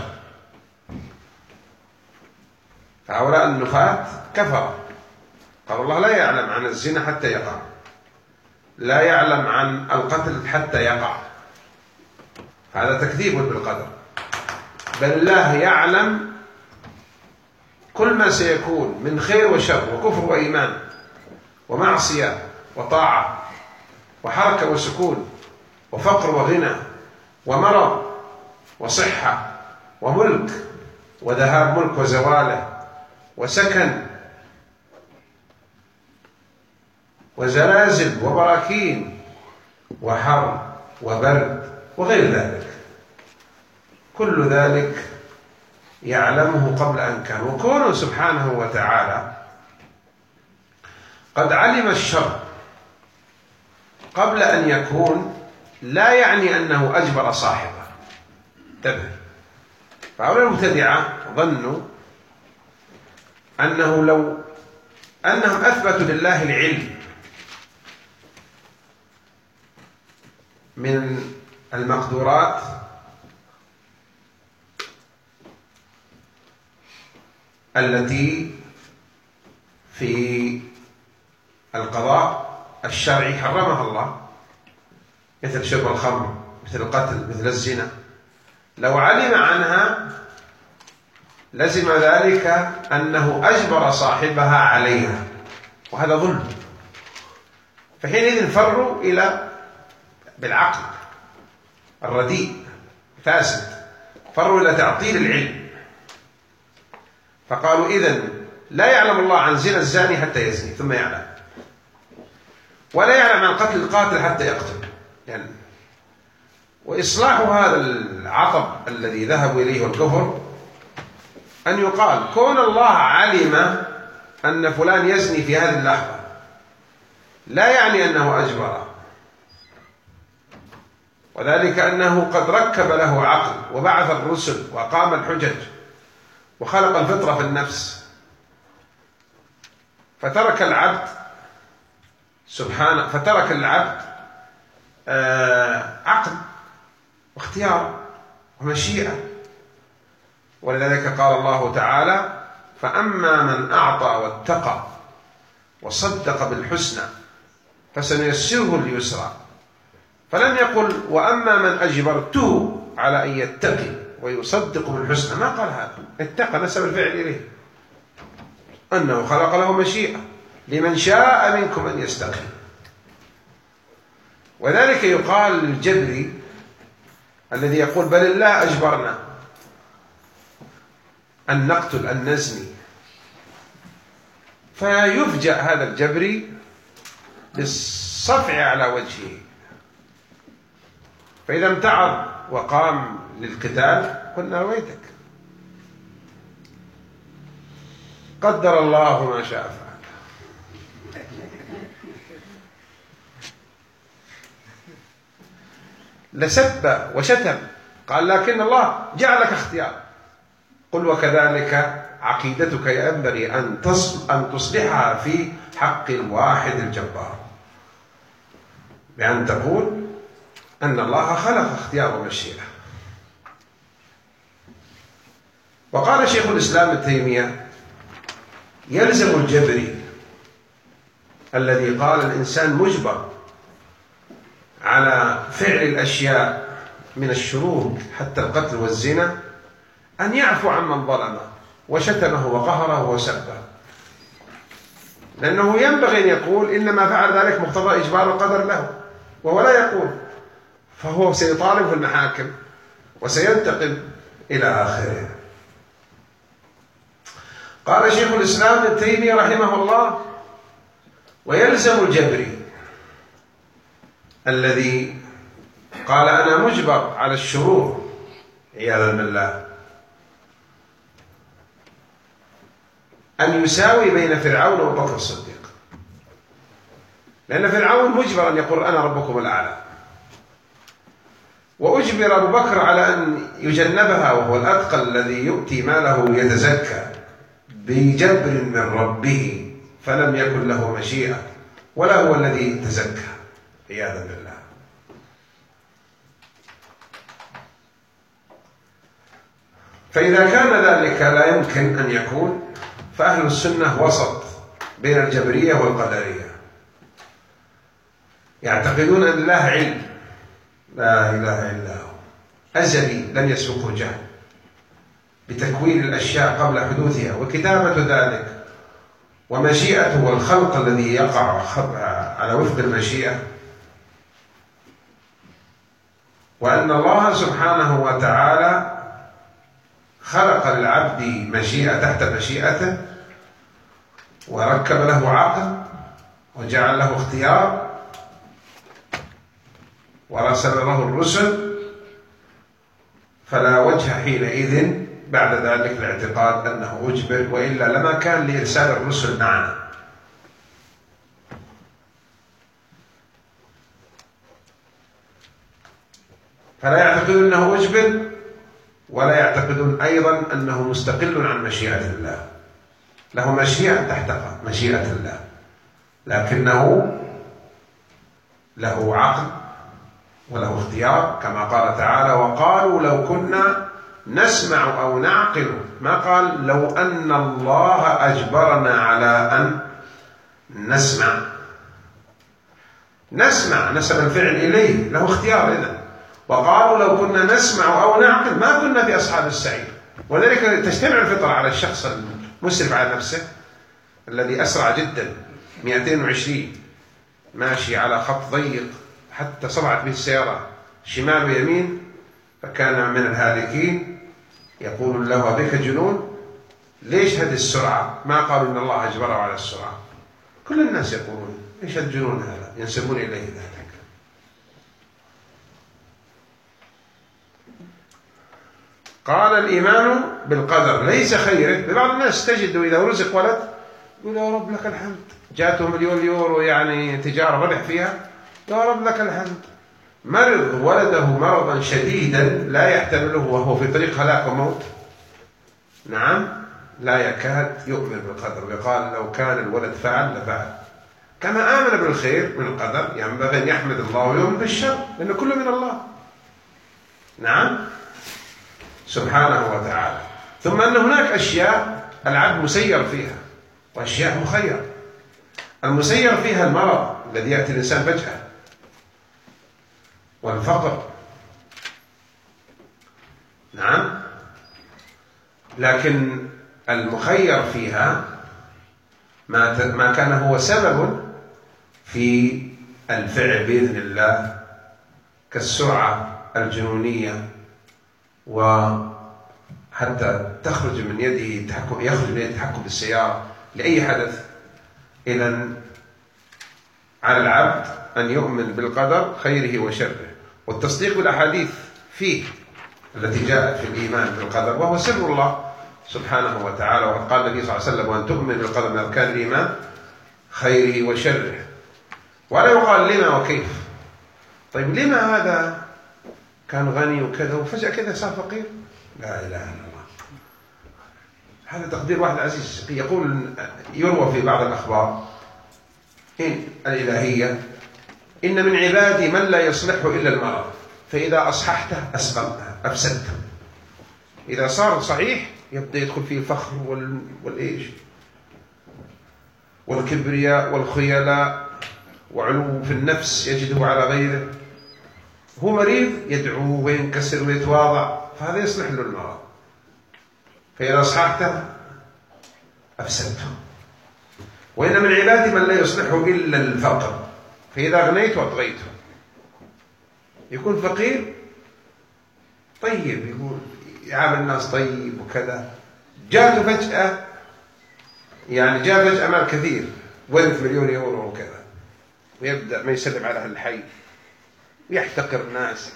فهؤلاء النفاة كفر، قال الله لا يعلم عن الزنا حتى يقع، لا يعلم عن القتل حتى يقع، هذا تكذيب بالقدر. بل الله يعلم كل ما سيكون من خير وشر وكفر وإيمان ومعصية وطاعة وحركة وسكون وفقر وغنى ومرض وصحة وملك وذهاب ملك وزواله وسكن وزلازل وبراكين وحر وبرد وغير ذلك، كل ذلك يعلمه قبل أن كان. وكونه سبحانه وتعالى قد علم الشر قبل أن يكون لا يعني أنه أجبر صاحبه. انتبه، فهؤلاء المبتدعة ظنوا أنه لو أنهم أثبتوا لله العلم من المقدورات التي في القضاء الشرعي حرمها الله، مثل شرب الخمر، مثل القتل، مثل الزنا، لو علم عنها لزم ذلك أنه أجبر صاحبها عليها، وهذا ظلم. فحينئذ فروا إلى بالعقل الرديء فاسد، فروا إلى تعطيل العلم، فقالوا إذن لا يعلم الله عن زنا الزاني حتى يزني ثم يعلم، ولا يعلم عن قتل القاتل حتى يقتل يعني. وإصلاح هذا العطب الذي ذهبوا إليه الكفر أن يقال كون الله علم أن فلان يزني في هذه اللحظة لا يعني أنه أجبر، وذلك أنه قد ركب له عقل وبعث الرسل وقام الحجج وخلق الفطرة في النفس، فترك العبد سبحانه فترك العبد آه عقل واختيار ومشيئة. ولذلك قال الله تعالى: فأما من أعطى واتقى وصدق بالحسنى فسنيسره اليسرى، فلم يقل وأما من أجبرته على أن يتقي ويصدق بالحسنى، ما قال هذا. اتقى نسب الفعل إليه، أنه خلق له مشيئة لمن شاء منكم أن يستقيم. وذلك يقال للجبري الذي يقول بل الله أجبرنا أن نقتل أن نزني، فيفجأ هذا الجبري بالصفع على وجهه، فإذا امتعض وقام للقتال قلنا ويتك، قدر الله ما شاء فعل. لسب وشتم، قال لكن الله جعلك اختيار. قل وكذلك عقيدتك ينبغي أن أن تصلحها في حق الواحد الجبار، بأن تقول أن الله خلق اختيار ومشيئة. وقال شيخ الإسلام ابن تيمية: يلزم الجبري الذي قال الإنسان مجبر على فعل الأشياء من الشرور حتى القتل والزنا أن يعفو عمن ظلمه وشتمه وقهره وسبه، لأنه ينبغي أن يقول إنما فعل ذلك مقتضى إجبار القدر له، وهو لا يقول، فهو سيطالب في المحاكم وسينتقل إلى آخره. قال شيخ الإسلام ابن تيمية رحمه الله: ويلزم الجبري الذي قال أنا مجبر على الشرور عياذا بالله أن يساوي بين فرعون وأبو بكر الصديق، لأن فرعون مجبر أن يقول أنا ربكم الأعلى، وأجبر أبو بكر على أن يجنبها وهو الأتقى الذي يؤتي ماله يتزكى بجبر من ربه، فلم يكن له مشيئة ولا هو الذي تزكى عياذا بالله. فإذا كان ذلك لا يمكن أن يكون، فأهل السنة وسط بين الجبرية والقدرية، يعتقدون أن الله علم لا إله إلا هو أزلي لم يسبقه جهل بتكوين الأشياء قبل حدوثها وكتابة ذلك ومشيئته والخلق الذي يقع على وفق المشيئة، وأن الله سبحانه وتعالى خلق للعبد مشيئة تحت مشيئته وركب له عقل وجعل له اختيار ورسل له الرسل، فلا وجه حينئذ بعد ذلك الاعتقاد أنه أجبر، وإلا لما كان لإرسال الرسل معنا. فلا يعتقدون أنه أجبر، ولا يعتقدون أيضا أنه مستقل عن مشيئة الله. له مشيئة تحت مشيئة الله، لكنه له عقل وله اختيار، كما قال تعالى: وقالوا لو كنا نسمع أو نعقل. ما قال لو أن الله أجبرنا على أن نسمع. نسمع نسب الفعل إليه، له اختيار إذن. وقالوا لو كنا نسمع أو نعقل ما كنا في أصحاب السعير. وذلك تجتمع الفطرة على الشخص المسرف على نفسه الذي أسرع جدا، مئتين وعشرين ماشي على خط ضيق حتى صبعت به السيارة شمال ويمين، فكان من الهالكين. يقول له: بك جنون؟ ليش هذه السرعة؟ ما قالوا إن الله أجبره على السرعة. كل الناس يقولون: إيش الجنون هذا؟ ينسبون إليه ذلك. قال: الإيمان بالقدر ليس خيره. بعض الناس تجد إذا رزق ولد يقول: يا رب لك الحمد، جاته مليون يورو يعني تجارة ربح فيها، يا رب لك الحمد. مرض ولده مرضا شديدا لا يحتمله وهو في طريق هلاك وموت، نعم، لا يكاد يؤمن بالقدر، ويقال لو كان الولد فعل لفعل. كما آمن بالخير من القدر ينبغي أن يحمد الله ويؤمن بالشر، لأنه كله من الله، نعم، سبحانه وتعالى. ثم أن هناك أشياء العبد مسير فيها وأشياء مخير. المسير فيها المرض الذي يأتي الإنسان فجأة، والفقر، نعم، لكن المخير فيها ما ما كان هو سبب في الفعل بإذن الله، كالسرعة الجنونية، وحتى تخرج من يده تحكم يخرج من يده التحكم بالسيارة لأي حدث. إذن على العبد أن يؤمن بالقدر خيره وشره، والتصديق بالأحاديث فيه التي جاءت في الإيمان بالقدر، وهو سر الله سبحانه وتعالى. وقد قال النبي صلى الله عليه وسلم: وأن تؤمن بالقدر من أركان الإيمان خيره وشره. ولا يقال لما وكيف. طيب لما هذا كان غني وكذا وفجأة كذا صار فقير؟ لا إله إلا الله. هذا تقدير واحد عزيز. يقول، يروى في بعض الأخبار إن الإلهية: إن من عبادي من لا يصلحه إلا المرض، فإذا أصححته أسقمته أفسدته. إذا صار صحيح يبدأ يدخل فيه الفخر وال... والإيش والكبرياء والخيلاء وعلو في النفس يجده على غيره. هو مريض يدعو وينكسر ويتواضع، فهذا يصلح له المرض. فإذا أصححته أفسدته. وإن من عبادي من لا يصلحه إلا الفقر، فإذا أغنيت وأطغيته. يكون فقير طيب، يقول يعامل الناس طيب وكذا، جاءته فجأة يعني جاء فجأة مال كثير، ورث مليون يورو وكذا، ويبدأ ما يسلم على أهل الحي ويحتقر الناس.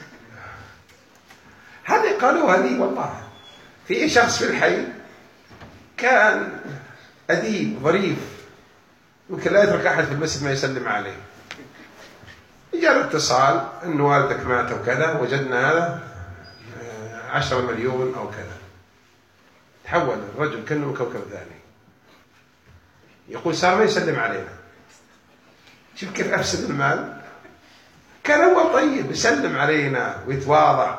هذه قالوا هذه والله. في شخص في الحي كان أديب ظريف، يمكن لا يترك أحد في المسجد ما يسلم عليه. جاء اتصال أن والدك مات وكذا، وجدنا هذا عشرة مليون أو كذا. تحول الرجل كأنه كوكب ثاني، يقول صار ما يسلم علينا. شوف كيف أفسد المال. كان هو طيب يسلم علينا ويتواضع.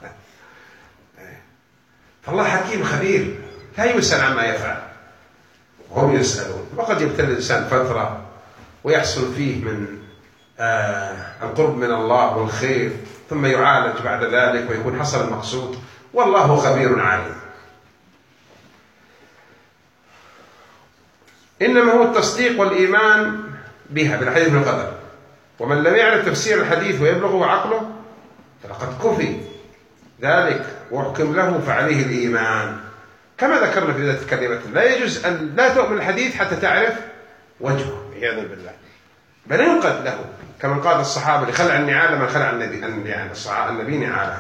فالله حكيم خبير لا يسأل عما يفعل وهم يسألون. وقد يبتلى الإنسان فترة ويحصل فيه من آه القرب من الله والخير، ثم يعالج بعد ذلك ويكون حصل المقصود، والله خبير عليم. إنما هو التصديق والإيمان بها بالحديث بالقدر. ومن لم يعرف تفسير الحديث ويبلغه عقله فلقد كفي ذلك وحكم له فعليه الإيمان. كما ذكرنا في ذات الكلمة، لا يجوز أن لا تؤمن الحديث حتى تعرف وجهه، عياذا بالله. بل انقد له كما قال الصحابة لخلع النعال من خلع النبي يعني النبي نعاله.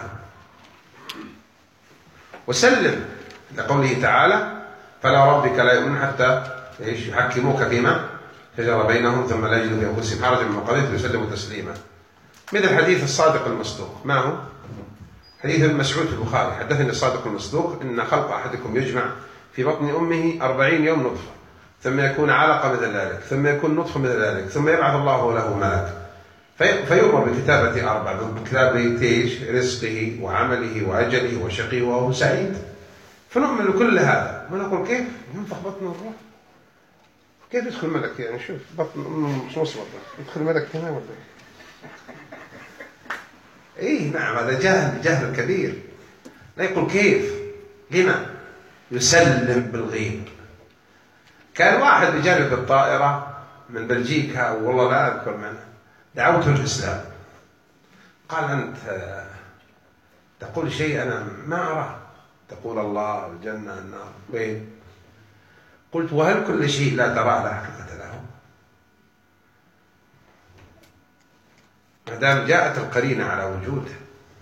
وسلم لقوله تعالى فلا ربك لا يؤمنون حتى يحكموك فيما شجر بينهم ثم لا يجدوا في انفسهم حرجا مما قضيت ويسلموا تسليما. مثل حديث الصادق المصدوق، ما هو؟ حديث ابن مسعود في البخاري: حدثني الصادق المصدوق ان خلق احدكم يجمع في بطن امه أربعين يوم نطفه ثم يكون علقه مثل ذلك ثم يكون نطفه مثل ذلك ثم يبعث الله له ملك فيؤمر بكتابه اربع بكتابه ايش؟ رزقه وعمله واجله وشقي وهو سعيد. فنؤمن كل هذا ونقول كيف ينفخ بطن الروح؟ كيف يدخل ملك؟ يعني شوف بطن مش مصبط يدخل ملك هنا ولا ايه؟ نعم هذا جهل جهل كبير. لا يقول كيف، لما؟ يسلم بالغيب. كان واحد بجانب الطائرة من بلجيكا والله لا أذكر منه، دعوته الإسلام، قال أنت تقول شيء أنا ما أراه، تقول الله الجنة النار وين؟ قلت وهل كل شيء لا تراه لا حقيقة له؟ ما دام جاءت القرينة على وجوده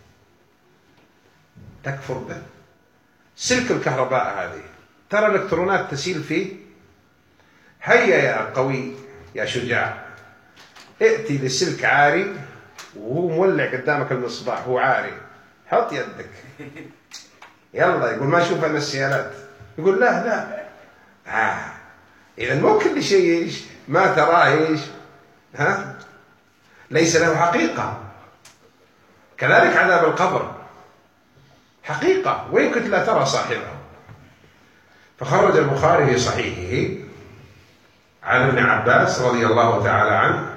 تكفر به. سلك الكهرباء هذه ترى الإلكترونات تسيل فيه. هيا يا قوي يا شجاع ائتي للسلك عاري وهو مولع قدامك المصباح هو عاري، حط يدك يلا. يقول ما اشوف انا السيارات، يقول لا لا آه. اذا مو كل شيء ايش ما تراه ايش ها ليس له حقيقه. كذلك عذاب القبر حقيقه وين كنت لا ترى صاحبه. فخرج البخاري في صحيحه عن ابن عباس رضي الله تعالى عنه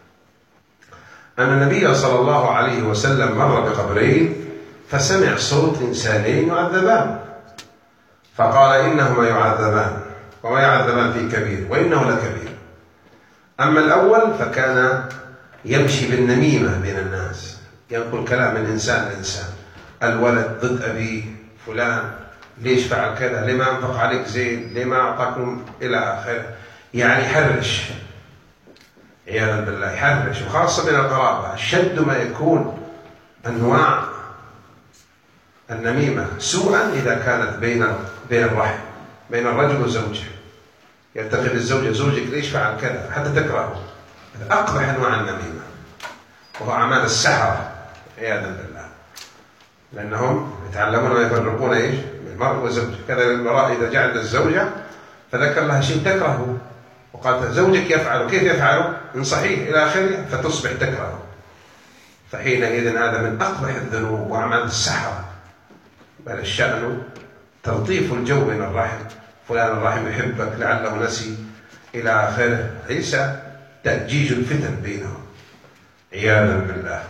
أن النبي صلى الله عليه وسلم مر بقبرين فسمع صوت إنسانين يعذبان فقال إنهما يعذبان وما يعذبان في كبير وإنه لكبير. أما الأول فكان يمشي بالنميمة بين الناس، ينقل كلام من إنسان لإنسان، الولد ضد أبيه، فلان ليش فعل كذا، لما أنفق عليك زين، لما أعطاكم إلى آخره، يعني يحرش عياذا بالله، يحرش. وخاصة من القرابة أشد ما يكون أنواع النميمة سوءا إذا كانت بين بين الرحم بين الرجل وزوجه. يتخذ الزوجة زوجك ليش فعل كذا حتى تكرهه، هذا أقبح أنواع النميمة وهو أعمال السحرة عياذا بالله، لأنهم يتعلمون ويفرقون إيش المرء وزوجه. كذا المرأة إذا جعلت الزوجة فذكر لها شيء تكرهه وقال زوجك يفعل، كيف يفعل؟ إن صحيح إلى آخره، فتصبح تكرهه. فحينئذ هذا من أقبح الذنوب وأعمال السحرة. بل الشأن تلطيف الجو بين الرحم، فلان الرحم يحبك لعله نسي إلى آخره، ليس تأجيج الفتن بينهم عياذا بالله.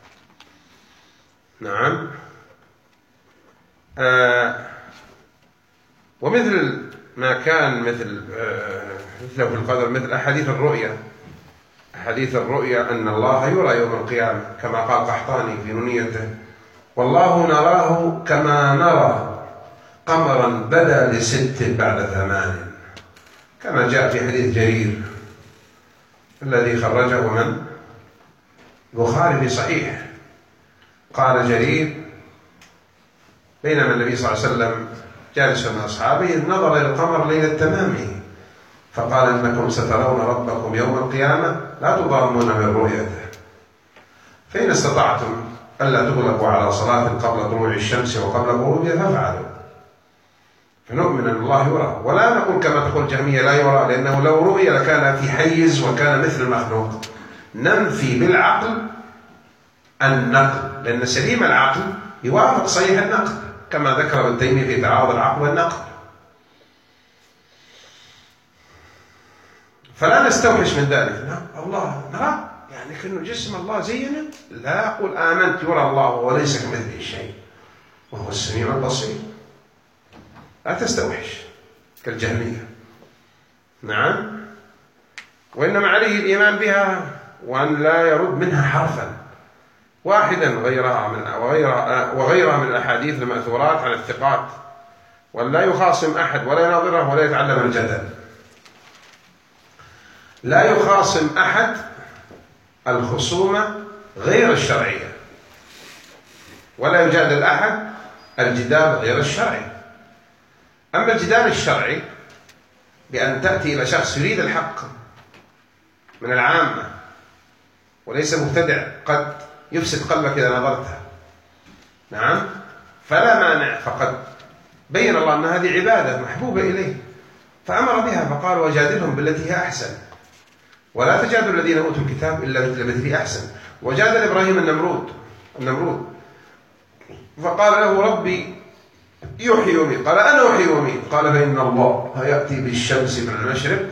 نعم. آه ومثل ما كان مثل مثله في القدر مثل أحاديث الرؤيا. أحاديث الرؤيا أن الله يرى يوم القيامة كما قال قحطاني في نونيته: والله نراه كما نرى قمرا بدا لست بعد ثمان، كما جاء في حديث جرير الذي خرجه من البخاري في صحيح. قال جرير: بينما النبي صلى الله عليه وسلم جالس من أصحابه نظر إلى القمر ليلة تمامه فقال: إنكم سترون ربكم يوم القيامة لا تضامون من رؤيته، فإن استطعتم ألا تغلبوا على صلاة قبل طلوع الشمس وقبل غروبها فافعلوا. فنؤمن أن الله يرى، ولا نقول كما تقول جهمية لا يرى، لأنه لو رؤي لكان في حيز وكان مثل المخلوق. ننفي بالعقل النقل، لأن سليم العقل يوافق صحيح النقل كما ذكر ابن تيمية في تعارض العقل والنقل. فلا نستوحش من ذلك. نعم الله نرى، يعني كأنه جسم الله زينا، لا أقول آمنت يرى الله وليس كمثله شيء وهو السميع البصير، لا تستوحش كالجهمية. نعم. وإنما عليه الإيمان بها وأن لا يرد منها حرفا واحدا غيرها من وغيرها وغيرها من الأحاديث المأثورات عن الثقات، وأن لا يخاصم أحد ولا يناظره ولا يتعلم الجدل. لا يخاصم أحد الخصومة غير الشرعية، ولا يجادل أحد الجدال غير الشرعي. أما الجدال الشرعي بأن تأتي إلى شخص يريد الحق من العامة وليس مبتدع قد يفسد قلبك إذا نظرته، نعم، فلا مانع، فقد بين الله أن هذه عبادة محبوبة إليه فأمر بها، فقال وجادلهم بالتي هي أحسن ولا تجادل الذين أوتوا الكتاب إلا بالتي هي أحسن. وجادل إبراهيم النمرود النمرود فقال له ربي يحيي ويميت، قال أنا أحيي ويميت، قال فإن الله يأتي بالشمس من المشرق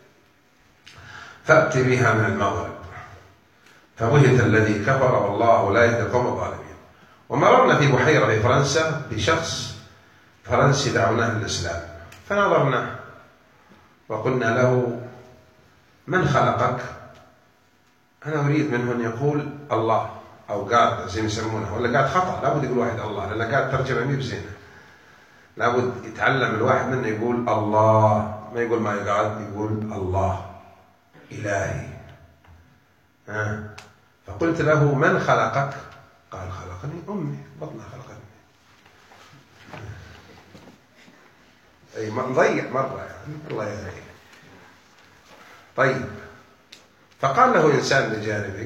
فأتي بها من المغرب فبهت الذي كفر والله لا يهدي القوم الظالمين. ومررنا في بحيرة في فرنسا بشخص فرنسي دعوناه للإسلام، فنظرنا وقلنا له من خلقك؟ أنا أريد منه أن يقول الله أو قاد زي ما يسمونه، ولا قاد خطأ، لابد يقول واحد الله، لأن قاد ترجمة مي بزينة، لابد يتعلم الواحد منه يقول الله، ما يقول ما يقعد، يقول الله إلهي. ها. فقلت له من خلقك؟ قال خلقني أمي، بطنها خلقني. أي مضيع مرة يعني، الله يهديه. طيب، فقال له إنسان بجانبي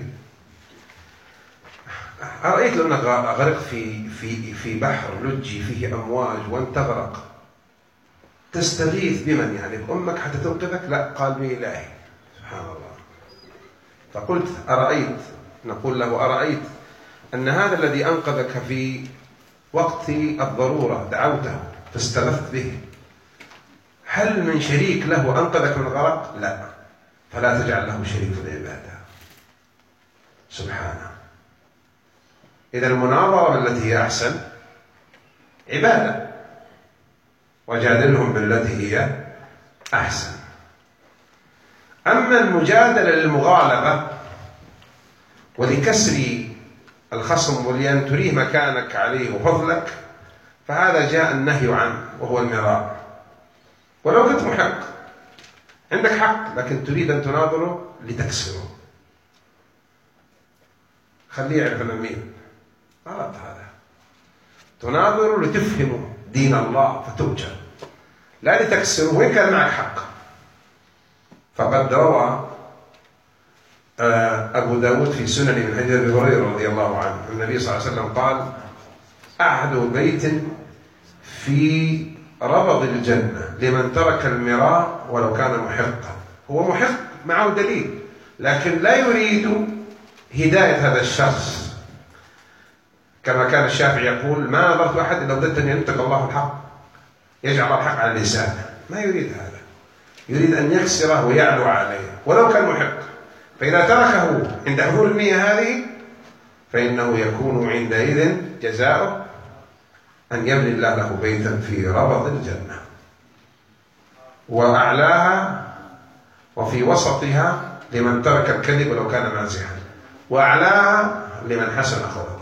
أرأيت لو أنك أغرق في في في بحر لجي فيه أمواج وأنت تغرق تستغيث بمن؟ يعني بأمك حتى تنقذك؟ لا، قال بإلهي. سبحان الله. فقلت أرأيت، نقول له أرأيت أن هذا الذي أنقذك في وقت الضرورة دعوته فاستغثت به، هل من شريك له أنقذك من الغرق؟ لا، فلا تجعل له شريك في العبادة. سبحانه. إذا المناظرة بالتي هي أحسن عبادة، وجادلهم بالتي هي أحسن. أما المجادلة للمغالبة ولكسر الخصم ولأن تريه مكانك عليه وفضلك، فهذا جاء النهي عنه وهو المراء. ولو كنت محق، عندك حق لكن تريد أن تناظره لتكسره، خليه يعرف أن مين، غلط هذا. تناظره لتفهمه دين الله فتؤجر، لا لتكسره وإن كان معك حق. فقد روى أبو داود في سنن من حديث أبي هريرة رضي الله عنه النبي صلى الله عليه وسلم قال أحد بيت في ربض الجنة لمن ترك المراء ولو كان محقا. هو محق معه دليل، لكن لا يريد هداية هذا الشخص، كما كان الشافعي يقول ما نظرت أحد إلا وددت أن ينطق الله الحق، يجعل الحق على لسانه، ما يريد هذا، يريد أن يكسره ويعلو عليه ولو كان محق. فإذا تركه عند حضور النية هذه فإنه يكون عندئذ جزاؤه أن يبني الله له بيتا في ربض الجنة، وأعلاها وفي وسطها لمن ترك الكذب ولو كان مازحا، وأعلاها لمن حسن خلقه.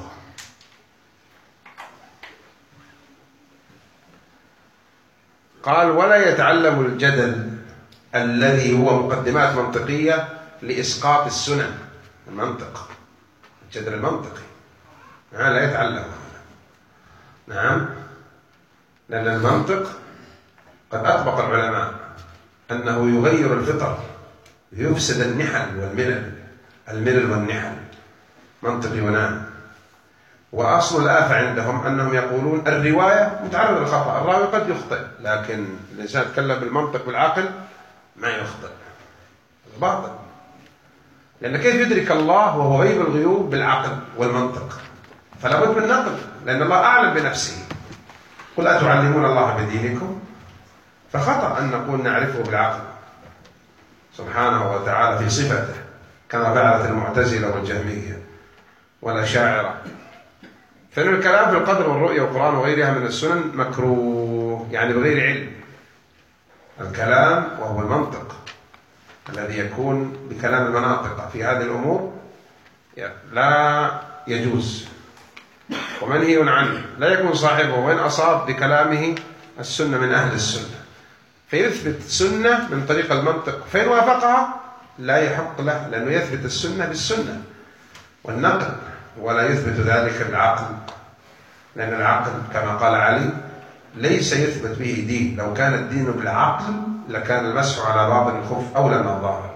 قال ولا يتعلم الجدل الذي هو مقدمات منطقية لإسقاط السنن، المنطق، الجدل المنطقي لا يتعلم. نعم، لأن المنطق قد أطبق العلماء أنه يغير الفطر، يفسد النحل والملل، الملل والنحل، منطق يونان. وأصل الآفة عندهم أنهم يقولون الرواية متعرضة للخطأ، الراوي قد يخطئ، لكن الإنسان يتكلم بالمنطق بالعقل ما يخطئ، باطل. لأن كيف يدرك الله وهو غيب الغيوب بالعقل والمنطق؟ فلا بد من نقل، لأن الله أعلم بنفسه. قل أتعلمون الله بدينكم؟ فخطأ أن نقول نعرفه بالعقل سبحانه وتعالى في صفته كما فعلت المعتزلة والجهمية والأشاعرة. فإن الكلام في القدر والرؤية والقرآن وغيرها من السنن مكروه، يعني بغير علم. الكلام وهو المنطق الذي يكون بكلام المناطق في هذه الأمور لا يجوز، ومنهي عنه، لا يكون صاحبه وإن أصاب بكلامه السنة من أهل السنة، فيثبت سنة من طريق المنطق، فإن وافقها لا يحق له، لأنه يثبت السنة بالسنة والنقل، ولا يثبت ذلك بالعقل، لأن العقل كما قال علي ليس يثبت به دين. لو كان الدين بالعقل لكان المسح على باطن الخف أولى من الظاهر،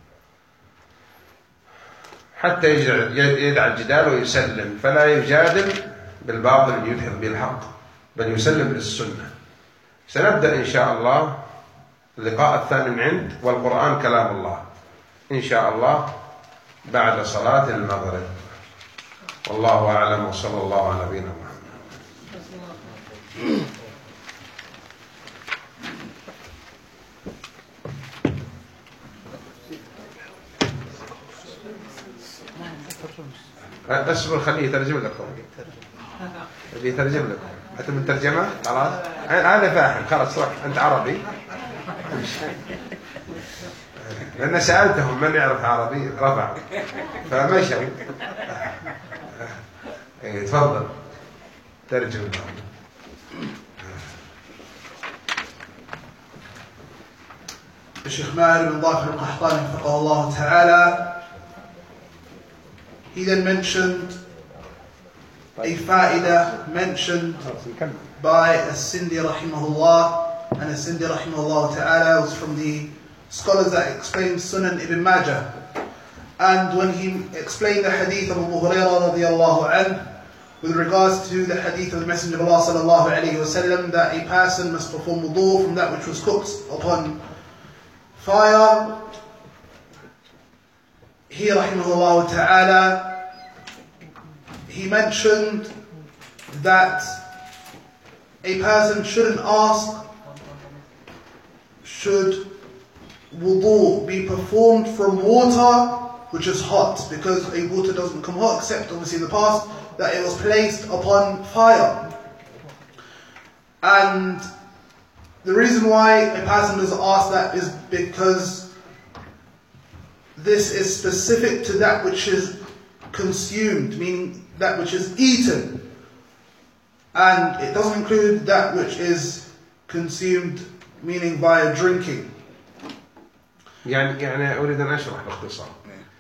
حتى يدعى الجدال ويسلم، فلا يجادل بالباطل ليدحض به الحق، بل يسلم للسنة. سنبدأ إن شاء الله اللقاء الثاني من عند والقرآن كلام الله إن شاء الله بعد صلاة المغرب، والله أعلم، وصلى الله على نبينا محمد. اصبر خليه يترجم لكم، يترجم لكم. أنت من ترجمة خلاص، أنا فاهم خلاص، روح أنت عربي. لأن سألتهم من يعرف عربي رفع فمشوا. إيه تفضل ترجم لهم. الشيخ ماهر بن ظافر القحطاني حفظه الله تعالى, he then mentioned a fa'idah mentioned by As-Sindi rahimahullah, and As-Sindi rahimahullah ta'ala was from the scholars that explained Sunan Ibn Majah. And when he explained the hadith of Abu Hurairah radiyallahu anhu with regards to the hadith of the Messenger of Allah sallallahu alayhi wa sallam, that a person must perform wudu from that which was cooked upon fire, he rahimahullah ta'ala, he mentioned that a person shouldn't ask, should wudu be performed from water which is hot, because a water doesn't become hot, except obviously in the past that it was placed upon fire. And the reason why a person does ask that is because this is specific to that which is consumed, meaning that which is eaten, and it doesn't include that which is consumed, meaning via drinking. يعني يعني أريد أن أشرح باختصار.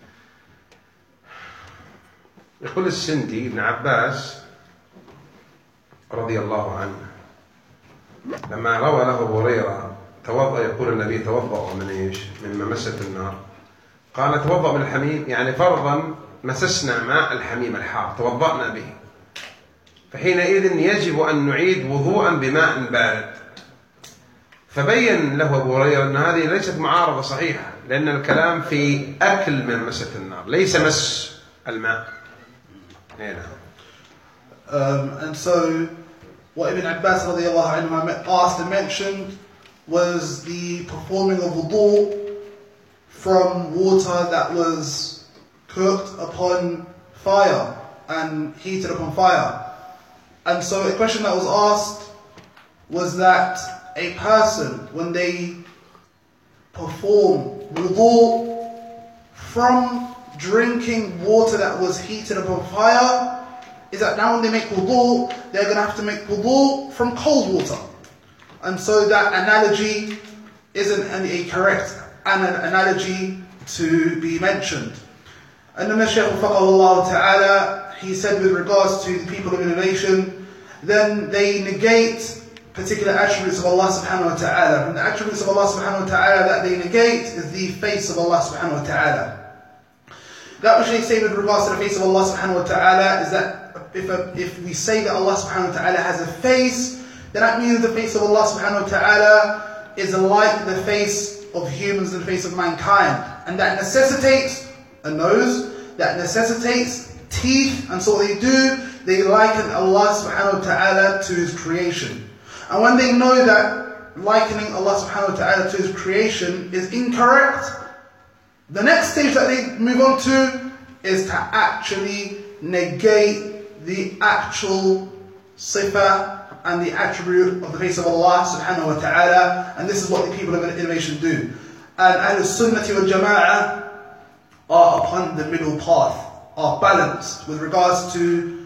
يقول السندي ابن عباس رضي الله عنه لما روى له أبو هريرة توضأ، يقول النبي توضأ من إيش؟ مما مست النار. قال توضأ من الحميم، يعني فرضا مسسنا ماء الحميم الحار توضأنا به، فحينئذ يجب أن نعيد وضوءا بماء بارد. فبين له أبو هريرة أن هذه ليست معارضة صحيحة، لأن الكلام في أكل من مست النار ليس مس الماء. Um, and so what Ibn Abbas radiallahu anhu asked and mentioned was the performing of wudu from water that was cooked upon fire and heated upon fire. And so a question that was asked was that a person, when they perform wudu from drinking water that was heated upon fire, is that now when they make wudu, they're going to have to make wudu from cold water. And so that analogy isn't a correct an analogy to be mentioned. And then the Shaykh Faqahullah Ta'ala, he said with regards to the people of innovation, then they negate particular attributes of Allah subhanahu wa ta'ala. And the attributes of Allah subhanahu wa ta'ala that they negate is the face of Allah subhanahu wa ta'ala. That which they say with regards to the face of Allah subhanahu wa ta'ala is that if, a, if we say that Allah subhanahu wa ta'ala has a face, then that means the face of Allah subhanahu wa ta'ala is like the face of humans and the face of mankind. And that necessitates a nose, that necessitates teeth, and so what they do, they liken Allah subhanahu wa ta'ala to His creation. And when they know that likening Allah subhanahu wa ta'ala to His creation is incorrect, the next stage that they move on to is to actually negate the actual sifa and the attribute of the face of Allah subhanahu wa ta'ala. And this is what the people of innovation do. And Ahlul Sunnati wal Jama'ah are upon the middle path, are balanced with regards to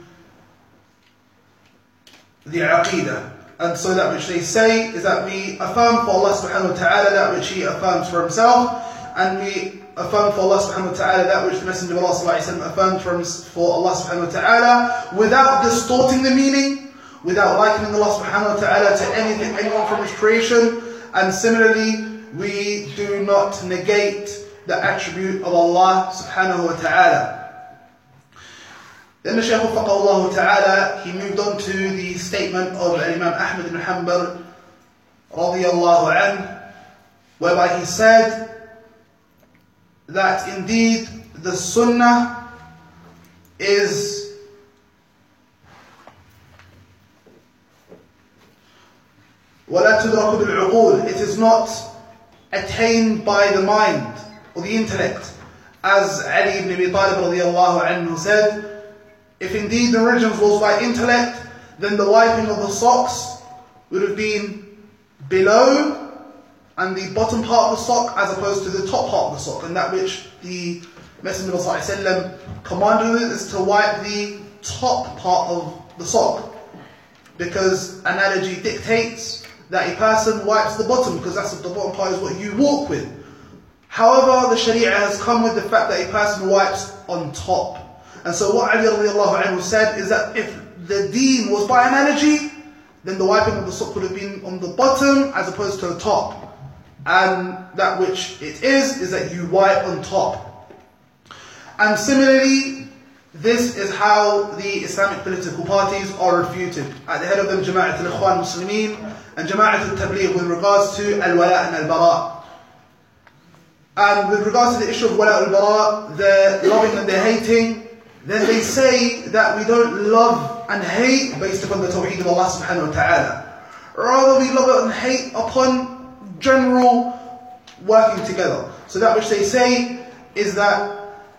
the Aqeedah. And so that which they say is that we affirm for Allah subhanahu wa ta'ala that which He affirms for Himself, and we affirm for Allah subhanahu wa ta'ala that which the Messenger of Allah sallallahu alayhi wa sallam affirmed from, for Allah subhanahu wa ta'ala, without distorting the meaning, without likening Allah subhanahu wa ta'ala to anything, anyone from His creation. And similarly, we do not negate the attribute of Allah subhanahu wa ta'ala. Then the Shaykh Faqahullah ta'ala, he moved on to the statement of Imam Ahmad ibn Hanbal radiyallahu anhu, whereby he said that indeed the Sunnah is وَلَا تُدْرَكُ بِالْعُقُولِ, it is not attained by the mind or the intellect. As Ali ibn Abi Talib radiyallahu anhu said, if indeed the origins was by intellect, then the wiping of the socks would have been below and the bottom part of the sock as opposed to the top part of the sock. And that which the Messenger of Allah commanded is to wipe the top part of the sock, because analogy dictates that a person wipes the bottom, because that's what the bottom part is what you walk with. However, the Sharia has come with the fact that a person wipes on top. And so what Ali radiallahu anhu said is that if the deen was by analogy, then the wiping of the sock would have been on the bottom as opposed to the top. And that which it is, is that you wipe on top. And similarly, this is how the Islamic political parties are refuted. At the head of them, Jama'at al-Ikhwan Muslimin and Jama'at al-Tabligh with regards to al-Wala' and al-Bara'. And with regards to the issue of Wala' al-Bara', they're loving and they're hating. Then they say that we don't love and hate based upon the Tawheed of Allah subhanahu wa ta'ala. Rather we love and hate upon general working together. So that which they say is that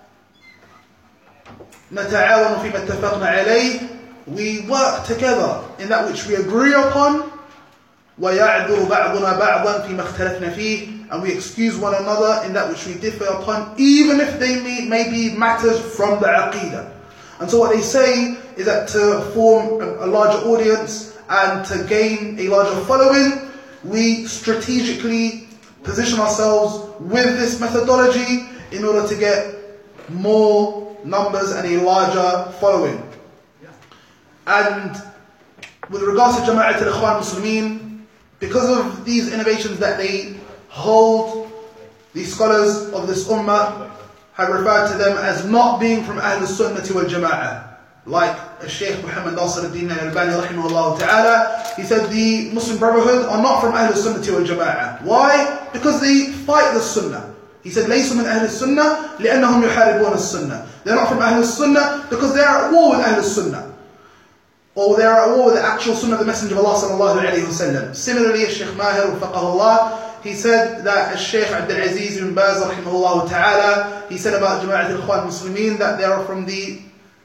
نَتَعَاوَنُ فِي مَا اتَّفَقْنَا عَلَيْهِ, we work together in that which we agree upon. وَيَعْذُرُ بَعْضُنَا بَعْضًا فِي مَا اخْتَلَفْنَا فِيهِ, and we excuse one another in that which we differ upon, even if they may, may be matters from the Aqidah. And so what they say is that to form a, a larger audience and to gain a larger following, we strategically position ourselves with this methodology in order to get more numbers and a larger following. And with regards to Jama'at al-Ikhwan Muslimin, because of these innovations that they hold, the scholars of this ummah have referred to them as not being from Ahl al-Sunnah wal Jama'ah. Like Shaykh Muhammad Nasir al-Din al-Albani rahimahullah ta'ala, he said the Muslim Brotherhood are not from Ahl al-Sunnah wal Jama'ah. Why? Because they fight the Sunnah. He said, لَيْسُ مِنْ أَهْلِ السُّنَّةِ لِأَنَّهُمْ يُحَارِبُونَ السُّنَّةِ. They're not from Ahl al-Sunnah because they are at war with Ahl al-Sunnah. Or they are at war with the actual Sunnah of the Messenger of Allah sallallahu alayhi wa sallam. Similarly, Shaykh Mahir al-Faqahullah, he said that Shaykh Abdul Aziz ibn Baz rahimahullah ta'ala, he said about Jama'at al-Ikhwan Muslimin that they are from the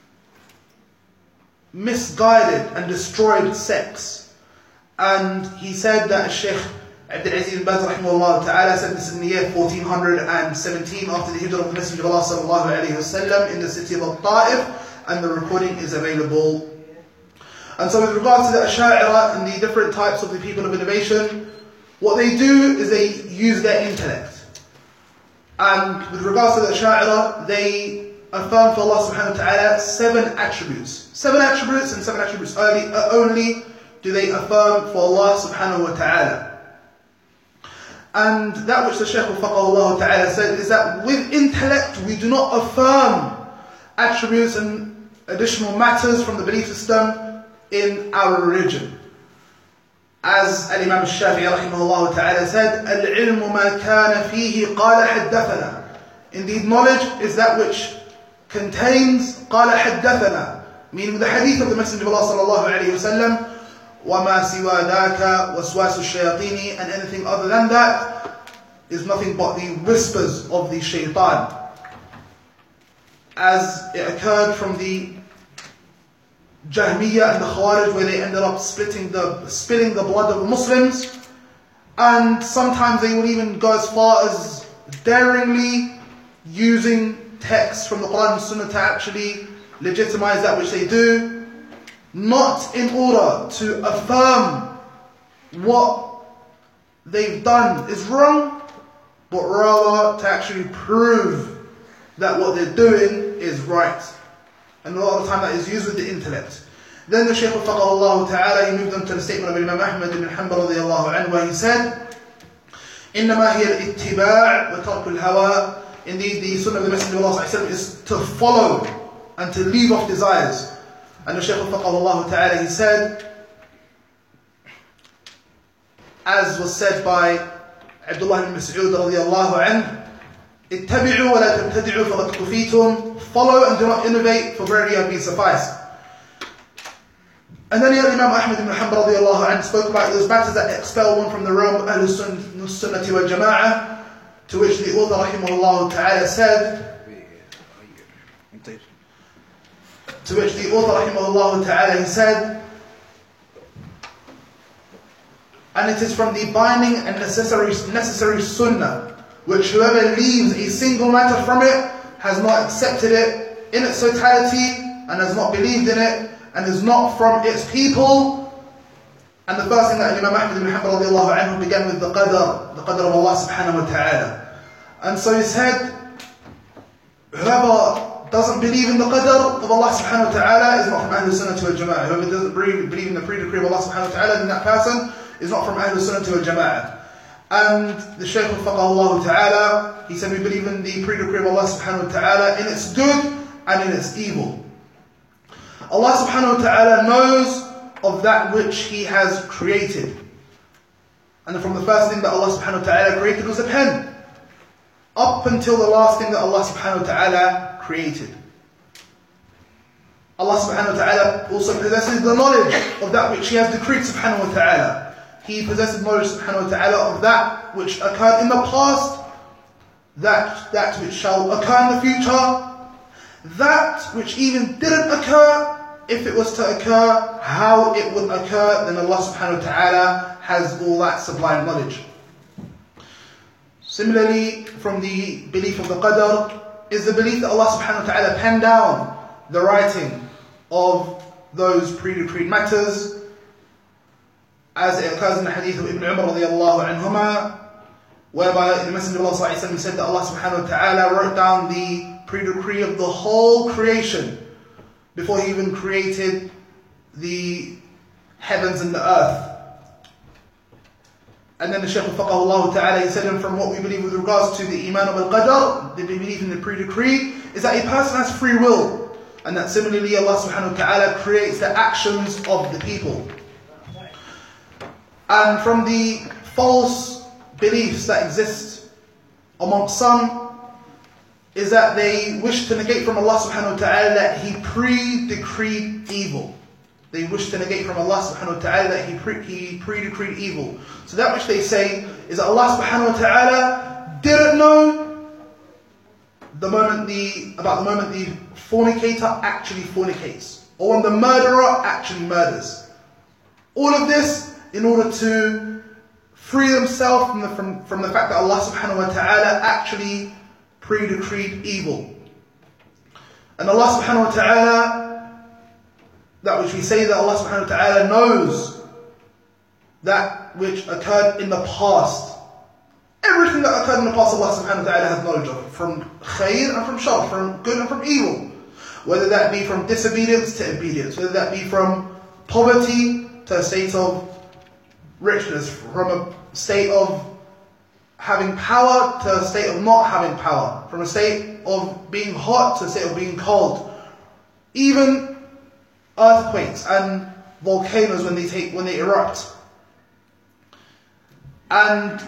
misguided and destroyed sects. And he said that Shaykh Abdul Aziz ibn Baz rahimahullah ta'ala said this in the year fourteen seventeen after the hijrah of the Messenger of Allah sallallahu alayhi wa sallam in the city of Al-Ta'if, and the recording is available. And so with regards to the Asha'ira and the different types of the people of innovation, what they do is they use their intellect. And with regards to the Asha'ira, they affirm for Allah subhanahu wa ta'ala seven attributes. Seven attributes and seven attributes only, uh, only do they affirm for Allah subhanahu wa ta'ala. And that which the Shaykh al-Faqahullah ta'ala said is that with intellect we do not affirm attributes and additional matters from the belief system in our religion. As Al-Imam al-Shafi'i rahimahullah ta'ala said, الْعِلْمُ مَا كَانَ فِيهِ قَالَ حَدَّثَنَا. Indeed, knowledge is that which contains قَالَ حَدَّثَنَا, meaning the hadith of the Messenger of Allah sallallahu alayhi wa sallam, وَمَا سِوَى ذَاكَ وَسْوَاسُ الشَّيَاطِينِ, and anything other than that is nothing but the whispers of the shaitan. As it occurred from the Jahmiyyah and the Khawarij, where they ended up splitting the, spilling the blood of the Muslims. And sometimes they would even go as far as daringly using texts from the Quran and Sunnah to actually legitimize that which they do, not in order to affirm what they've done is wrong, but rather to actually prove that what they're doing is right. And a lot of the time that is used with the intellect. Then the Shaykh Faqahullah Ta'ala, he moved on to the statement of Imam Ahmad ibn Hanbal radiyallahu anhu, where he said, إِنَّمَا هِيَ الْإِتِّبَاعِ وَتَرْكُ الْهَوَىٰ. Indeed, the sunnah of the Messenger of Allah is to follow and to leave off desires. And the Shaykh Faqahullah Ta'ala, he said, as was said by Abdullah ibn Mas'ud radiyallahu anhu, اتبعوا ولا تبتدعوا فقد كفيتم. Follow and do not innovate, for verily you have been sufficed. And then here Imam Ahmad ibn Hanbal radiyallahu anhu spoke about those matters that expel one from the realm of Ahlul Sunnah wal Jama'ah, to which the author rahimahullah ta'ala said, to which the author rahimahullah ta'ala he said, and it is from the binding and necessary, necessary sunnah, which whoever leaves a single matter from it has not accepted it in its totality and has not believed in it and is not from its people. And the first thing that Imam Ahmad ibn Hanbal radiallahu anhu began with the qadr, the qadr of Allah subhanahu wa ta'ala. And so he said, whoever doesn't believe in the qadr of Allah subhanahu wa ta'ala is not from Ahlul Sunnah wal Jama'ah. Whoever doesn't believe in the pre-decree of Allah subhanahu wa ta'ala, then that person is not from Ahlul Sunnah wal Jama'ah. And the Shaykh Faqahullah Ta'ala, he said we believe in the pre-decree of Allah subhanahu wa ta'ala in its good and in its evil. Allah subhanahu wa ta'ala knows of that which He has created. And from the first thing that Allah subhanahu wa ta'ala created was a pen, up until the last thing that Allah subhanahu wa ta'ala created. Allah subhanahu wa ta'ala also possesses the knowledge of that which He has decreed subhanahu wa ta'ala. He possesses knowledge subhanahu wa ta'ala of that which occurred in the past, that, that which shall occur in the future, that which even didn't occur. If it was to occur, how it would occur, then Allah subhanahu wa ta'ala has all that sublime knowledge. Similarly, from the belief of the qadr is the belief that Allah subhanahu wa ta'ala penned down the writing of those pre-decreed matters, as it occurs in the hadith of Ibn Umar radiyallahu anhuma, whereby the Messenger of Allah sallallahu alayhi wa sallam said that Allah subhanahu wa ta'ala wrote down the pre-decree of the whole creation before He even created the heavens and the earth. And then the Shaykh Faqahullah Ta'ala, he said, and from what we believe with regards to the Iman of al-Qadr, the belief in the pre-decree, is that a person has free will. And that similarly Allah subhanahu wa ta'ala creates the actions of the people. And from the false beliefs that exist amongst some, is that they wish to negate from Allah subhanahu wa ta'ala that He pre-decreed evil. They wish to negate from Allah subhanahu wa ta'ala that He, pre, he pre-decreed evil. So that which they say is that Allah subhanahu wa ta'ala didn't know the moment the, about the moment the fornicator actually fornicates, or when the murderer actually murders. All of this in order to free themselves from the, from, from the fact that Allah subhanahu wa ta'ala actually pre-decreed evil. And Allah subhanahu wa ta'ala, that which we say that Allah subhanahu wa ta'ala knows that which occurred in the past. Everything that occurred in the past, Allah subhanahu wa ta'ala has knowledge of, from khair and from shar, from good and from evil. Whether that be from disobedience to obedience, whether that be from poverty to a state of richness, from a state of having power to a state of not having power, from a state of being hot to a state of being cold. Even earthquakes and volcanoes when they take when they erupt. And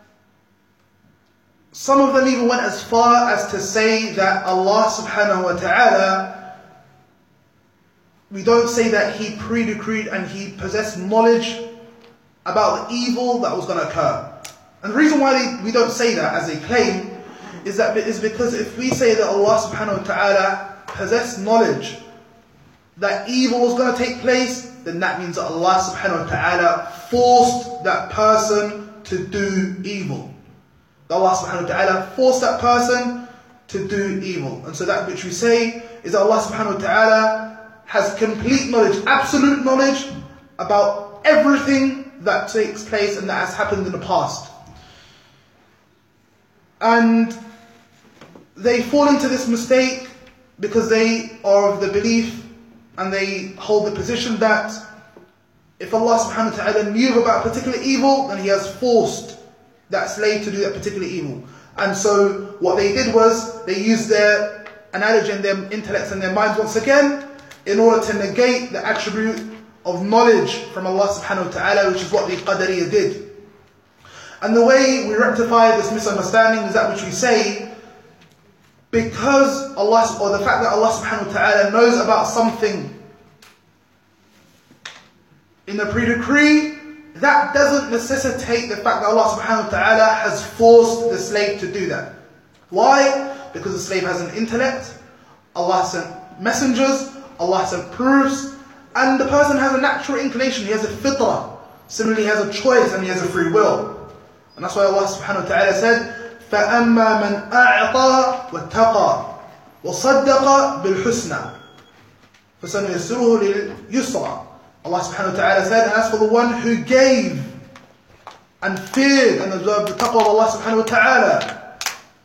some of them even went as far as to say that Allah subhanahu wa ta'ala, we don't say that He pre-decreed and He possessed knowledge about the evil that was going to occur. And the reason why they, we don't say that as a claim is that is because if we say that Allah subhanahu wa ta'ala possessed knowledge that evil was going to take place, then that means that Allah subhanahu wa ta'ala forced that person to do evil. That Allah subhanahu wa ta'ala forced that person to do evil. And so that which we say is that Allah subhanahu wa ta'ala has complete knowledge, absolute knowledge about everything that takes place and that has happened in the past. And they fall into this mistake because they are of the belief and they hold the position that if Allah subhanahu wa ta'ala knew about a particular evil, then He has forced that slave to do that particular evil. And so what they did was they used their analogy and their intellects and their minds once again in order to negate the attribute of knowledge from Allah subhanahu wa ta'ala, which is what the Qadariyah did. And the way we rectify this misunderstanding is that which we say, because Allah, or the fact that Allah subhanahu wa ta'ala knows about something in the pre-decree, that doesn't necessitate the fact that Allah subhanahu wa ta'ala has forced the slave to do that. Why? Because the slave has an intellect, Allah sent messengers, Allah sent proofs, and the person has a natural inclination, he has a fitrah. Similarly, he has a choice and he has a free will. And that's why Allah subhanahu wa ta'ala said, فَأَمَّا مَنْ أَعْطَى وَاتَّقَى وَصَدَّقَ بِالْحُسْنَى فَسَنُيَسِّرُهُ لِلْيُسْرَى. Allah subhanahu wa ta'ala said, and as for the one who gave and feared and observed the taqwa of Allah subhanahu wa ta'ala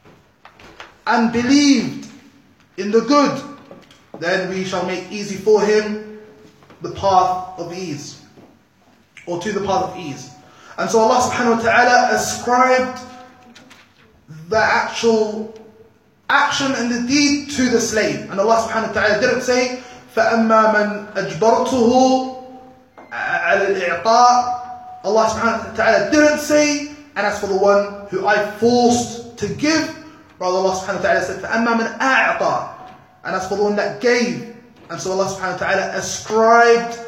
and believed in the good, then we shall make easy for him the path of ease, or to the path of ease. And so Allah subhanahu wa ta'ala ascribed the actual action and the deed to the slave. And Allah subhanahu wa ta'ala didn't say, فَأَمَّا مَنْ أَجْبَرْتُهُ عَلَى الْإِعْطَاءِ. Allah subhanahu wa ta'ala didn't say, and as for the one who I forced to give, rather Allah subhanahu wa ta'ala said, فَأَمَّا مَنْ أَعْطَى. And as for the one that gave. And so Allah subhanahu wa ta'ala ascribed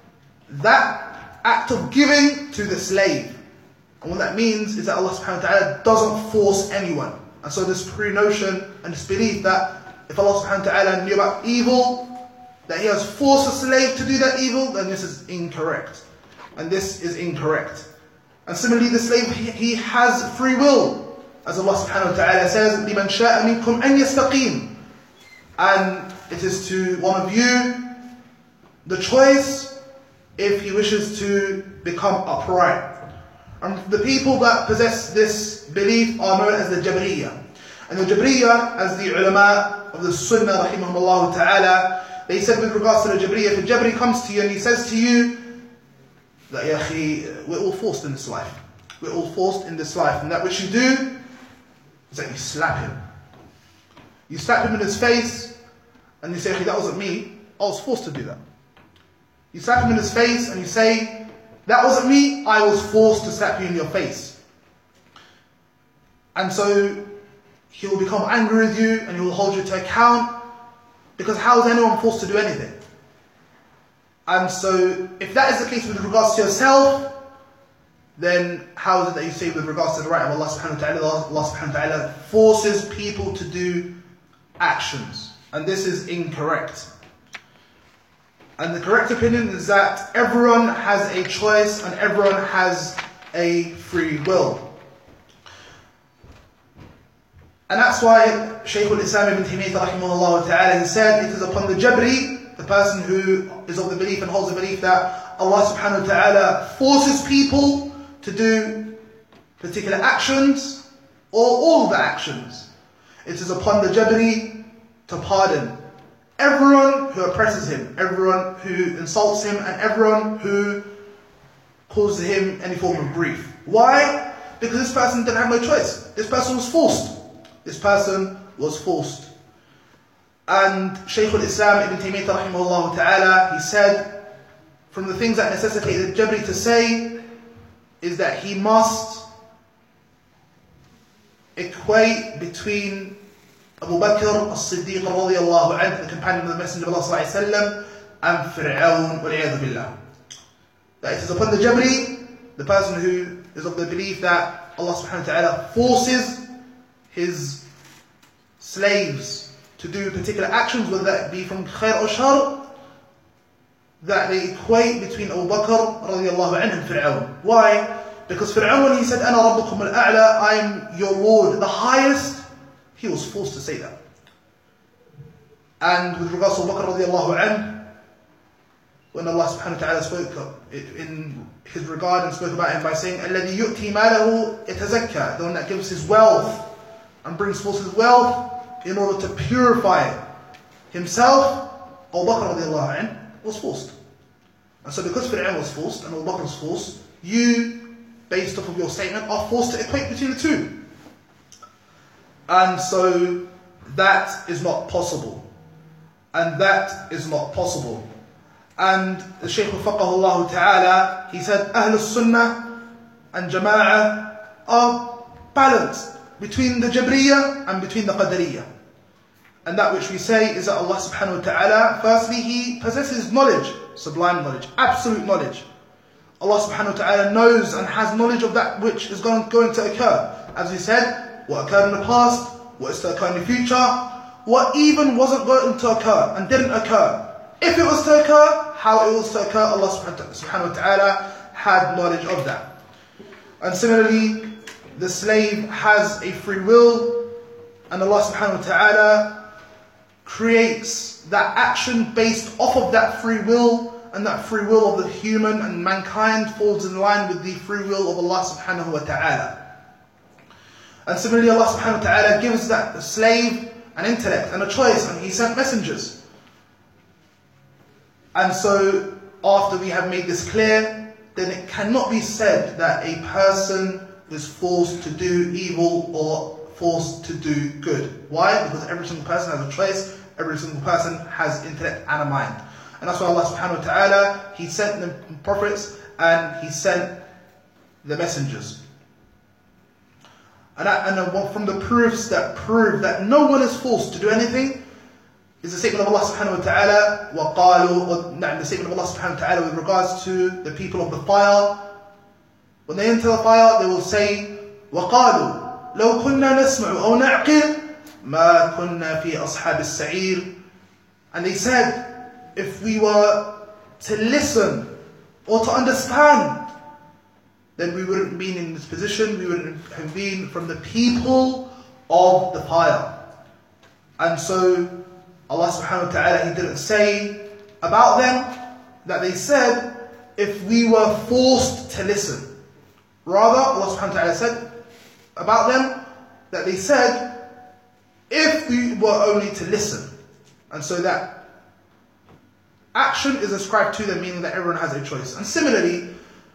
that act of giving to the slave. And what that means is that Allah subhanahu wa ta'ala doesn't force anyone. And so this pre-notion and this belief that if Allah subhanahu wa ta'ala knew about evil, that He has forced a slave to do that evil, then this is incorrect. And this is incorrect. And similarly, the slave, he, he has free will. As Allah subhanahu wa ta'ala says, لِمَنْ شَاءَ مِنْكُمْ أَنْ يَسْتَقِيمُ. And it is to one of you the choice if he wishes to become upright. And the people that possess this belief are known as the Jabriyah. And the Jabriyah, as the ulama of the Sunnah rahimahumullah ta'ala, they said with regards to the Jabriyah, if a Jabri comes to you and he says to you that, Ya akhi, we're all forced in this life. We're all forced in this life. And that which you do is that you slap him. You slap him in his face and you say, that wasn't me, I was forced to do that. You slap him in his face and you say, that wasn't me, I was forced to slap you in your face. And so he will become angry with you and he will hold you to account, because how is anyone forced to do anything? And so if that is the case with regards to yourself, then how is it that you say with regards to the right of Allah subhanahu wa ta'ala, Allah subhanahu wa ta'ala forces people to do actions? And this is incorrect. And the correct opinion is that everyone has a choice and everyone has a free will. And that's why Shaykh al-Islam ibn Taymiyyah rahimahullah ta'ala, he said, it is upon the Jabri, the person who is of the belief and holds the belief that Allah subhanahu wa ta'ala forces people to do particular actions or all the actions. It is upon the Jabri to pardon everyone who oppresses him, everyone who insults him, and everyone who causes him any form of grief. Why? Because this person didn't have no choice. This person was forced. This person was forced. And Shaykh al-Islam ibn Taymiyyah rahimahullah ta'ala, he said, from the things that necessitated Jabri to say, is that he must equate between Abu Bakr as-Siddiq radiyallahu anhu, the companion of the Messenger of Allah sallallahu alayhi wa sallam, and Fir'aun wal-'iyadhu billah. That it is upon the Jabri, the person who is of the belief that Allah subhanahu wa ta'ala forces his slaves to do particular actions, whether that be from khair or shar, that they equate between Abu Bakr radiyallahu anhu and Fir'aun. Why? Because Fir'aun, when he said, Ana rabbukum al-a'la, I am your Lord, the highest, he was forced to say that. And with regards to Abu Bakr radiyallahu anhu, when Allah subhanahu wa ta'ala spoke in his regard and spoke about him by saying, الَّذِي يُؤْتِي مَالَهُ يَتَزَكَّى, the one that gives his wealth and brings forth his wealth in order to purify himself, Abu Bakr radiallahu anh was forced. And so because Fir'aun was forced and Abu Bakr was forced, you, based off of your statement, are forced to equate between the two. And so that is not possible. And that is not possible. And the Shaykh Faqahullah Ta'ala, he said, Ahlul Sunnah and Jama'ah are balanced between the Jabriyah and between the Qadariyah. And that which we say is that Allah subhanahu wa ta'ala, firstly, He possesses knowledge, sublime knowledge, absolute knowledge. Allah subhanahu wa ta'ala knows and has knowledge of that which is going, going to occur. As we said, what occurred in the past, what is to occur in the future, what even wasn't going to occur and didn't occur. If it was to occur, how it was to occur, Allah subhanahu wa ta'ala had knowledge of that. And similarly, the slave has a free will, and Allah subhanahu wa ta'ala creates that action based off of that free will, and that free will of the human and mankind falls in line with the free will of Allah subhanahu wa ta'ala. And similarly, Allah subhanahu wa ta'ala gives that slave an intellect and a choice, and He sent messengers. And so, after we have made this clear, then it cannot be said that a person is forced to do evil or forced to do good. Why? Because every single person has a choice, every single person has intellect and a mind. And that's why Allah subhanahu wa ta'ala, He sent the prophets and He sent the messengers. And, that, and from the proofs that prove that no one is forced to do anything is the statement of Allah subhanahu wa ta'ala, وَقَالُوا, or the statement of Allah subhanahu wa ta'ala with regards to the people of the fire. When they enter the fire, they will say, وَقَالُوا لَوْ كُنَّا نَسْمَعُ أَوْ نَعْقِلُ مَا كُنَّا فِي أَصْحَابِ السَّعِيرِ. And they said, if we were to listen or to understand, then we wouldn't have been in this position, we wouldn't have been from the people of the fire. And so Allah subhanahu wa ta'ala, He didn't say about them that they said, if we were forced to listen. Rather, Allah subhanahu wa ta'ala said about them that they said, if we were only to listen. And so that action is ascribed to them, meaning that everyone has a choice. And similarly,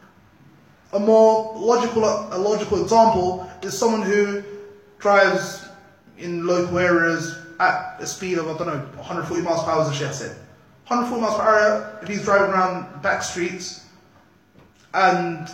a more logical, a logical example is someone who drives in local areas at a speed of, I don't know, one hundred forty miles per hour, as the Shaykh said. one hundred forty miles per hour, if he's driving around back streets and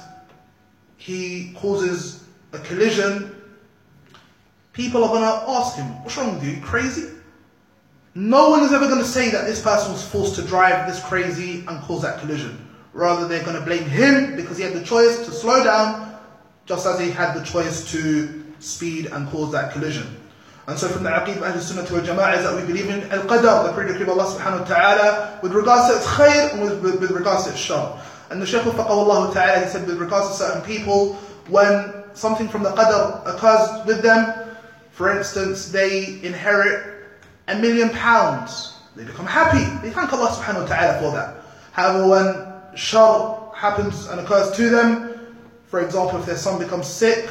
he causes a collision, people are going to ask him, what's wrong with you, you crazy? No one is ever going to say that this person was forced to drive this crazy and cause that collision. Rather, they're going to blame him because he had the choice to slow down, just as he had the choice to speed and cause that collision. And so from the Aqeedah of Ahlul Sunnah wal Jama'ah is that we believe in Al-Qadar, the predicate of Allah subhanahu wa ta'ala, with regards to its khair and with, with, with regards to its shar. And the Shaykh Faqahullah Ta'ala, he said with regards to certain people, when something from the Qadar occurs with them, for instance, they inherit a million pounds, they become happy, they thank Allah subhanahu wa ta'ala for that. However, when shar happens and occurs to them, for example, if their son becomes sick,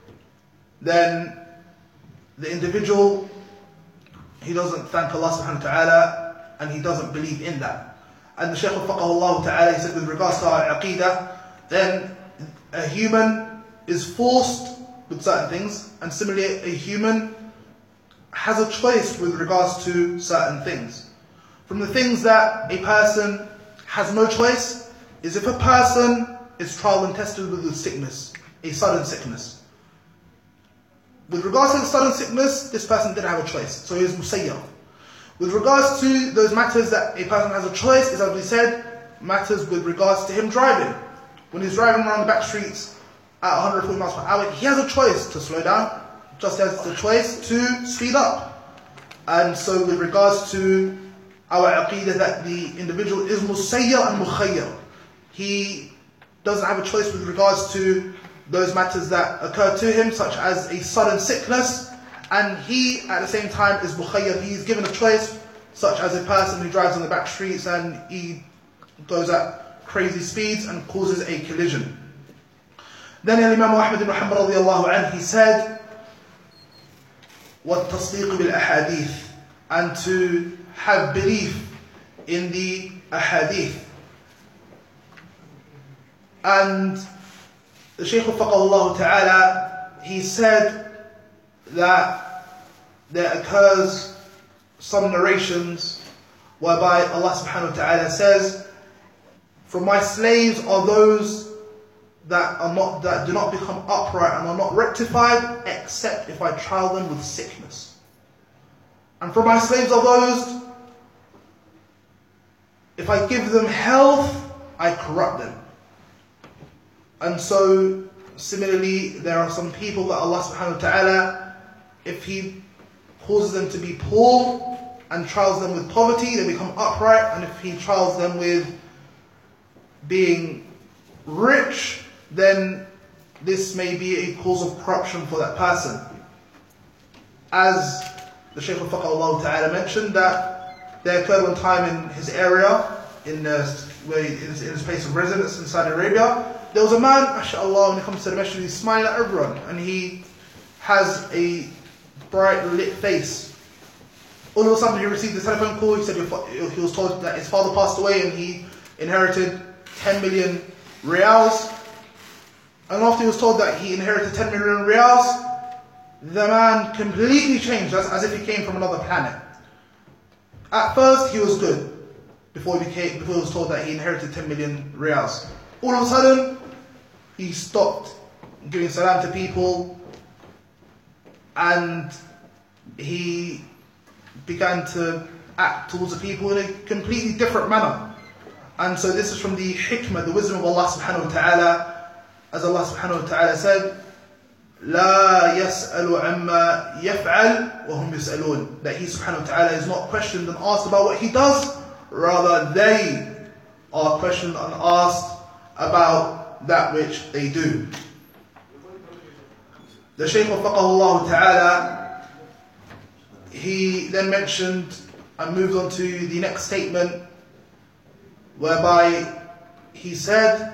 then the individual, he doesn't thank Allah subhanahu wa ta'ala and he doesn't believe in that. And the Shaykh Faqahullah Ta'ala, he said with regards to our Aqeedah, then a human is forced with certain things, and similarly a human has a choice with regards to certain things. From the things that a person has no choice is if a person is tried and tested with a sickness, a sudden sickness. With regards to the sudden sickness, this person didn't have a choice, so he was musayyar. With regards to those matters that a person has a choice, is as we said, matters with regards to him driving. When he's driving around the back streets at one hundred forty miles per hour, he has a choice to slow down, just as the choice to speed up. And so with regards to our aqeedah that the individual is musayyar and mukhayyar, he doesn't have a choice with regards to those matters that occur to him, such as a sudden sickness, and he at the same time is mukhayyar, he is given a choice, such as a person who drives on the back streets and he goes at crazy speeds and causes a collision. Then Imam Ahmad ibn Hanbal radiyallahu anhu, he said وَالتَّصْدِيقِ بِالْأَحَادِيثِ, and to have belief in the ahadith. And the Shaykh Faqahullah Ta'ala, he said that there occurs some narrations whereby Allah Subhanahu Wa Ta'ala says, "From my slaves are those that are not that do not become upright and are not rectified, except if I trial them with sickness. And from my slaves are those, if I give them health, I corrupt them." And so, similarly, there are some people that Allah Subhanahu Wa Ta'ala, if He causes them to be poor and trials them with poverty, they become upright. And if He trials them with being rich, then this may be a cause of corruption for that person. As the Shaykh al-Faqah Ta'ala mentioned, that there occurred one time in his area, in, uh, where he, in his place of residence in Saudi Arabia, there was a man, mashallah, when he comes to the masjid, he's smiling at everyone, and he has a bright lit face. All of a sudden he received a telephone call. He said he was told that his father passed away and he inherited ten million riyals. And after he was told that he inherited ten million riyals, the man completely changed, as, as if he came from another planet. At first he was good, before he, became, before he was told that he inherited ten million riyals. All of a sudden, he stopped giving salam to people, and he began to act towards the people in a completely different manner. And so this is from the hikmah, the wisdom of Allah Subhanahu Wa Ta'ala. As Allah Subhanahu Wa Ta'ala said, "La yas'alu amma yaf'al wa hum yas'alun." That He Subhanahu Wa Ta'ala is not questioned and asked about what He does, rather they are questioned and asked about that which they do. The Shaykh Faqahullah Ta'ala, he then mentioned and moved on to the next statement, whereby he said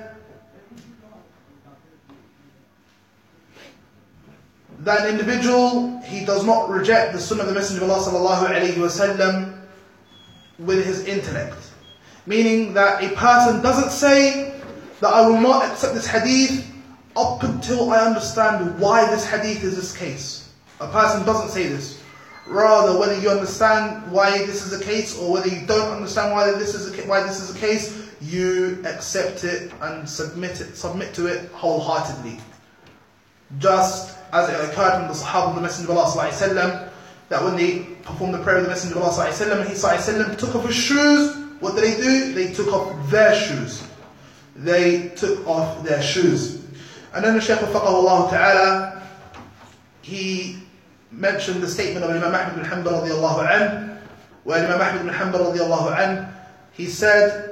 that an individual, he does not reject the Sunnah of the Messenger of Allah Sallallahu Alaihi Wasallam with his intellect. Meaning that a person doesn't say that I will not accept this hadith up until I understand why this hadith is this case. A person doesn't say this. Rather, whether you understand why this is the case or whether you don't understand why this is a, why this is the case, you accept it and submit it, submit to it wholeheartedly. Just as it occurred from the Sahaba of the Messenger of Allah Sallallahu Alaihi Wasallam, that when they performed the prayer of the Messenger of Allah Sallallahu Alaihi Wasallam, and he Sallallahu Alaihi Wasallam took off his shoes, what did they do? They took off their shoes. They took off their shoes. And then the Shaykh al-Faqahullah Ta'ala, he mentioned the statement of Imam Ahmad bin Hanbal radiyallahu anhu, where Imam Ahmad bin Hanbal radiyallahu anhu, he said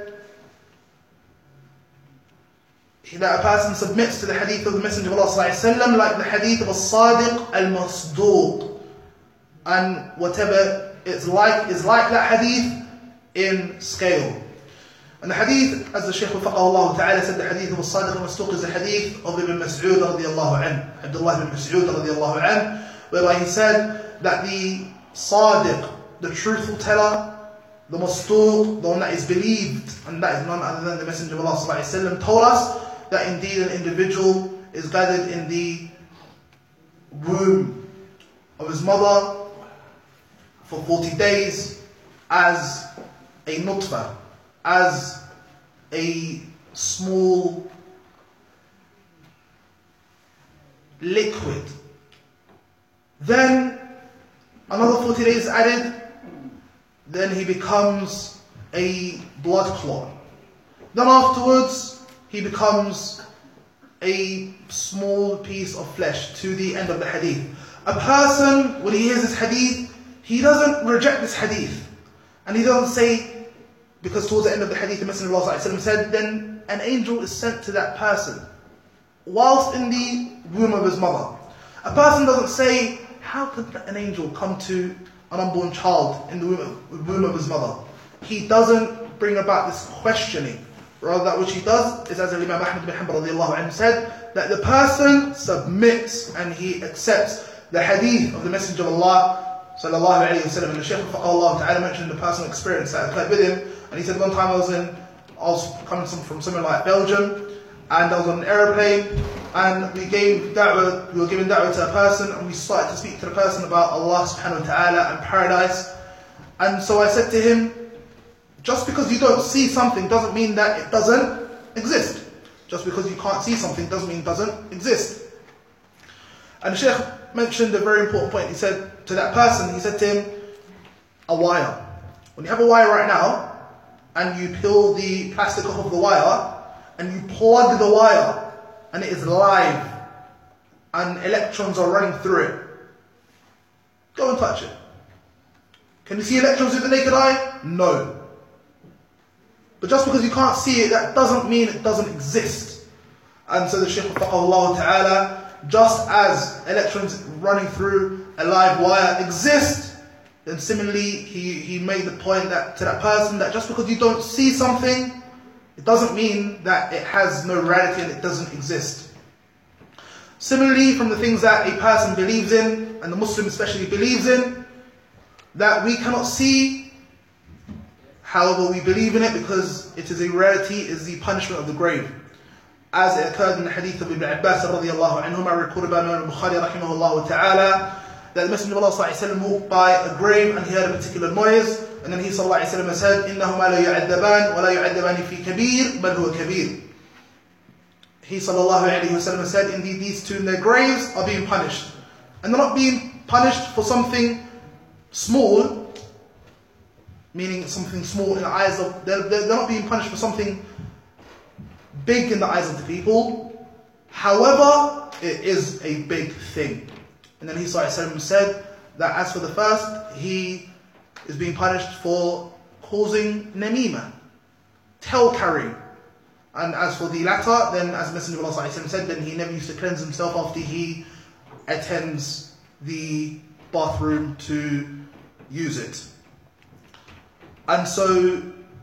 that a person submits to the hadith of the Messenger of Allah Sallallahu Alaihi Wasallam like the hadith of al-Sadiq al-Masduq, and whatever it's like is like that hadith in scale. And the hadith, as the Shaykh al-Faqahullah Ta'ala said, the hadith of al-Sadiq al-Masduq is the hadith of Ibn Mas'ud radiyallahu anhu, Abdullah ibn Mas'ud radiyallahu anhu, whereby he said that the Sadiq, the truthful teller, the Masduq, the one that is believed, and that is none other than the Messenger of Allah Sallallahu Alaihi Wasallam, told us that indeed an individual is gathered in the womb of his mother for forty days as a nutfa, as a small liquid. Then another forty days added, then he becomes a blood clot. Then afterwards, he becomes a small piece of flesh, to the end of the hadith. A person, when he hears this hadith, he doesn't reject this hadith. And he doesn't say, because towards the end of the hadith, the Messenger of Allah said, then an angel is sent to that person, whilst in the womb of his mother. A person doesn't say, how could an angel come to an unborn child in the womb, womb of his mother? He doesn't bring about this questioning. Rather, that which he does is, as Imam Ahmad bin Hanbal radiyallahu anhu said, that the person submits and he accepts the hadith of the Messenger of Allah sallallahu alayhi wa sallam, and the Shaykh Faqahullah ta'ala mentioned the personal experience that occurred with him. And he said one time I was in, I was coming from somewhere like Belgium, and I was on an aeroplane, and we gave da'wah, we were giving da'wah to a person, and we started to speak to the person about Allah subhanahu wa ta'ala and paradise. And so I said to him, just because you don't see something doesn't mean that it doesn't exist. Just because you can't see something doesn't mean it doesn't exist. And the Shaykh mentioned a very important point. He said to that person, he said to him, a wire. When you have a wire right now, and you peel the plastic off of the wire, and you plug the wire, and it is live, and electrons are running through it, go and touch it. Can you see electrons with the naked eye? No. But just because you can't see it, that doesn't mean it doesn't exist. And so the Shaykh Faqahullah ta'ala, just as electrons running through a live wire exist, then similarly he, he made the point that to that person that just because you don't see something, it doesn't mean that it has no reality and it doesn't exist. Similarly, from the things that a person believes in, and the Muslim especially believes in, that we cannot see, however we believe in it because it is a reality, is the punishment of the grave. As it occurred in the hadith of Ibn Abbas radiallahu anhuma, recorded by Imam Bukhari rahimahullah ta'ala, that the Messenger of Allah sallallahu alayhi wa sallam walked by a grave and he heard a particular noise, and then he sallallahu alayhi wa sallam said, إِنَّهُمَا لَا يُعَذَّبَانِ وَلَا يُعَذَّبَانِ فِي كَبِيرٍ بَلْ هُوَ كَبِيرٍ. He sallallahu alayhi wa sallam said, indeed these two in their graves are being punished. And they're not being punished for something small, meaning something small in the eyes of, they're, they're not being punished for something big in the eyes of the people. However, it is a big thing. And then he sallallahu said that as for the first, he is being punished for causing namima, tell carrying. And as for the latter, then as Messenger of Allah said, then he never used to cleanse himself after he attends the bathroom to use it. And so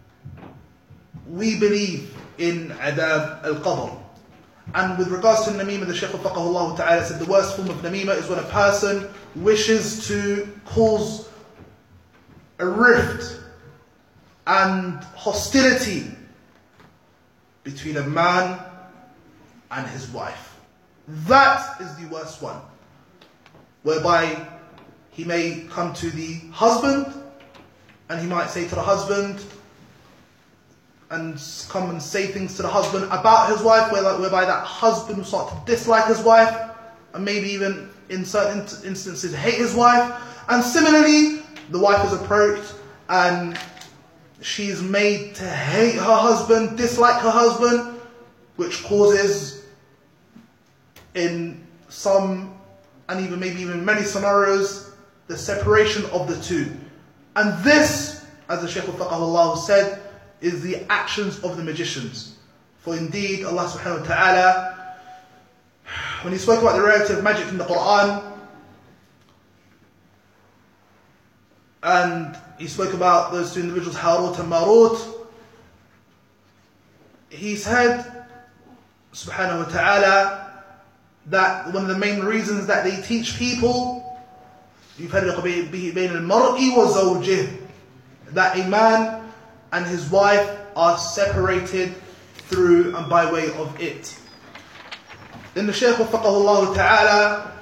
we believe in adab al-qadr. And with regards to namima, the Shaykh Faqahullah ta'ala said the worst form of namima is when a person wishes to cause a rift and hostility between a man and his wife. That is the worst one, whereby he may come to the husband and he might say to the husband and come and say things to the husband about his wife, whereby that husband will start to dislike his wife and maybe even in certain instances hate his wife. And similarly, the wife is approached and she's made to hate her husband, dislike her husband, which causes in some and even maybe even many scenarios the separation of the two. And this, as the Shaykh al-Faqahullah said, is the actions of the magicians. For indeed Allah subhanahu wa ta'ala, when he spoke about the reality of magic in the Quran, and he spoke about those two individuals, Harut and Marut, he said subhanahu wa ta'ala that one of the main reasons that they teach people يُفَرِّقُ بِهِ بَيْنَ الْمَرْءِ وَزَوْجِهِ, that a man and his wife are separated through and by way of it. Then the Shaykh Faqahullah ta'ala,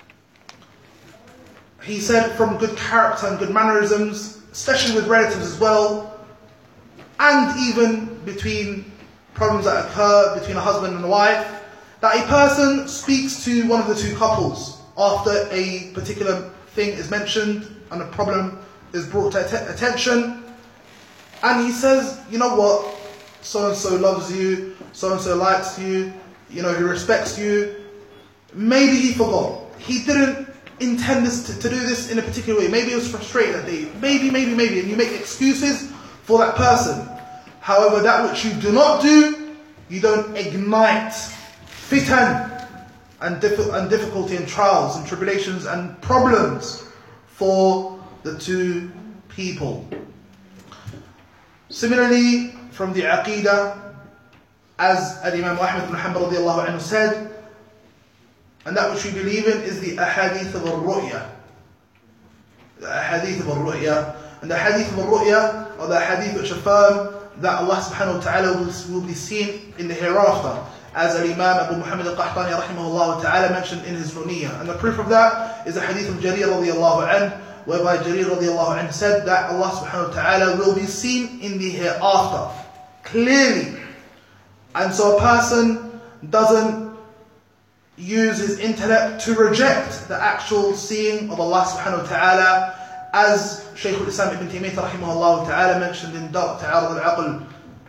he said from good character and good mannerisms, especially with relatives as well, and even between problems that occur between a husband and a wife, that a person speaks to one of the two couples after a particular thing is mentioned and a problem is brought to att- attention, and he says, you know what, so-and-so loves you, so-and-so likes you, you know, he respects you. Maybe he forgot. He didn't intend this to, to do this in a particular way. Maybe he was frustrated that day. Maybe, maybe, maybe. And you make excuses for that person. However, that which you do not do, you don't ignite fitan and, diff- and difficulty and trials and tribulations and problems for the two people. Similarly, from the Aqidah, as Imam Ahmad ibn Hanbal radiallahu anhu said, and that which we believe in is the ahadith of al-ru'ya. The ahadith of al-ru'ya. And the ahadith of al-ru'ya are the ahadith which affirm that Allah subhanahu wa ta'ala will, will be seen in the hereafter, as Al-Imam Abu Muhammad al-Qahtani rahimahullah ta'ala mentioned in his Nuniyah. And the proof of that is the hadith of Jarir radiallahu anhu, whereby Jarir radiallahu anhu said that Allah subhanahu wa ta'ala will be seen in the hereafter, clearly. And so a person doesn't use his intellect to reject the actual seeing of Allah subhanahu wa ta'ala, as Shaykh al-Islam ibn Taymiyyah rahimahullah ta'ala mentioned in Dar' Ta'arud al-Aql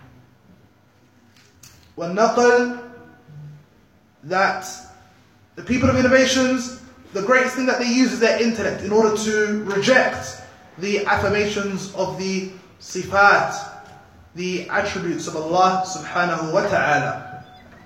wal-Naql, that the people of innovations, the greatest thing that they use is their intellect in order to reject the affirmations of the sifat, the attributes of Allah subhanahu wa ta'ala.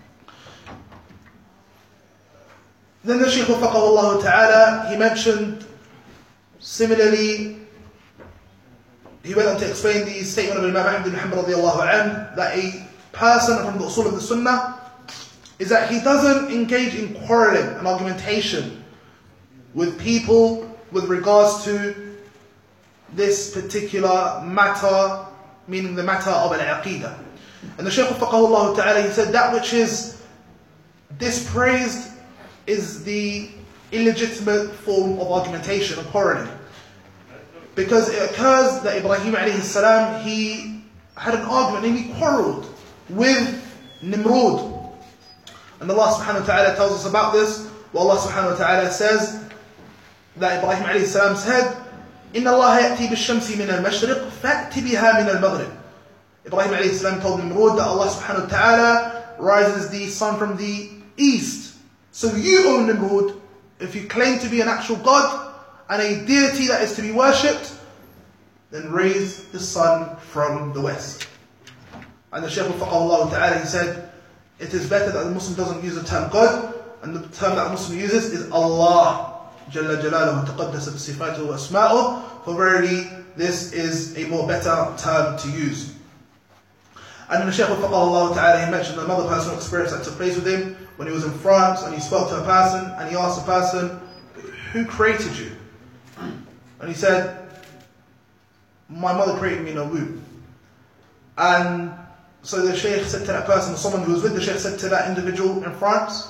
Then the Shaykh wafaqahullah ta'ala, he mentioned similarly, he went on to explain the statement of Imam Ahmad ibn Hanbal radiallahu anhu, that a person from the usul of the sunnah is that he doesn't engage in quarreling and argumentation with people with regards to this particular matter, meaning the matter of al-aqidah. And the Shaykh wafaqahullah ta'ala, he said that which is dispraised is the illegitimate form of argumentation and quarreling. Because it occurs that Ibrahim alayhi salam, he had an argument and he quarreled with Nimrod. And Allah subhanahu wa ta'ala tells us about this. Well, Allah subhanahu wa ta'ala says that Ibrahim alayhi salam said, إِنَّ اللَّهَ يَأْتِي بِالشَّمْسِ مِنَ الْمَشْرِقِ فَأْتِ بِهَا مِنَ الْمَغْرِبِ. Ibrahim alayhi salam told Nimrod that Allah subhanahu wa ta'ala rises the sun from the east. So you, O Nimrod, if you claim to be an actual God and a deity that is to be worshipped, then raise the sun from the west. And the Shaykh wafaqahullah ta'ala, he said, it is better that the Muslim doesn't use the term God, and the term that the Muslim uses is Allah Jalla Jalaluhu taqaddasa b'sifatuhu wa asma'uhu, for verily this is a more better term to use. And then the Shaykh wafaqahullah ta'ala, he mentioned another personal experience that took place with him when he was in France, and he spoke to a person and he asked the person, who created you? And he said, my mother created me in a womb. And so the Shaykh said to that person, or someone who was with the Shaykh said to that individual in France,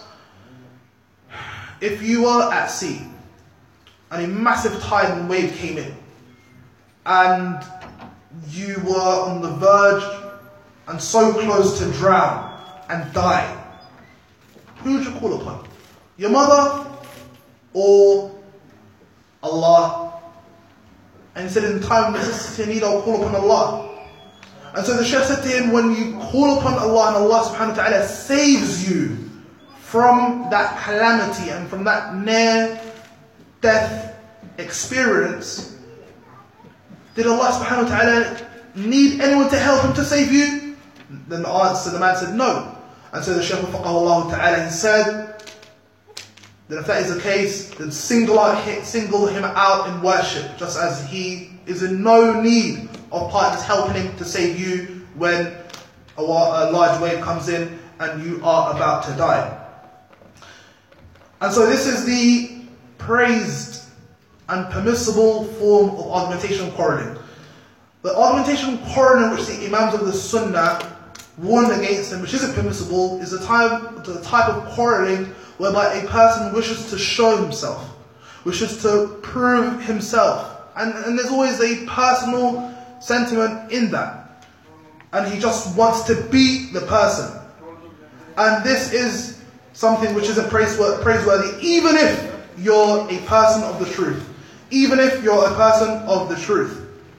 if you were at sea and a massive tide and wave came in and you were on the verge and so close to drown and die, who would you call upon? Your mother or Allah? And he said, in time of necessity and need, I'll call upon Allah. And so the Shaykh said to him, when you call upon Allah and Allah subhanahu wa ta'ala saves you from that calamity and from that near death experience, did Allah subhanahu wa ta'ala need anyone to help him to save you? Then the answer, the man said no. And so the Shaykh wafaqahullah ta'ala, he said, then if that is the case, then single, out, single him out in worship, just as he is in no need of partners helping him to save you when a, a large wave comes in and you are about to die. And so this is the praised and permissible form of argumentation and quarreling. The argumentation and quarreling which the Imams of the Sunnah warned against, and which isn't permissible, is the type, the type of quarreling whereby a person wishes to show himself, wishes to prove himself. And, and there's always a personal sentiment in that. And he just wants to be the person. And this is something which isn't praiseworthy, even if you're a person of the truth. Even if you're a person of the truth.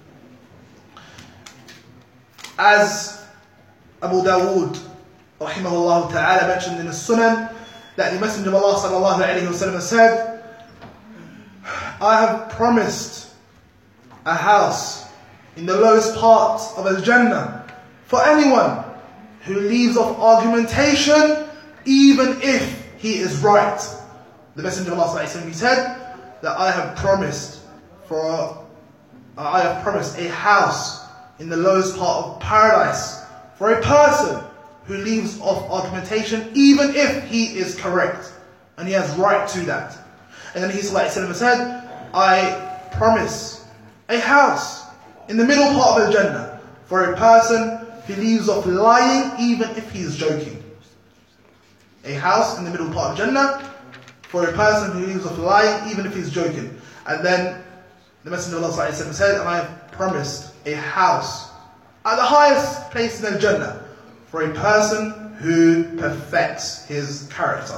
As Abu Dawood rahimahullah ta'ala mentioned in the Sunan, that the Messenger of Allah sallallahu alayhi wa sallam said, I have promised a house in the lowest part of Al-Jannah for anyone who leaves off argumentation, even if he is right. The Messenger of Allah sallallahu alayhi wa sallam, he said that I have promised for uh, I have promised a house in the lowest part of paradise for a person who leaves off argumentation, even if he is correct. and he has right to that. And then he said, I promise a house in the middle part of the Jannah for a person who leaves off lying even if he is joking. A house in the middle part of Jannah for a person who leaves off lying even if he's joking. And then the Messenger of Allah said, and I have promised a house at the highest place in the Jannah for a person who perfects his character.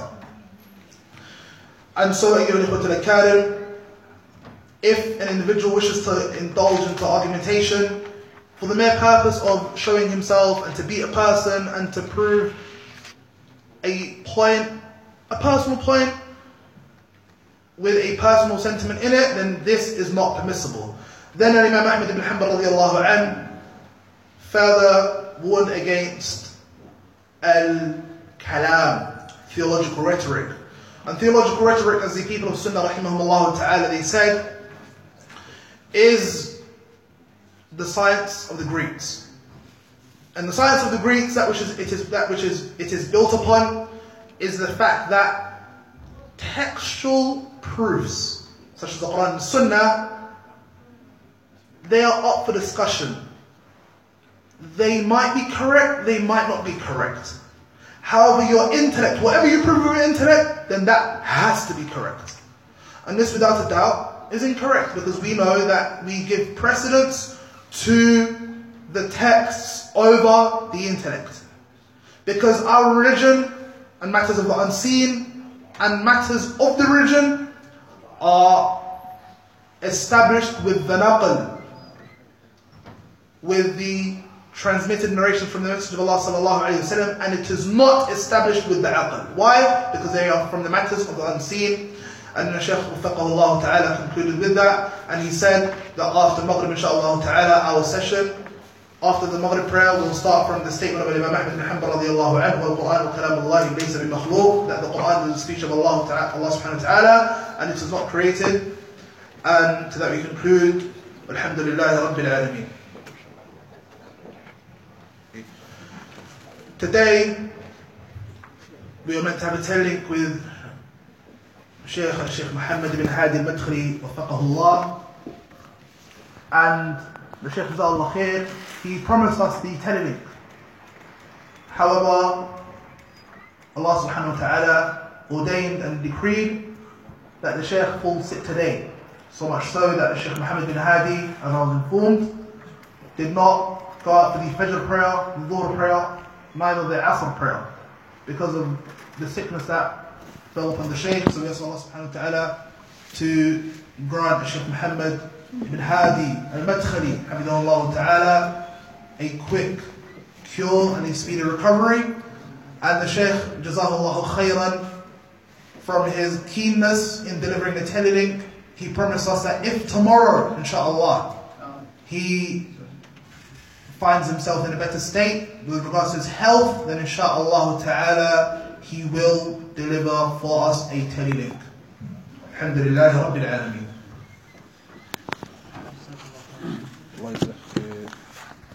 And so, if an individual wishes to indulge into argumentation for the mere purpose of showing himself and to beat a person and to prove a point, a personal point with a personal sentiment in it, then this is not permissible. Then Imam Ahmad ibn Hanbal radiallahu anhu further warned against al-kalam, theological rhetoric. And theological rhetoric, as the people of Sunnah rahimahumullah ta'ala, they said, is the science of the Greeks. And the science of the Greeks, that which is it is that which is it is built upon, is the fact that textual proofs, such as the Quran and Sunnah, they are up for discussion. They might be correct, they might not be correct. However, your intellect, whatever you prove with your intellect, then that has to be correct. And this, without a doubt, is incorrect, because we know that we give precedence to the texts over the intellect. Because our religion and matters of the unseen and matters of the religion are established with the naql, with the transmitted narration from the Messenger of Allah sallallahu alayhi wa sallam, and it is not established with the aql. Why? Because they are from the matters of the unseen. And the Shaykh Waffaqahullah ta'ala concluded with that, and he said that after Maghrib inshaAllah ta'ala, our session, after the Maghrib prayer, will start from the statement of Imam Ahmad ibn Hanbal radiallahu anhu, وَالْقُرْآنُ كَلَامُ اللَّهِ لَيْسَ بِمَخْلُوقٍ, that the Qur'an is the speech of Allah, Allah subhanahu wa ta'ala, and it is not created. And to that we conclude, Alhamdulillah Rabbil Alameen. Today, we are meant to have a telling with Shaykh Shaykh Muhammad ibn Hadi al-Madkhali, Waffaqahullah. And the Shaykh Jazallah Khair, he promised us the telling. However, Allah subhanahu wa ta'ala ordained and decreed that the Shaykh fall sick today. So much so that the Shaykh Muhammad bin Hadi, as I was informed, did not go out for the Fajr prayer, the Dhuhr prayer, neither the Asr prayer, because of the sickness that fell upon the Shaykh. So we ask Allah subhanahu wa ta'ala to grant the Shaykh Muhammad ibn Hadi al-Madkhali, hafidhahullah ta'ala, a quick cure and a speedy recovery. And the Shaykh, jazahullahu khayran, from his keenness in delivering the telling, he promised us that if tomorrow, inshaAllah, he finds himself in a better state with regards to his health, then inshaAllah ta'ala, he will deliver for us a telling. Alhamdulillah Rabbil Alameen.